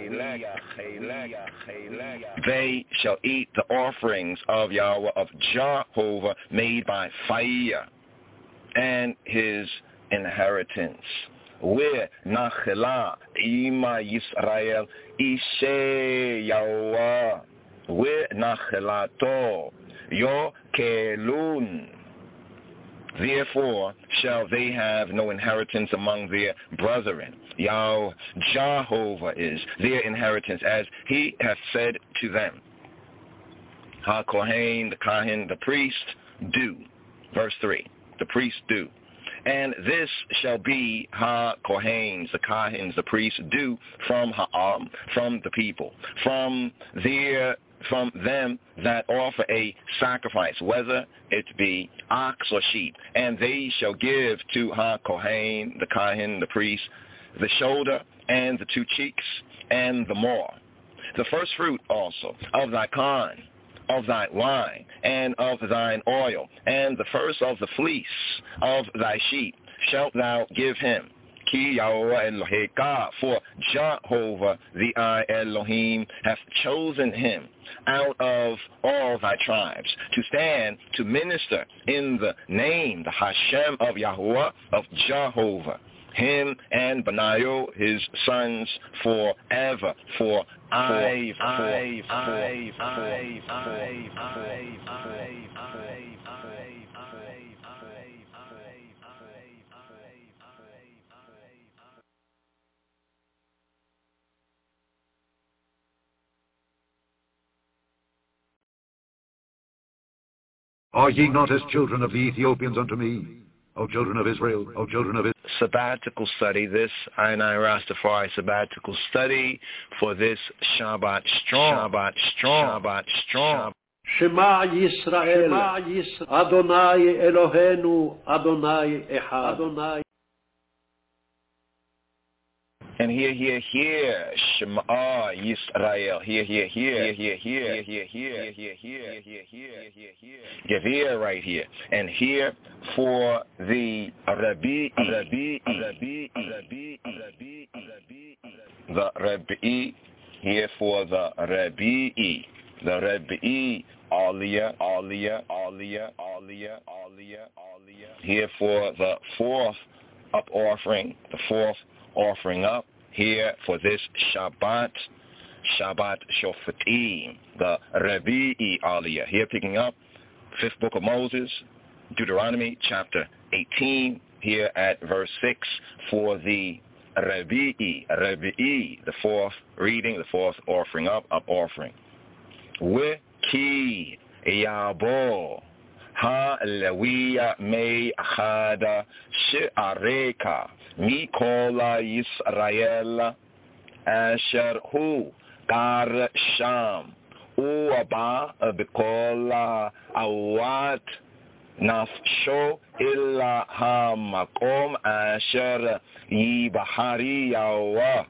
They shall eat the offerings of Yahweh, of Jehovah, made by fire, and his inheritance. Where Nachela Ima Yisrael Ishe Yahweh, where Nachelato Yokelun. Therefore shall they have no inheritance among their brethren. Yahweh Jehovah is their inheritance, as he hath said to them. Ha-Kohen, the Kahin, the priest, do. Verse 3, the priest do. And this shall be Ha-Kohens, the Kahins, the priests, do from Ha'am, from the people, from them that offer a sacrifice, whether it be ox or sheep. And they shall give to Ha-Kohen, the Kahin, the priest, the shoulder and the two cheeks and the maw. The first fruit also of thy corn, of thy wine, and of thine oil, and the first of the fleece of thy sheep shalt thou give him. Ki Yahweh Eloheka, for Jehovah the I Elohim hath chosen him out of all thy tribes to stand to minister in the name, the Hashem of Yahuwah, of Jehovah, him and Benayo his sons forever. For Are ye not as children of the Ethiopians unto me, O children of Israel, O children of Israel? Sabbatical study, this I Rastafari sabbatical study for this Shabbat strong. Shema Yisrael, Adonai Eloheinu, Adonai Echad. And here, Shema Yisrael, here. Gevir right here. And here for the Rabbi, the Rabbi, here for the Rabbi, Aliyah. Here for the fourth up offering, the fourth offering up. Here for this Shabbat Shofatim, the Revi'i Aliyah. Here picking up 5th book of Moses, Deuteronomy chapter 18, here at verse 6 for the Revi'i, the fourth reading, the fourth offering up offering. Wiki Yabo Ha-Lewiya Mei Achada She'areka Mikola Yisrael Asher Hu Gar Sham Uaba Bikola Awat Nafsho Illa Ha-Makom Asher Yibahari Yawa.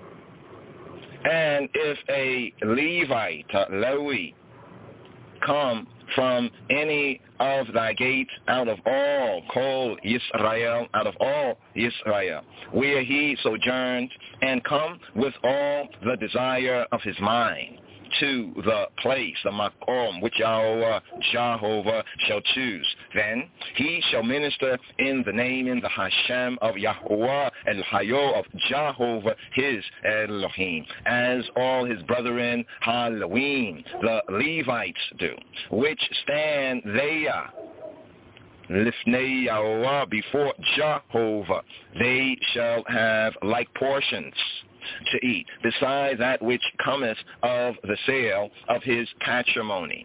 And if a Levite, Lewi, come from any of thy gates out of all, call Yisrael, out of all Yisrael, where he sojourns, and come with all the desire of his mind to the place, the Makom, which our Jehovah shall choose. Then he shall minister in the name, in the Hashem of Yahweh, El-Hayo of Jehovah, his Elohim, as all his brethren, Halloween, the Levites do, which stand there, Lifnei Yahweh, before Jehovah. They shall have like portions to eat, beside that which cometh of the sale of his patrimony.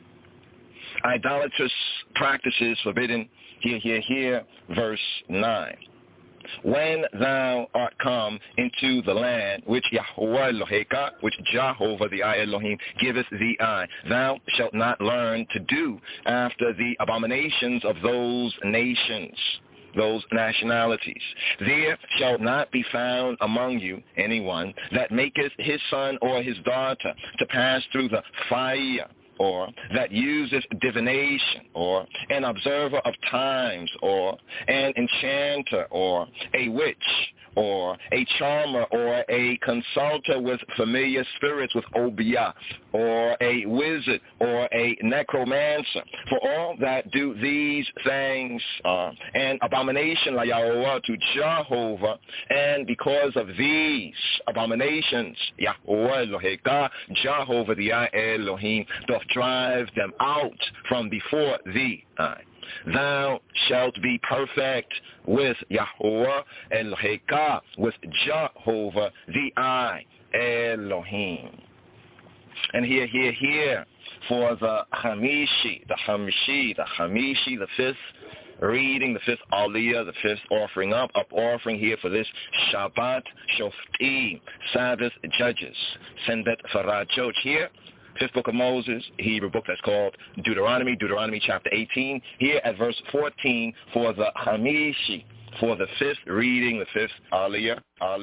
Idolatrous practices forbidden, here, verse 9. When thou art come into the land which Yahweh Eloheka, which Jehovah the Elohim giveth thee, thou shalt not learn to do after the abominations of those nations, those nationalities. There shall not be found among you anyone that maketh his son or his daughter to pass through the fire, or that useth divination, or an observer of times, or an enchanter, or a witch, or a charmer, or a consulter with familiar spirits, with Obiah, or a wizard, or a necromancer. For all that do these things are an abomination la Yahweh to Jehovah, and because of these abominations, Yahweh Eloheka, Jehovah the Elohim, doth drive them out from before thee. Thou shalt be perfect with Yahweh Eloheka, with Jehovah the Elohim. And here, for the Hamishi, the fifth reading, the fifth Aliyah, the fifth offering up offering here for this Shabbat Shoftim, Sabbath Judges, Senbet Farajot here. 5th book of Moses, Hebrew book that's called Deuteronomy chapter 18, here at verse 14 for the Hamishi, for the fifth reading, the fifth Aliyah,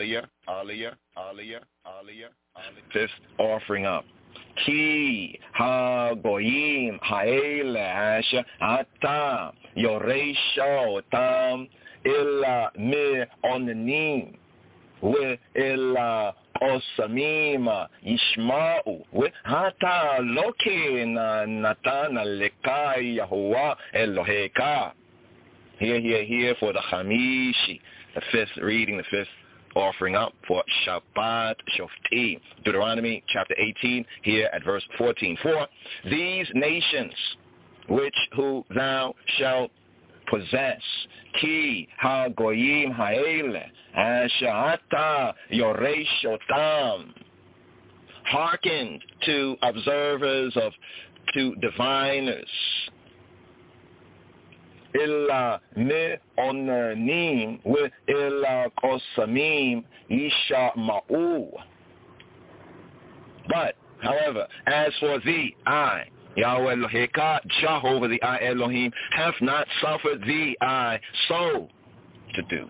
fifth offering up. Ki ha-goyim ha'ele asher ata yoresha otam illa me-onanim ve-illa Osamima Yishma'u Hata Lokina Natana Lekai Yahuwah Eloheka. Here for the Hamishi, the fifth reading, the fifth offering up for Shabbat Shoftim. Deuteronomy chapter 18, here at verse 14. For these nations who thou shalt possess, Ki ha-goyim ha'ele asher yoreshotam, hearkened to observers to diviners, illa me'onanim illa kosamim yishama'u. But, however, as for thee, I, Yahweh Eloheka, Jehovah the I Elohim, have not suffered thee I so to do.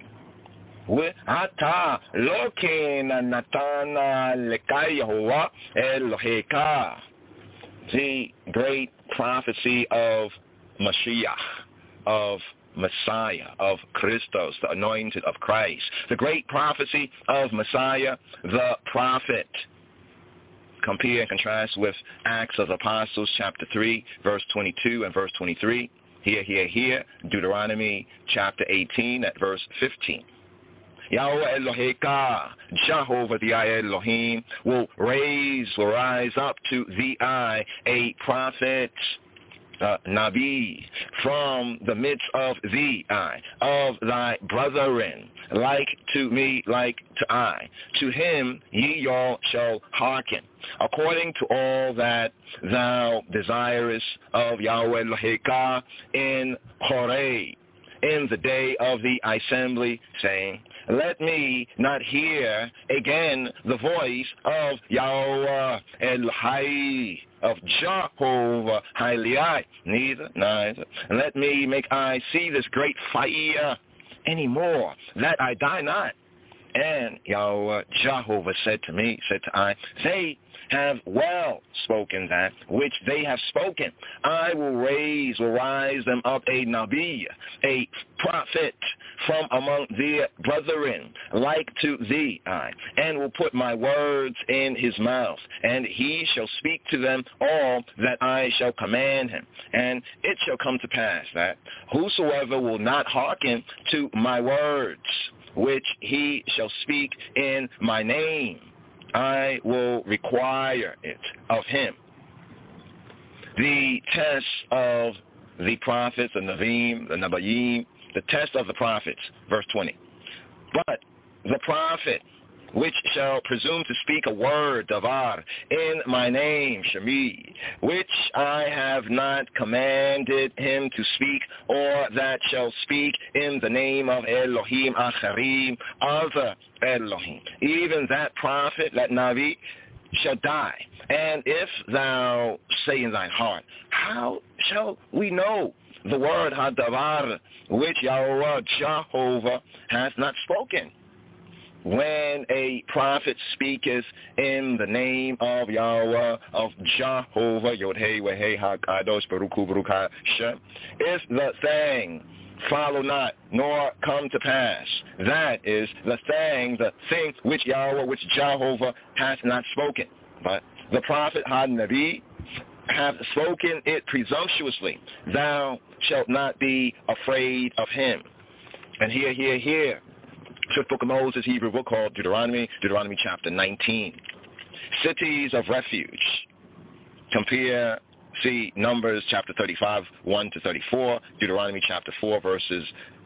Ata lokena natana lekai Yehovah Eloheka. The great prophecy of Mashiach, of Messiah, of Christos, the anointed of Christ. The great prophecy of Messiah, the prophet. Compare and contrast with Acts of the Apostles, chapter 3, verse 22 and verse 23. Here. Deuteronomy, chapter 18, at verse 15. Yahweh Eloheka, Jehovah the I Elohim, will rise up to thee I, a prophet, Nabi, from the midst of thee I, of thy brethren, like to me, like to I. To him ye all shall hearken, according to all that thou desirest of Yahweh Eloheka in Horeb, in the day of the assembly, saying, let me not hear again the voice of Yahweh El-Hai, of Jehovah Haliai, neither. Let me make I see this great fire anymore, that I die not. And Yahweh Jehovah said to I, they have well spoken that which they have spoken. I will rise them up a Nabi, a prophet from among their brethren, like to thee I, and will put my words in his mouth, and he shall speak to them all that I shall command him. And it shall come to pass that whosoever will not hearken to my words, which he shall speak in my name, I will require it of him. The test of the prophets, the Navim, the Nabayim, the test of the prophets, verse 20. But the prophet which shall presume to speak a word, davar, in my name, Shemi, which I have not commanded him to speak, or that shall speak in the name of Elohim Acharim, other Elohim, even that prophet, that Navi, shall die. And if thou say in thine heart, how shall we know the word hadavar, which Yahweh Jehovah has not spoken? When a prophet speaketh in the name of Yahweh, of Jehovah, Yod-Heh, Weh-Heh, Ha-Kadosh, Baruch-Hu, Baruch Ha-Shem, if the thing follow not, nor come to pass, that is the thing which Yahweh, which Jehovah hath not spoken. But the prophet Ha-Nabi hath spoken it presumptuously. Thou shalt not be afraid of him. And here. Fifth book of Moses, Hebrew book called Deuteronomy chapter 19. Cities of refuge. Compare, see Numbers chapter 35, 1 to 34, Deuteronomy chapter 4, verses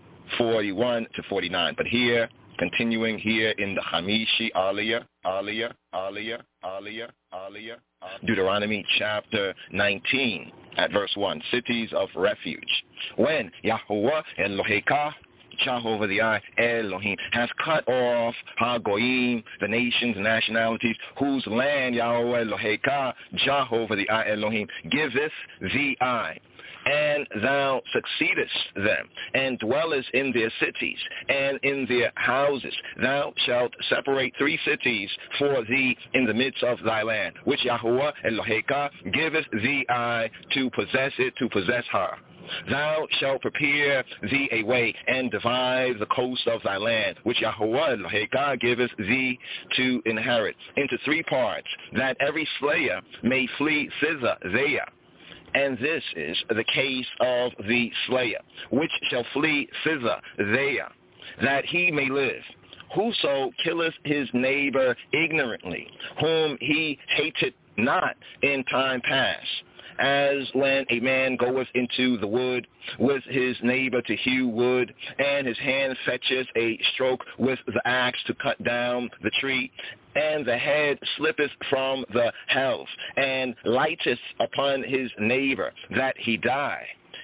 41 to 49. But here, continuing here in the Hamishi Aliyah, Deuteronomy chapter 19 at verse 1, cities of refuge. When Yahweh Eloheka, Jehovah the I Elohim, has cut off Hagoyim, the nations and nationalities, whose land Yahweh Eloheka, Jehovah the I Elohim, giveth thee I, and thou succeedest them, and dwellest in their cities, and in their houses. Thou shalt separate 3 cities for thee in the midst of thy land, which Yahweh Eloheka giveth thee I to possess it, to possess her. Thou shalt prepare thee a way, and divide the coast of thy land, which Yahweh Eloheka giveth thee to inherit, into 3 parts, that every slayer may flee thither there. And this is the case of the slayer, which shall flee thither there, that he may live. Whoso killeth his neighbor ignorantly, whom he hated not in time past, as when a man goeth into the wood with his neighbor to hew wood, and his hand fetcheth a stroke with the axe to cut down the tree, and the head slippeth from the helve, and lighteth upon his neighbor, that he die.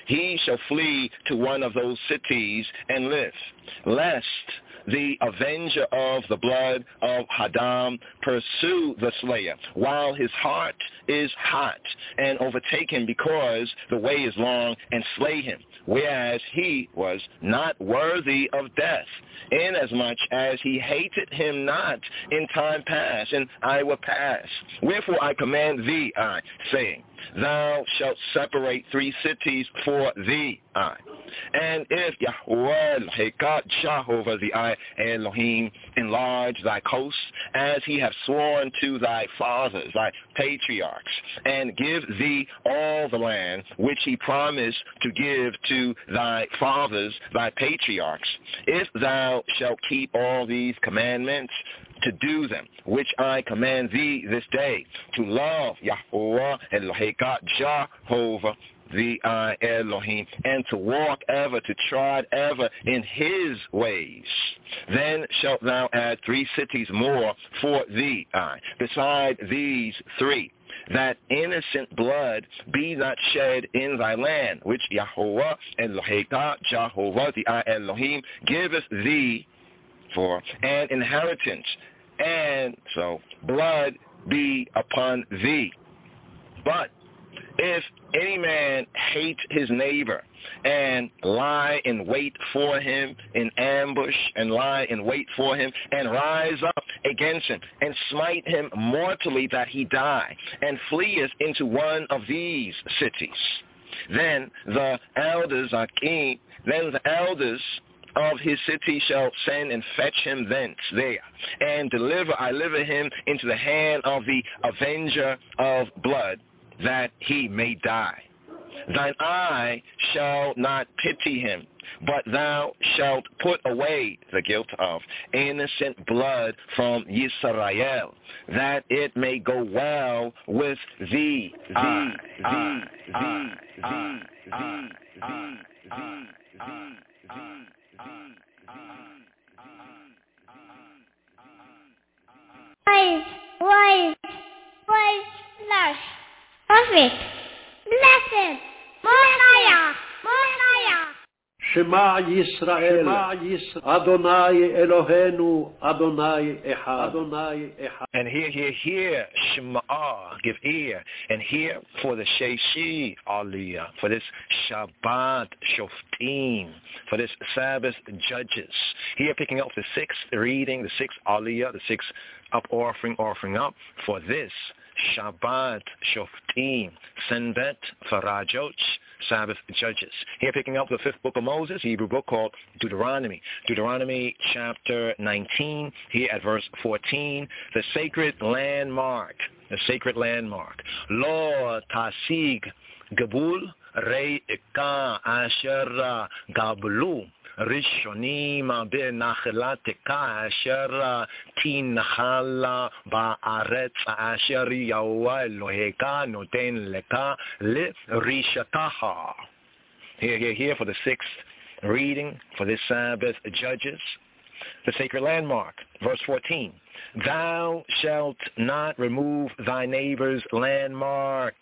he shall flee to one of those cities and live, lest the avenger of the blood of Hadam pursue the slayer while his heart is hot, and overtake him because the way is long, and slay him, whereas he was not worthy of death, inasmuch as he hated him not in time past, and I will pass. Wherefore I command thee, saying, thou shalt separate 3 cities for thee, and if Yahweh Jehovah the Elohim enlarge thy coast, as he hath sworn to thy fathers, thy patriarchs, and give thee all the land which he promised to give to thy fathers, thy patriarchs, if thou shalt keep all these commandments, to do them, which I command thee this day, to love Yahweh Eloheka Jehovah the Elohim, and to walk ever, to trod ever in his ways. Then shalt thou add 3 cities more for thee, beside these 3, that innocent blood be not shed in thy land, which Yahweh Eloheka Jehovah the Elohim giveth thee for an inheritance, and so blood be upon thee. But if any man hate his neighbor, and lie in wait for him in ambush, and lie in wait for him, and rise up against him, and smite him mortally that he die, and fleeth into one of these cities, then the elders of his city shall send and fetch him thence there, and deliver him into the hand of the avenger of blood, that he may die. Thine eye shall not pity him, but thou shalt put away the guilt of innocent blood from Yisrael, that it may go well with thee. Praise, lush, perfect, blessed, Mosiah. Shema Yisrael, Adonai Eloheinu, Adonai Echad. And hear, Shema, give ear, and hear for the Sheshi Aliyah, for this Shabbat Shoftim, for this Sabbath Judges. Here picking up the 6th reading, the 6th Aliyah, the 6th up offering up, for this Shabbat Shoftim, Senbet Farajot, Sabbath Judges. Here picking up the 5th book of Moses, Hebrew book called Deuteronomy. Deuteronomy chapter 19, here at verse 14, the sacred landmark. Lo tasig gabul re'ika asher gablu. Rishonim benachelateka asher tinachala ba'aretz asher Yahweh Eloheka noten leka lirishataha. Here for the 6th reading for this Sabbath Judges, the sacred landmark, verse 14. Thou shalt not remove thy neighbor's landmark.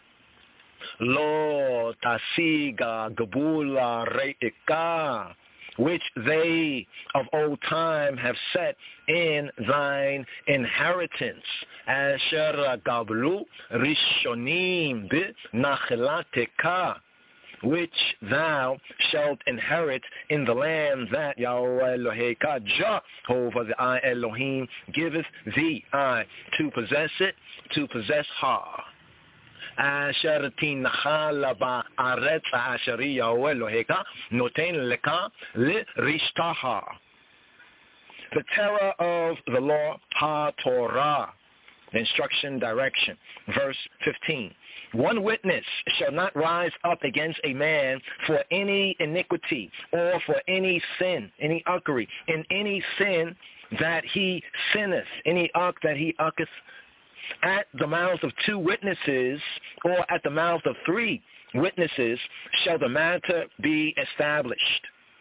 Lo tasiga gabula re'ika, which they of old time have set in thine inheritance. Asher gablu rishonim b'nachelateka, which thou shalt inherit in the land that Yahweh Eloheka Jehovah the Elohim giveth thee, to possess it, to possess her. Asher tinachala ba'aretz asher Yahweh Eloheka noten leka lirishtaha. The terror of the law, ha-Torah, instruction, direction. Verse 15. One witness shall not rise up against a man for any iniquity or for any sin, any uckery, in any sin that he sinneth, any uck that he ucketh. At the mouth of 2 witnesses or at the mouth of 3 witnesses shall the matter be established.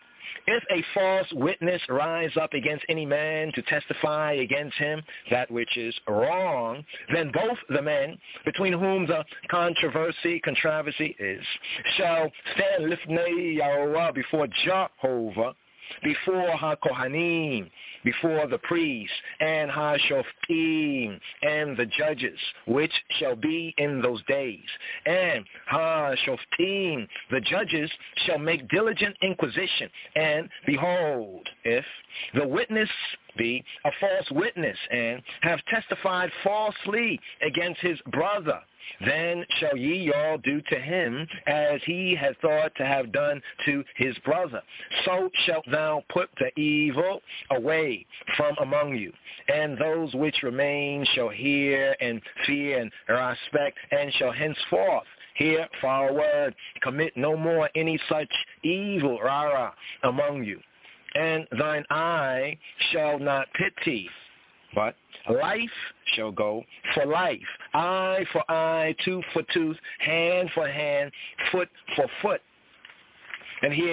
If a false witness rise up against any man to testify against him that which is wrong, then both the men between whom the controversy is shall stand lifnei Yahweh before Jehovah, before HaKohanim, before the priests, and HaShoftim, and the judges, which shall be in those days. And HaShoftim, the judges, shall make diligent inquisition. And behold, if the witness be a false witness, and have testified falsely against his brother, then shall ye all do to him as he had thought to have done to his brother. So shalt thou put the evil away from among you, and those which remain shall hear and fear and respect, and shall henceforth hear forward, commit no more any such evil rara among you. And thine eye shall not pity, but life shall go for life, eye for eye, tooth for tooth, hand for hand, foot for foot. And hear,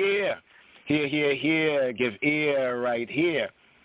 give ear right here.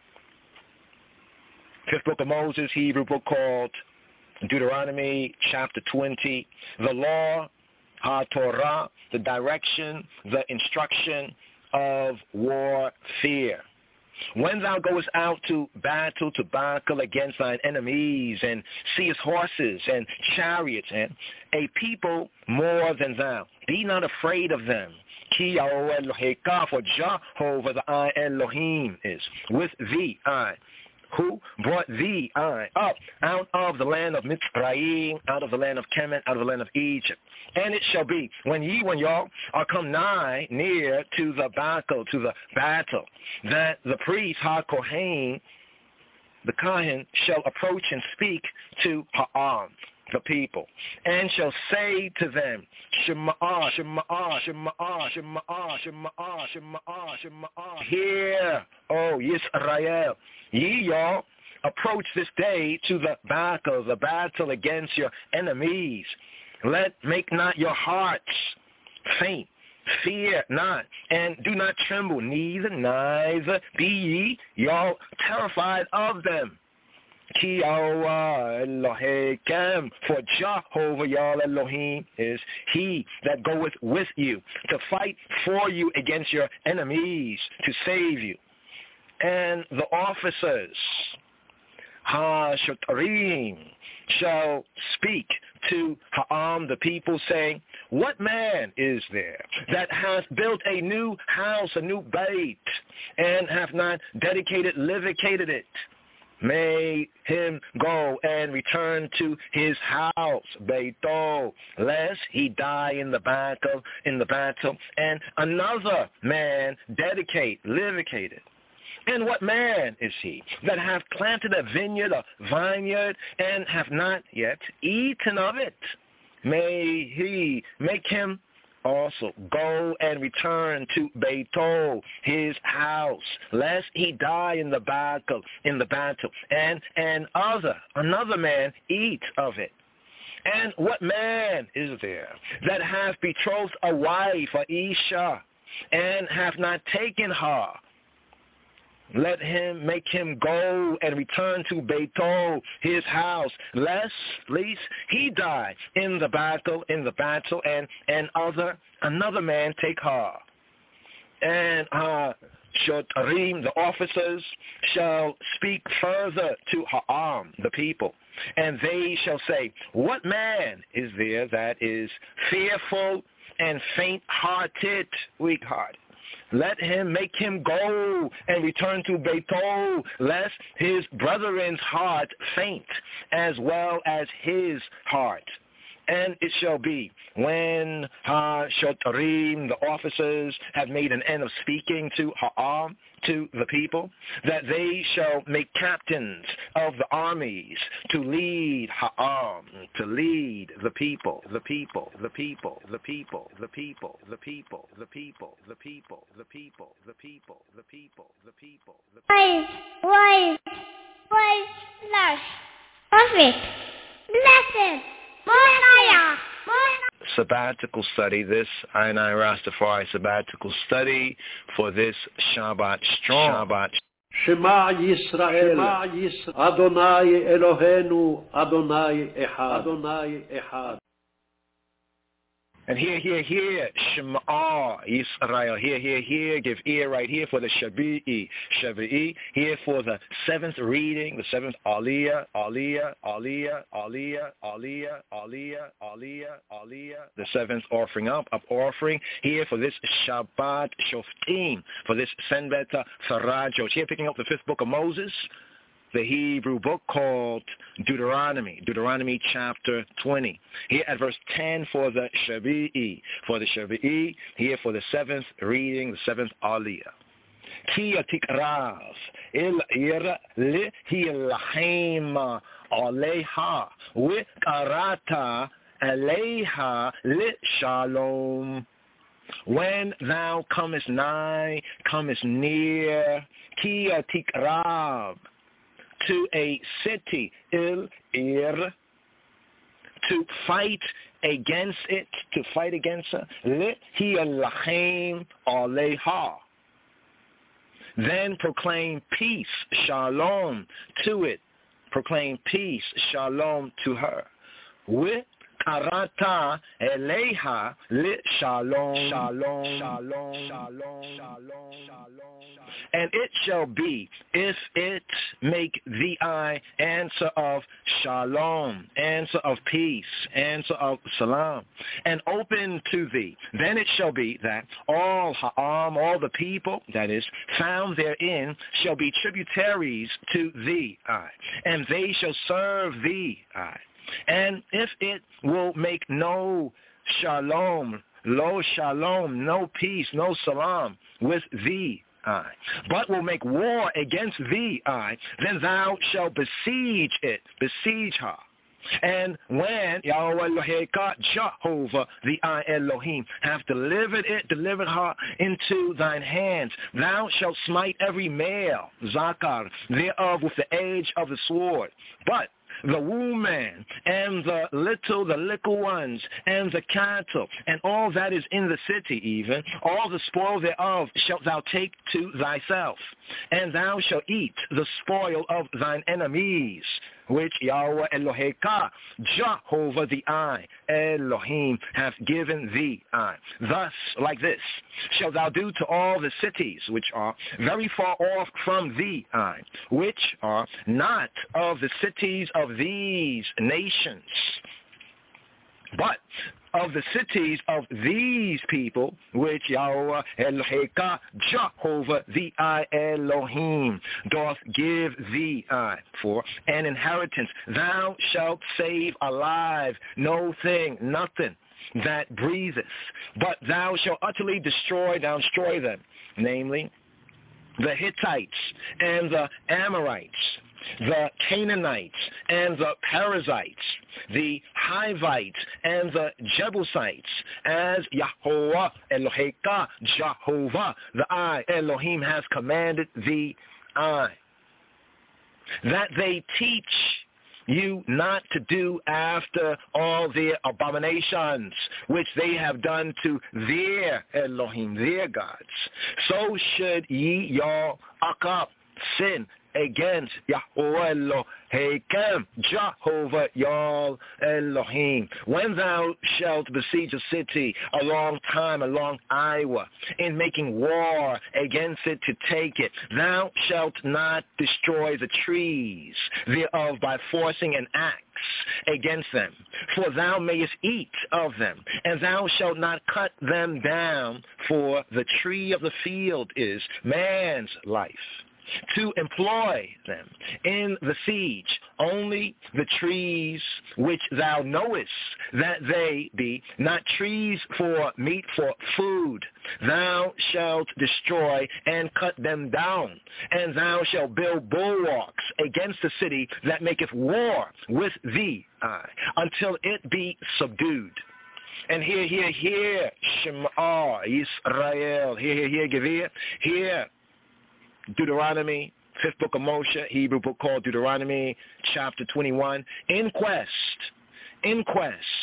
Fifth book of Moses, Hebrew book called Deuteronomy, chapter 20. The law, HaTorah, the direction, the instruction of warfare. When thou goest out to battle against thine enemies, and seest horses and chariots and a people more than thou, be not afraid of them. Ki Eloheka, for Jehovah the I Elohim is with thee, who brought thee up out of the land of Mitzrayim, out of the land of Kemet, out of the land of Egypt. And it shall be, when y'all are come near to the battle, that the priest HaKohen, the Kohen, shall approach and speak to Ha'am, the people, and shall say to them, Shema'ah, Shema'ah, Shema'ah, Shema'ah, Shema'ah, Shema'ah, Shema'ah. Hear, O Yisrael, ye y'all approach this day to the battle against your enemies. Make not your hearts faint. Fear not, and do not tremble, neither be ye y'all terrified of them. Ki Elohim, for Jehovah Yah Elohim is he that goeth with you to fight for you against your enemies, to save you. And the officers, HaShotrim, shall speak to Ha'am, the people, saying, what man is there that hath built a new house, a new bait, and hath not dedicated it? May him go and return to his house, Beito, lest he die in the battle, and another man dedicate it. And what man is he that hath planted a vineyard, a vineyard, and hath not yet eaten of it? May he make him also go and return to Beito, his house, lest he die in the battle, and another man eat of it. And what man is there that hath betrothed a wife, a Isha, and hath not taken her? Let him make him go and return to Beito, his house, lest he die in the battle, and another man take her. And Shotrim, the officers, shall speak further to Ha'am, the people, and they shall say, what man is there that is fearful and faint-hearted, weak-hearted? Let him make him go and return to Beito, lest his brethren's heart faint, as well as his heart. And it shall be, when HaShotrim, the officers, have made an end of speaking to Ha'am, to the people, that they shall make captains of the armies to lead Ha'am, to lead the people. Wise, prophet, blessed, Messiah, sabbatical study, this Inai Rastafari sabbatical study for this Shabbat strong. Shabbat. Shema Yisrael, Adonai Eloheinu, Adonai Echad, Adonai Echad. And here, Shema Yisrael, here, give ear right here for the Shavi'i, here for the seventh reading, the seventh Aliyah, the seventh offering up offering, here for this Shabbat Shoftim, for this Senbeta Farajot, here picking up the fifth book of Moses, the Hebrew book called Deuteronomy chapter 20. Here at verse 10 for the Shavi'i, here for the seventh reading, the seventh Aliyah. Ki atikrav il ira li hilachim aleha we karata aleha li shalom. When thou comest nigh, comest near, ki atikrav, to a city, ir, to fight against it, to fight against her, aleha. Then proclaim peace, shalom, to it. Proclaim peace, shalom, to her. With karata eleha li shalom, shalom, shalom, shalom, shalom, shalom. And it shall be, if it make thee answer of shalom, answer of peace, answer of salam, and open to thee, then it shall be that all ha'am, all the people, that is, found therein, shall be tributaries to thee, and they shall serve thee, And if it will make no shalom, lo shalom, no peace, no salam with thee, but will make war against thee, then thou shalt besiege it, besiege her. And when Yahweh Jehovah, the I Elohim, have delivered her into thine hands, thou shalt smite every male, Zakar, thereof with the edge of the sword. But the woman and the little ones and the cattle and all that is in the city, even all the spoil thereof shalt thou take to thyself, and thou shalt eat the spoil of thine enemies, which Yahweh Eloheka, Jehovah the I Elohim, hath given thee. Thus, like this, shalt thou do to all the cities which are very far off from thee, which are not of the cities of these nations, but of the cities of these people, which Yahweh Eloheka, Jehovah the I Elohim, doth give thee for an inheritance. Thou shalt save alive no thing, nothing that breatheth, but thou shalt utterly destroy them, namely the Hittites and the Amorites, the Canaanites and the Perizzites, the Hivites and the Jebusites, as Yahweh Eloheka, Jehovah, the I Elohim, has commanded thee, that they teach you not to do after all their abominations which they have done to their Elohim, their gods. So should ye, y'all, sin against Yahweh Elohim, Jehovah Yal Elohim. When thou shalt besiege a city a long time, a long Iowa, in making war against it to take it, thou shalt not destroy the trees thereof by forcing an axe against them, for thou mayest eat of them, and thou shalt not cut them down, for the tree of the field is man's life, to employ them in the siege, only the trees which thou knowest that they be not trees for meat, for food, thou shalt destroy and cut them down, and thou shalt build bulwarks against the city that maketh war with thee, until it be subdued. And here, Shema Yisrael, here, give ear, here, Deuteronomy, 5th book of Moshe, Hebrew book called Deuteronomy, chapter 21. Inquest,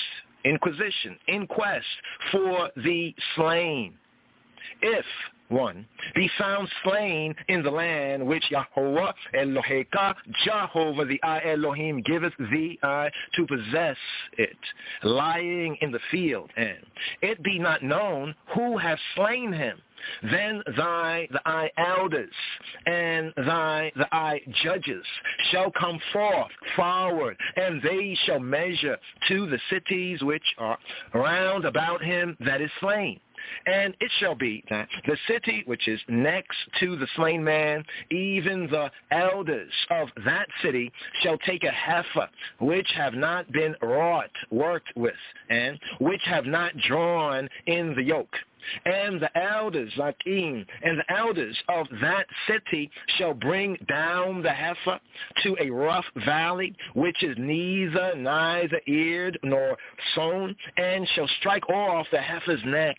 inquisition, inquest for the slain. If one be found slain in the land which Yahweh Eloheka, Jehovah the I Elohim, giveth thee to possess it, lying in the field, and it be not known who hath slain him, then the elders and the judges shall come forward, and they shall measure to the cities which are round about him that is slain. And it shall be that the city which is next to the slain man, even the elders of that city shall take a heifer which have not been worked with, and which have not drawn in the yoke. And the elders, Zakim, and the elders of that city shall bring down the heifer to a rough valley, which is neither eared nor sown, and shall strike off the heifer's neck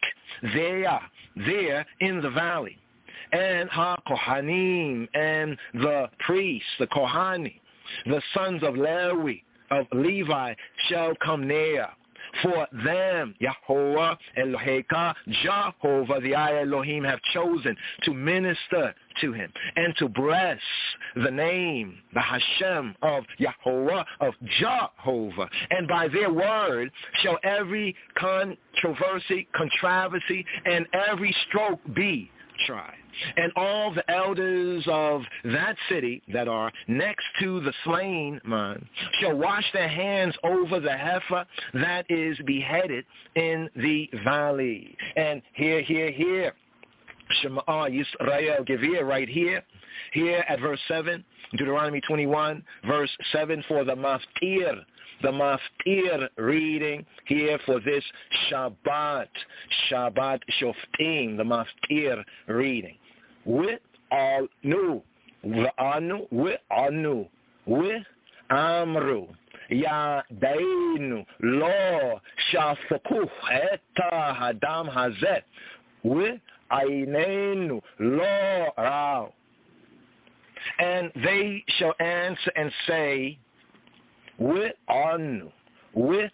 there in the valley. And ha-Kohanim, and the priests, the Kohani, the sons of Levi shall come near. For them, Yahweh Eloheka, Jehovah the I Elohim, have chosen to minister to him and to bless the name, the Hashem of Yahweh, of Jehovah. And by their word shall every controversy, and every stroke be tried. And all the elders of that city that are next to the slain man shall wash their hands over the heifer that is beheaded in the valley. And here, Shema Yisrael Gevir, right here at verse 7, Deuteronomy 21, verse 7, for the maftir reading here for this Shabbat Shoftim, the maftir reading. With all nu, with amru, yadeinu lo shafaku eta hadam hazet, with ainenu lo rao. And they shall answer and say, with anu, with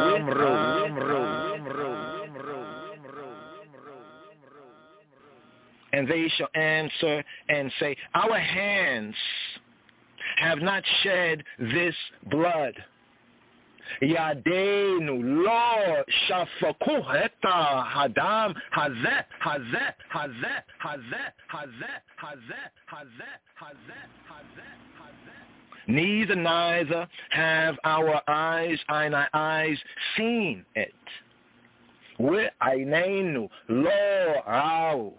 amru. And they shall answer and say, our hands have not shed this blood. Yadeinu lo shafaku eta hadam hazet. Neither have our eyes seen it. We ainenu lo rao.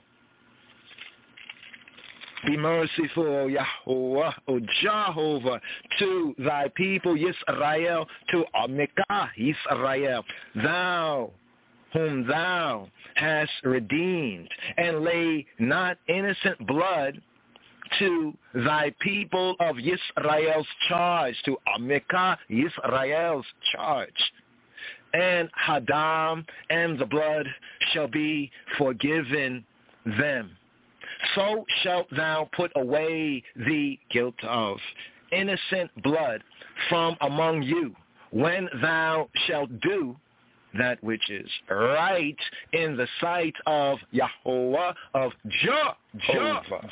Be merciful, Yahweh, O Jehovah, to thy people, Yisrael, to Amika, Yisrael, thou, whom thou hast redeemed, and lay not innocent blood to thy people of Yisrael's charge, to Amika, Yisrael's charge. And Hadam, and the blood shall be forgiven them. So shalt thou put away the guilt of innocent blood from among you, when thou shalt do that which is right in the sight of Yahweh, of Jehovah.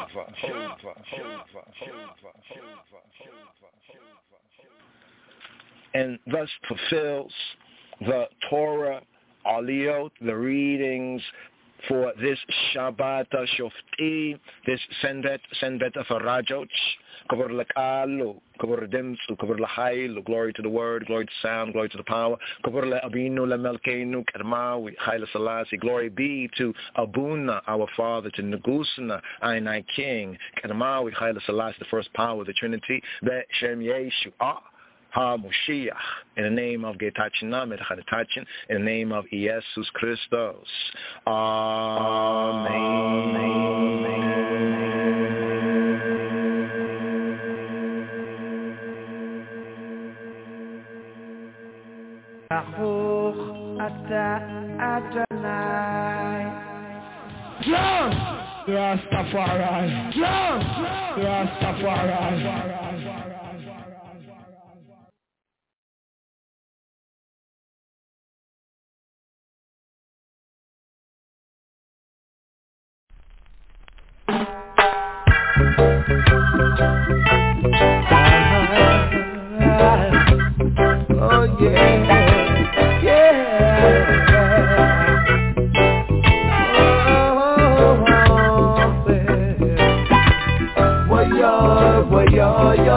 And thus fulfills the Torah Aliyot, the readings for this Shabbat Shofti, this Sendet Farajoch, Kavur Lekalu, Kavur Dimsu, Kavur Lahailu, glory to the word, glory to sound, glory to the power, Kavur Abinu Lemelkenu, Kermawi, Haile Selassie, glory be to Abuna, our Father, to Negusna, Ainai King, Kermawi, Haile Selassie, the first power of the Trinity, Be Shem Yeshua. Ha-Moshiach, in the name of Getachinam, in the name of Jesus Christos. Baruch Ata Adonai. John! Rastafari! John! Rastafari!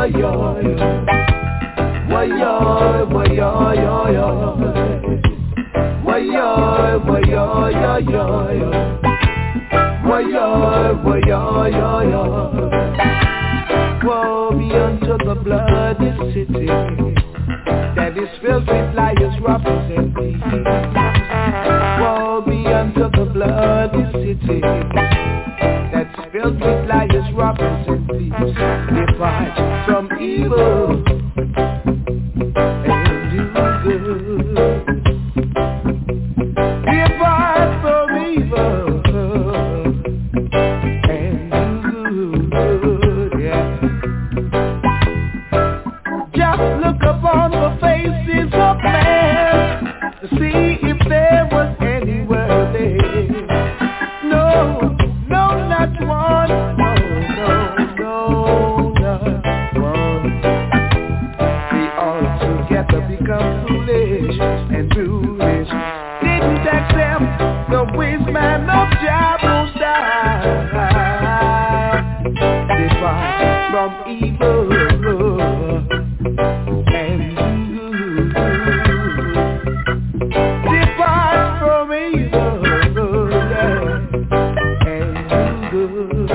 Woe be unto the bloody city that is filled with liars, robbers, and thieves. Woe be unto the bloody city that's filled with liars, robbers, and thieves. Depart from evil and do good. Depart from evil and do good, yeah. Just look upon the faces of men to see if there was anywhere there. No, not one. No, not one. They all together become foolish and foolish. Didn't accept the wisdom of Jerusalem. Depart from evil and good. Depart from evil and good.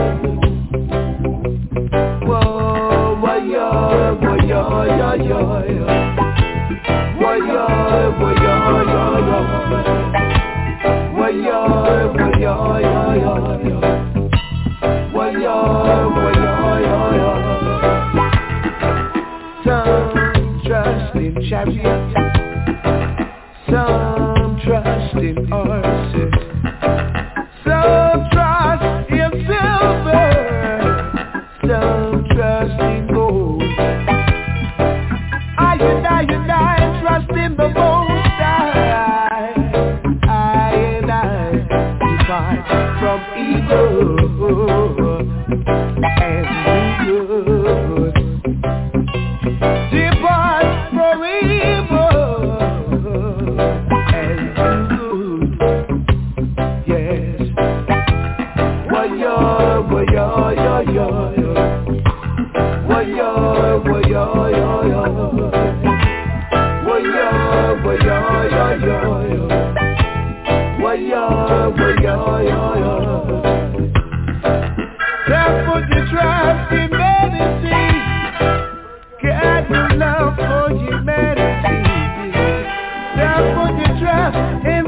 Whoa, why-ya, why-ya, ya-ya. Why-ya, why-ya, ya-ya. Why-ya, why-ya, ya-ya. Why-ya, why-ya, ya-ya. Some trust in chariots, some trust in horses, some trust in silver, some trust in gold. I trust in the Most High. I depart from evil and do good. Depart from evil and do good. Yes. Why-ya, why-ya, ya-ya. Why-ya, why-ya, ya-ya. Why-ya, why-ya, ya-ya. Why-ya, why-ya, ya-ya. Can't put your trust in medicine. Can't you love for humanity? Can't put your trust in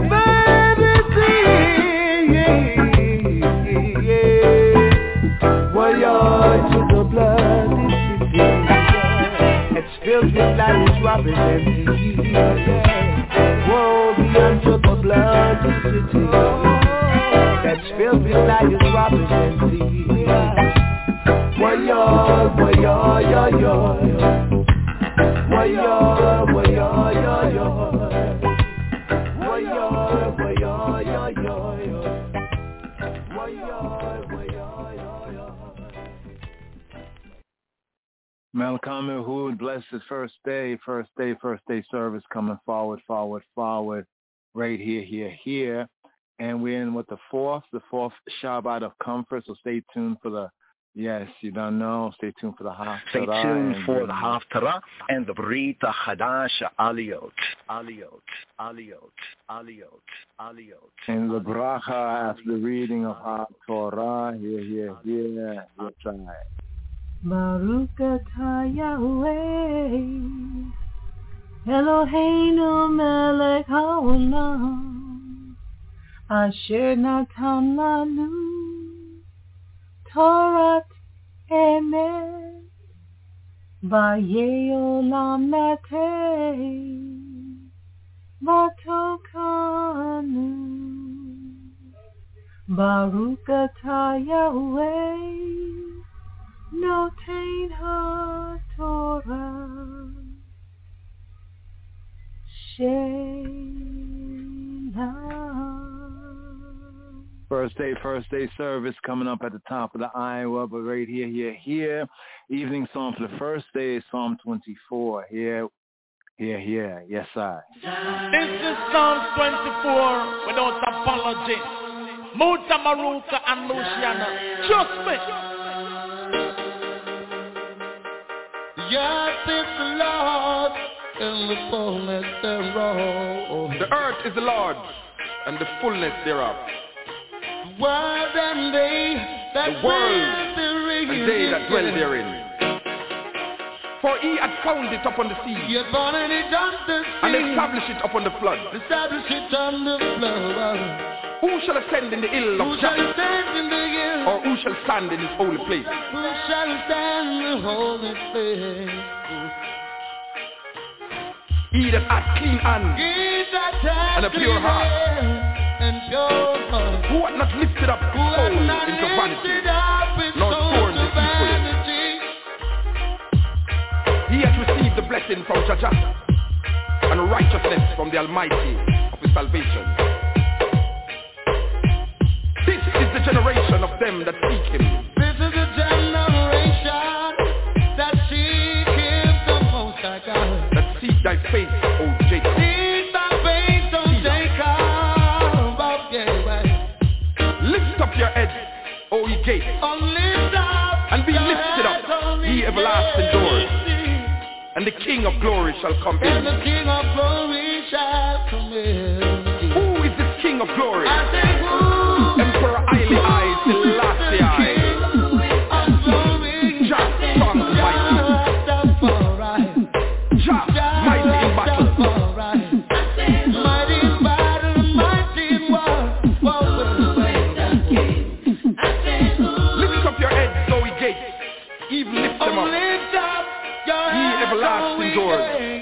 medicine. Why-ya to the bloody city that's filled with liars, robbers, and thieves. Woe be unto the bloody city that's filled with liars, robbers, and thieves. Why-ya, why-ya, ya-ya. Why-ya, why-ya, ya-ya. Why-ya, why-ya, ya-ya. Why-ya, why-ya, ya-ya. Malcolm Hood, bless his first day service coming forward. Right here. And we're in with the fourth Shabbat of comfort. So stay tuned for the, yes, you don't know, stay tuned for the Haftarah. Stay tuned for the Haftarah and the Brit Hadash Aliyot. And the bracha after the reading of Haftarah. Here. That's right. Baruch atah Yahweh Eloheinu melech haolam asher natan lanu Torat emet vayei olam natei vatokanu Baruch atah Yahweh Notein HaTorah Shelah. First day service coming up at the top of the Iowa, but right here. Evening psalm for the first day is Psalm 24. Here. Yes, sir. This is Psalm 24 without apology. Muta Maruka and Luciana. Trust me. and the fullness thereof. The earth is the Lord's, and the fullness thereof. The world and they that dwell therein. For he had founded it upon the sea, and established it upon the flood. Who shall ascend in the hill of Jah? Or who shall stand in his holy place? Who shall stand in the holy place? He that hath clean hands and a pure heart, who hath not lifted up his soul into vanity, nor scorned deceitfully. He hath received the blessing from Jah and righteousness from the Almighty of his salvation. This is the generation of them that seek him. This is the generation that seek him, the Most High God. That seek thy face, O Jacob. Seek thy face, O Jacob. Lift up your head, O ye gates, and be lifted up, ye everlasting doors. And the King of glory shall come in. And the King of glory shall come in. Who is this King of glory? I say who? Emperor Haile I, Selassie I. Jah, strong and mighty. Jah, mighty in battle. Mighty in battle, mighty in war. Lift up your heads, O ye gates, even lift them up. Ye everlasting doors.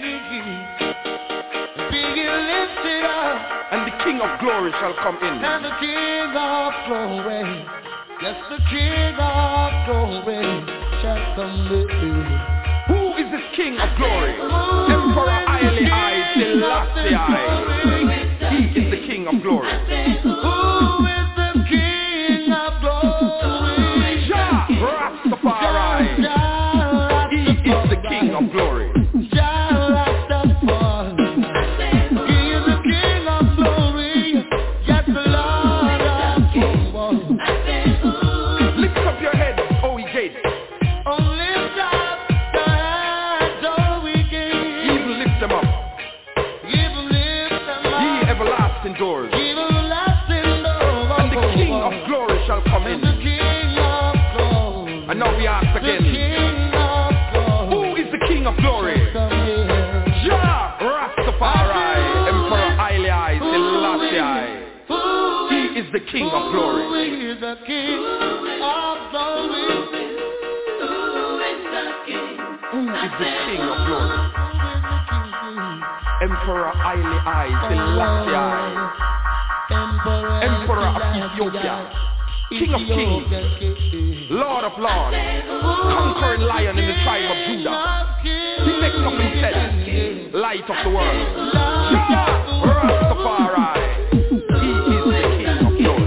And the King of glory shall come in. And the King of glory, yes, the King of glory shall come in. Who is this King of glory? Emperor Haile I, Selassie I. He is the King of glory. Who is the King of glory? Jah Rastafari. He is the King of glory. Lift up your heads, O ye gates. Even lift them up. Ye everlasting doors. And the King of glory shall come in. And now we ask again, who is the King of glory? Jah Rastafari, Emperor Haile I, Selassie I. He is the King of glory. Who is the King of glory? Who is the King of glory? Emperor Haile I, Selassie I. Emperor of Ethiopia. King of kings, Lord of lords, conquering lion in the tribe of Judah. He makes up himself, light of the world. Jah Rastafari, he is the King of glory.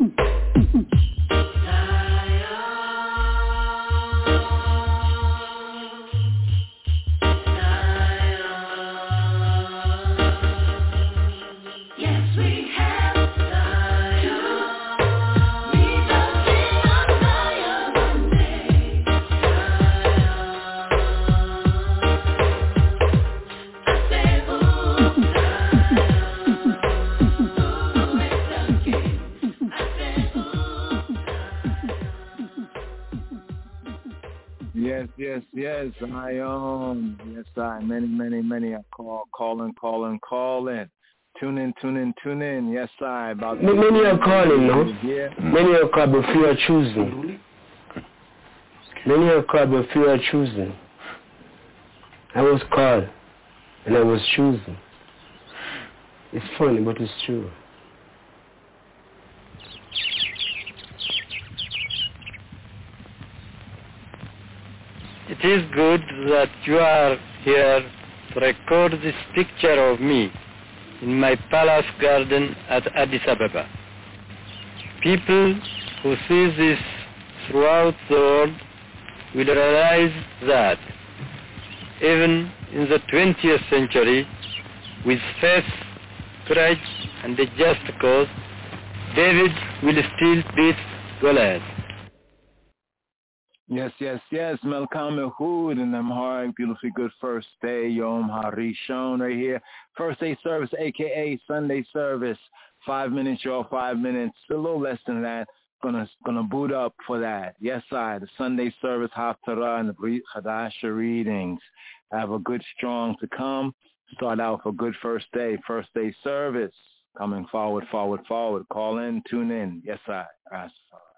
Yes, I many are calling. Tune in. Yes, I about many are calling, no? Yeah. Many are called but few are choosing. Many are called but few are choosing. I was called and I was choosing. It's funny, but it's true. It is good that you are here to record this picture of me in my palace garden at Addis Ababa. People who see this throughout the world will realize that even in the 20th century, with faith, courage, and a just cause, David will still beat Goliath. Yes. Melkam Ehud and Amharic, beautifully good first day, Yom Harishon right here. First day service, a.k.a. Sunday service. 5 minutes, y'all, 5 minutes. A little less than that. Gonna boot up for that. Yes, the Sunday service, Haftarah, and the Brit Chadasha readings. Have a good strong to come. Start out for good first day service. Coming forward. Call in, tune in. Yes, Rastafari.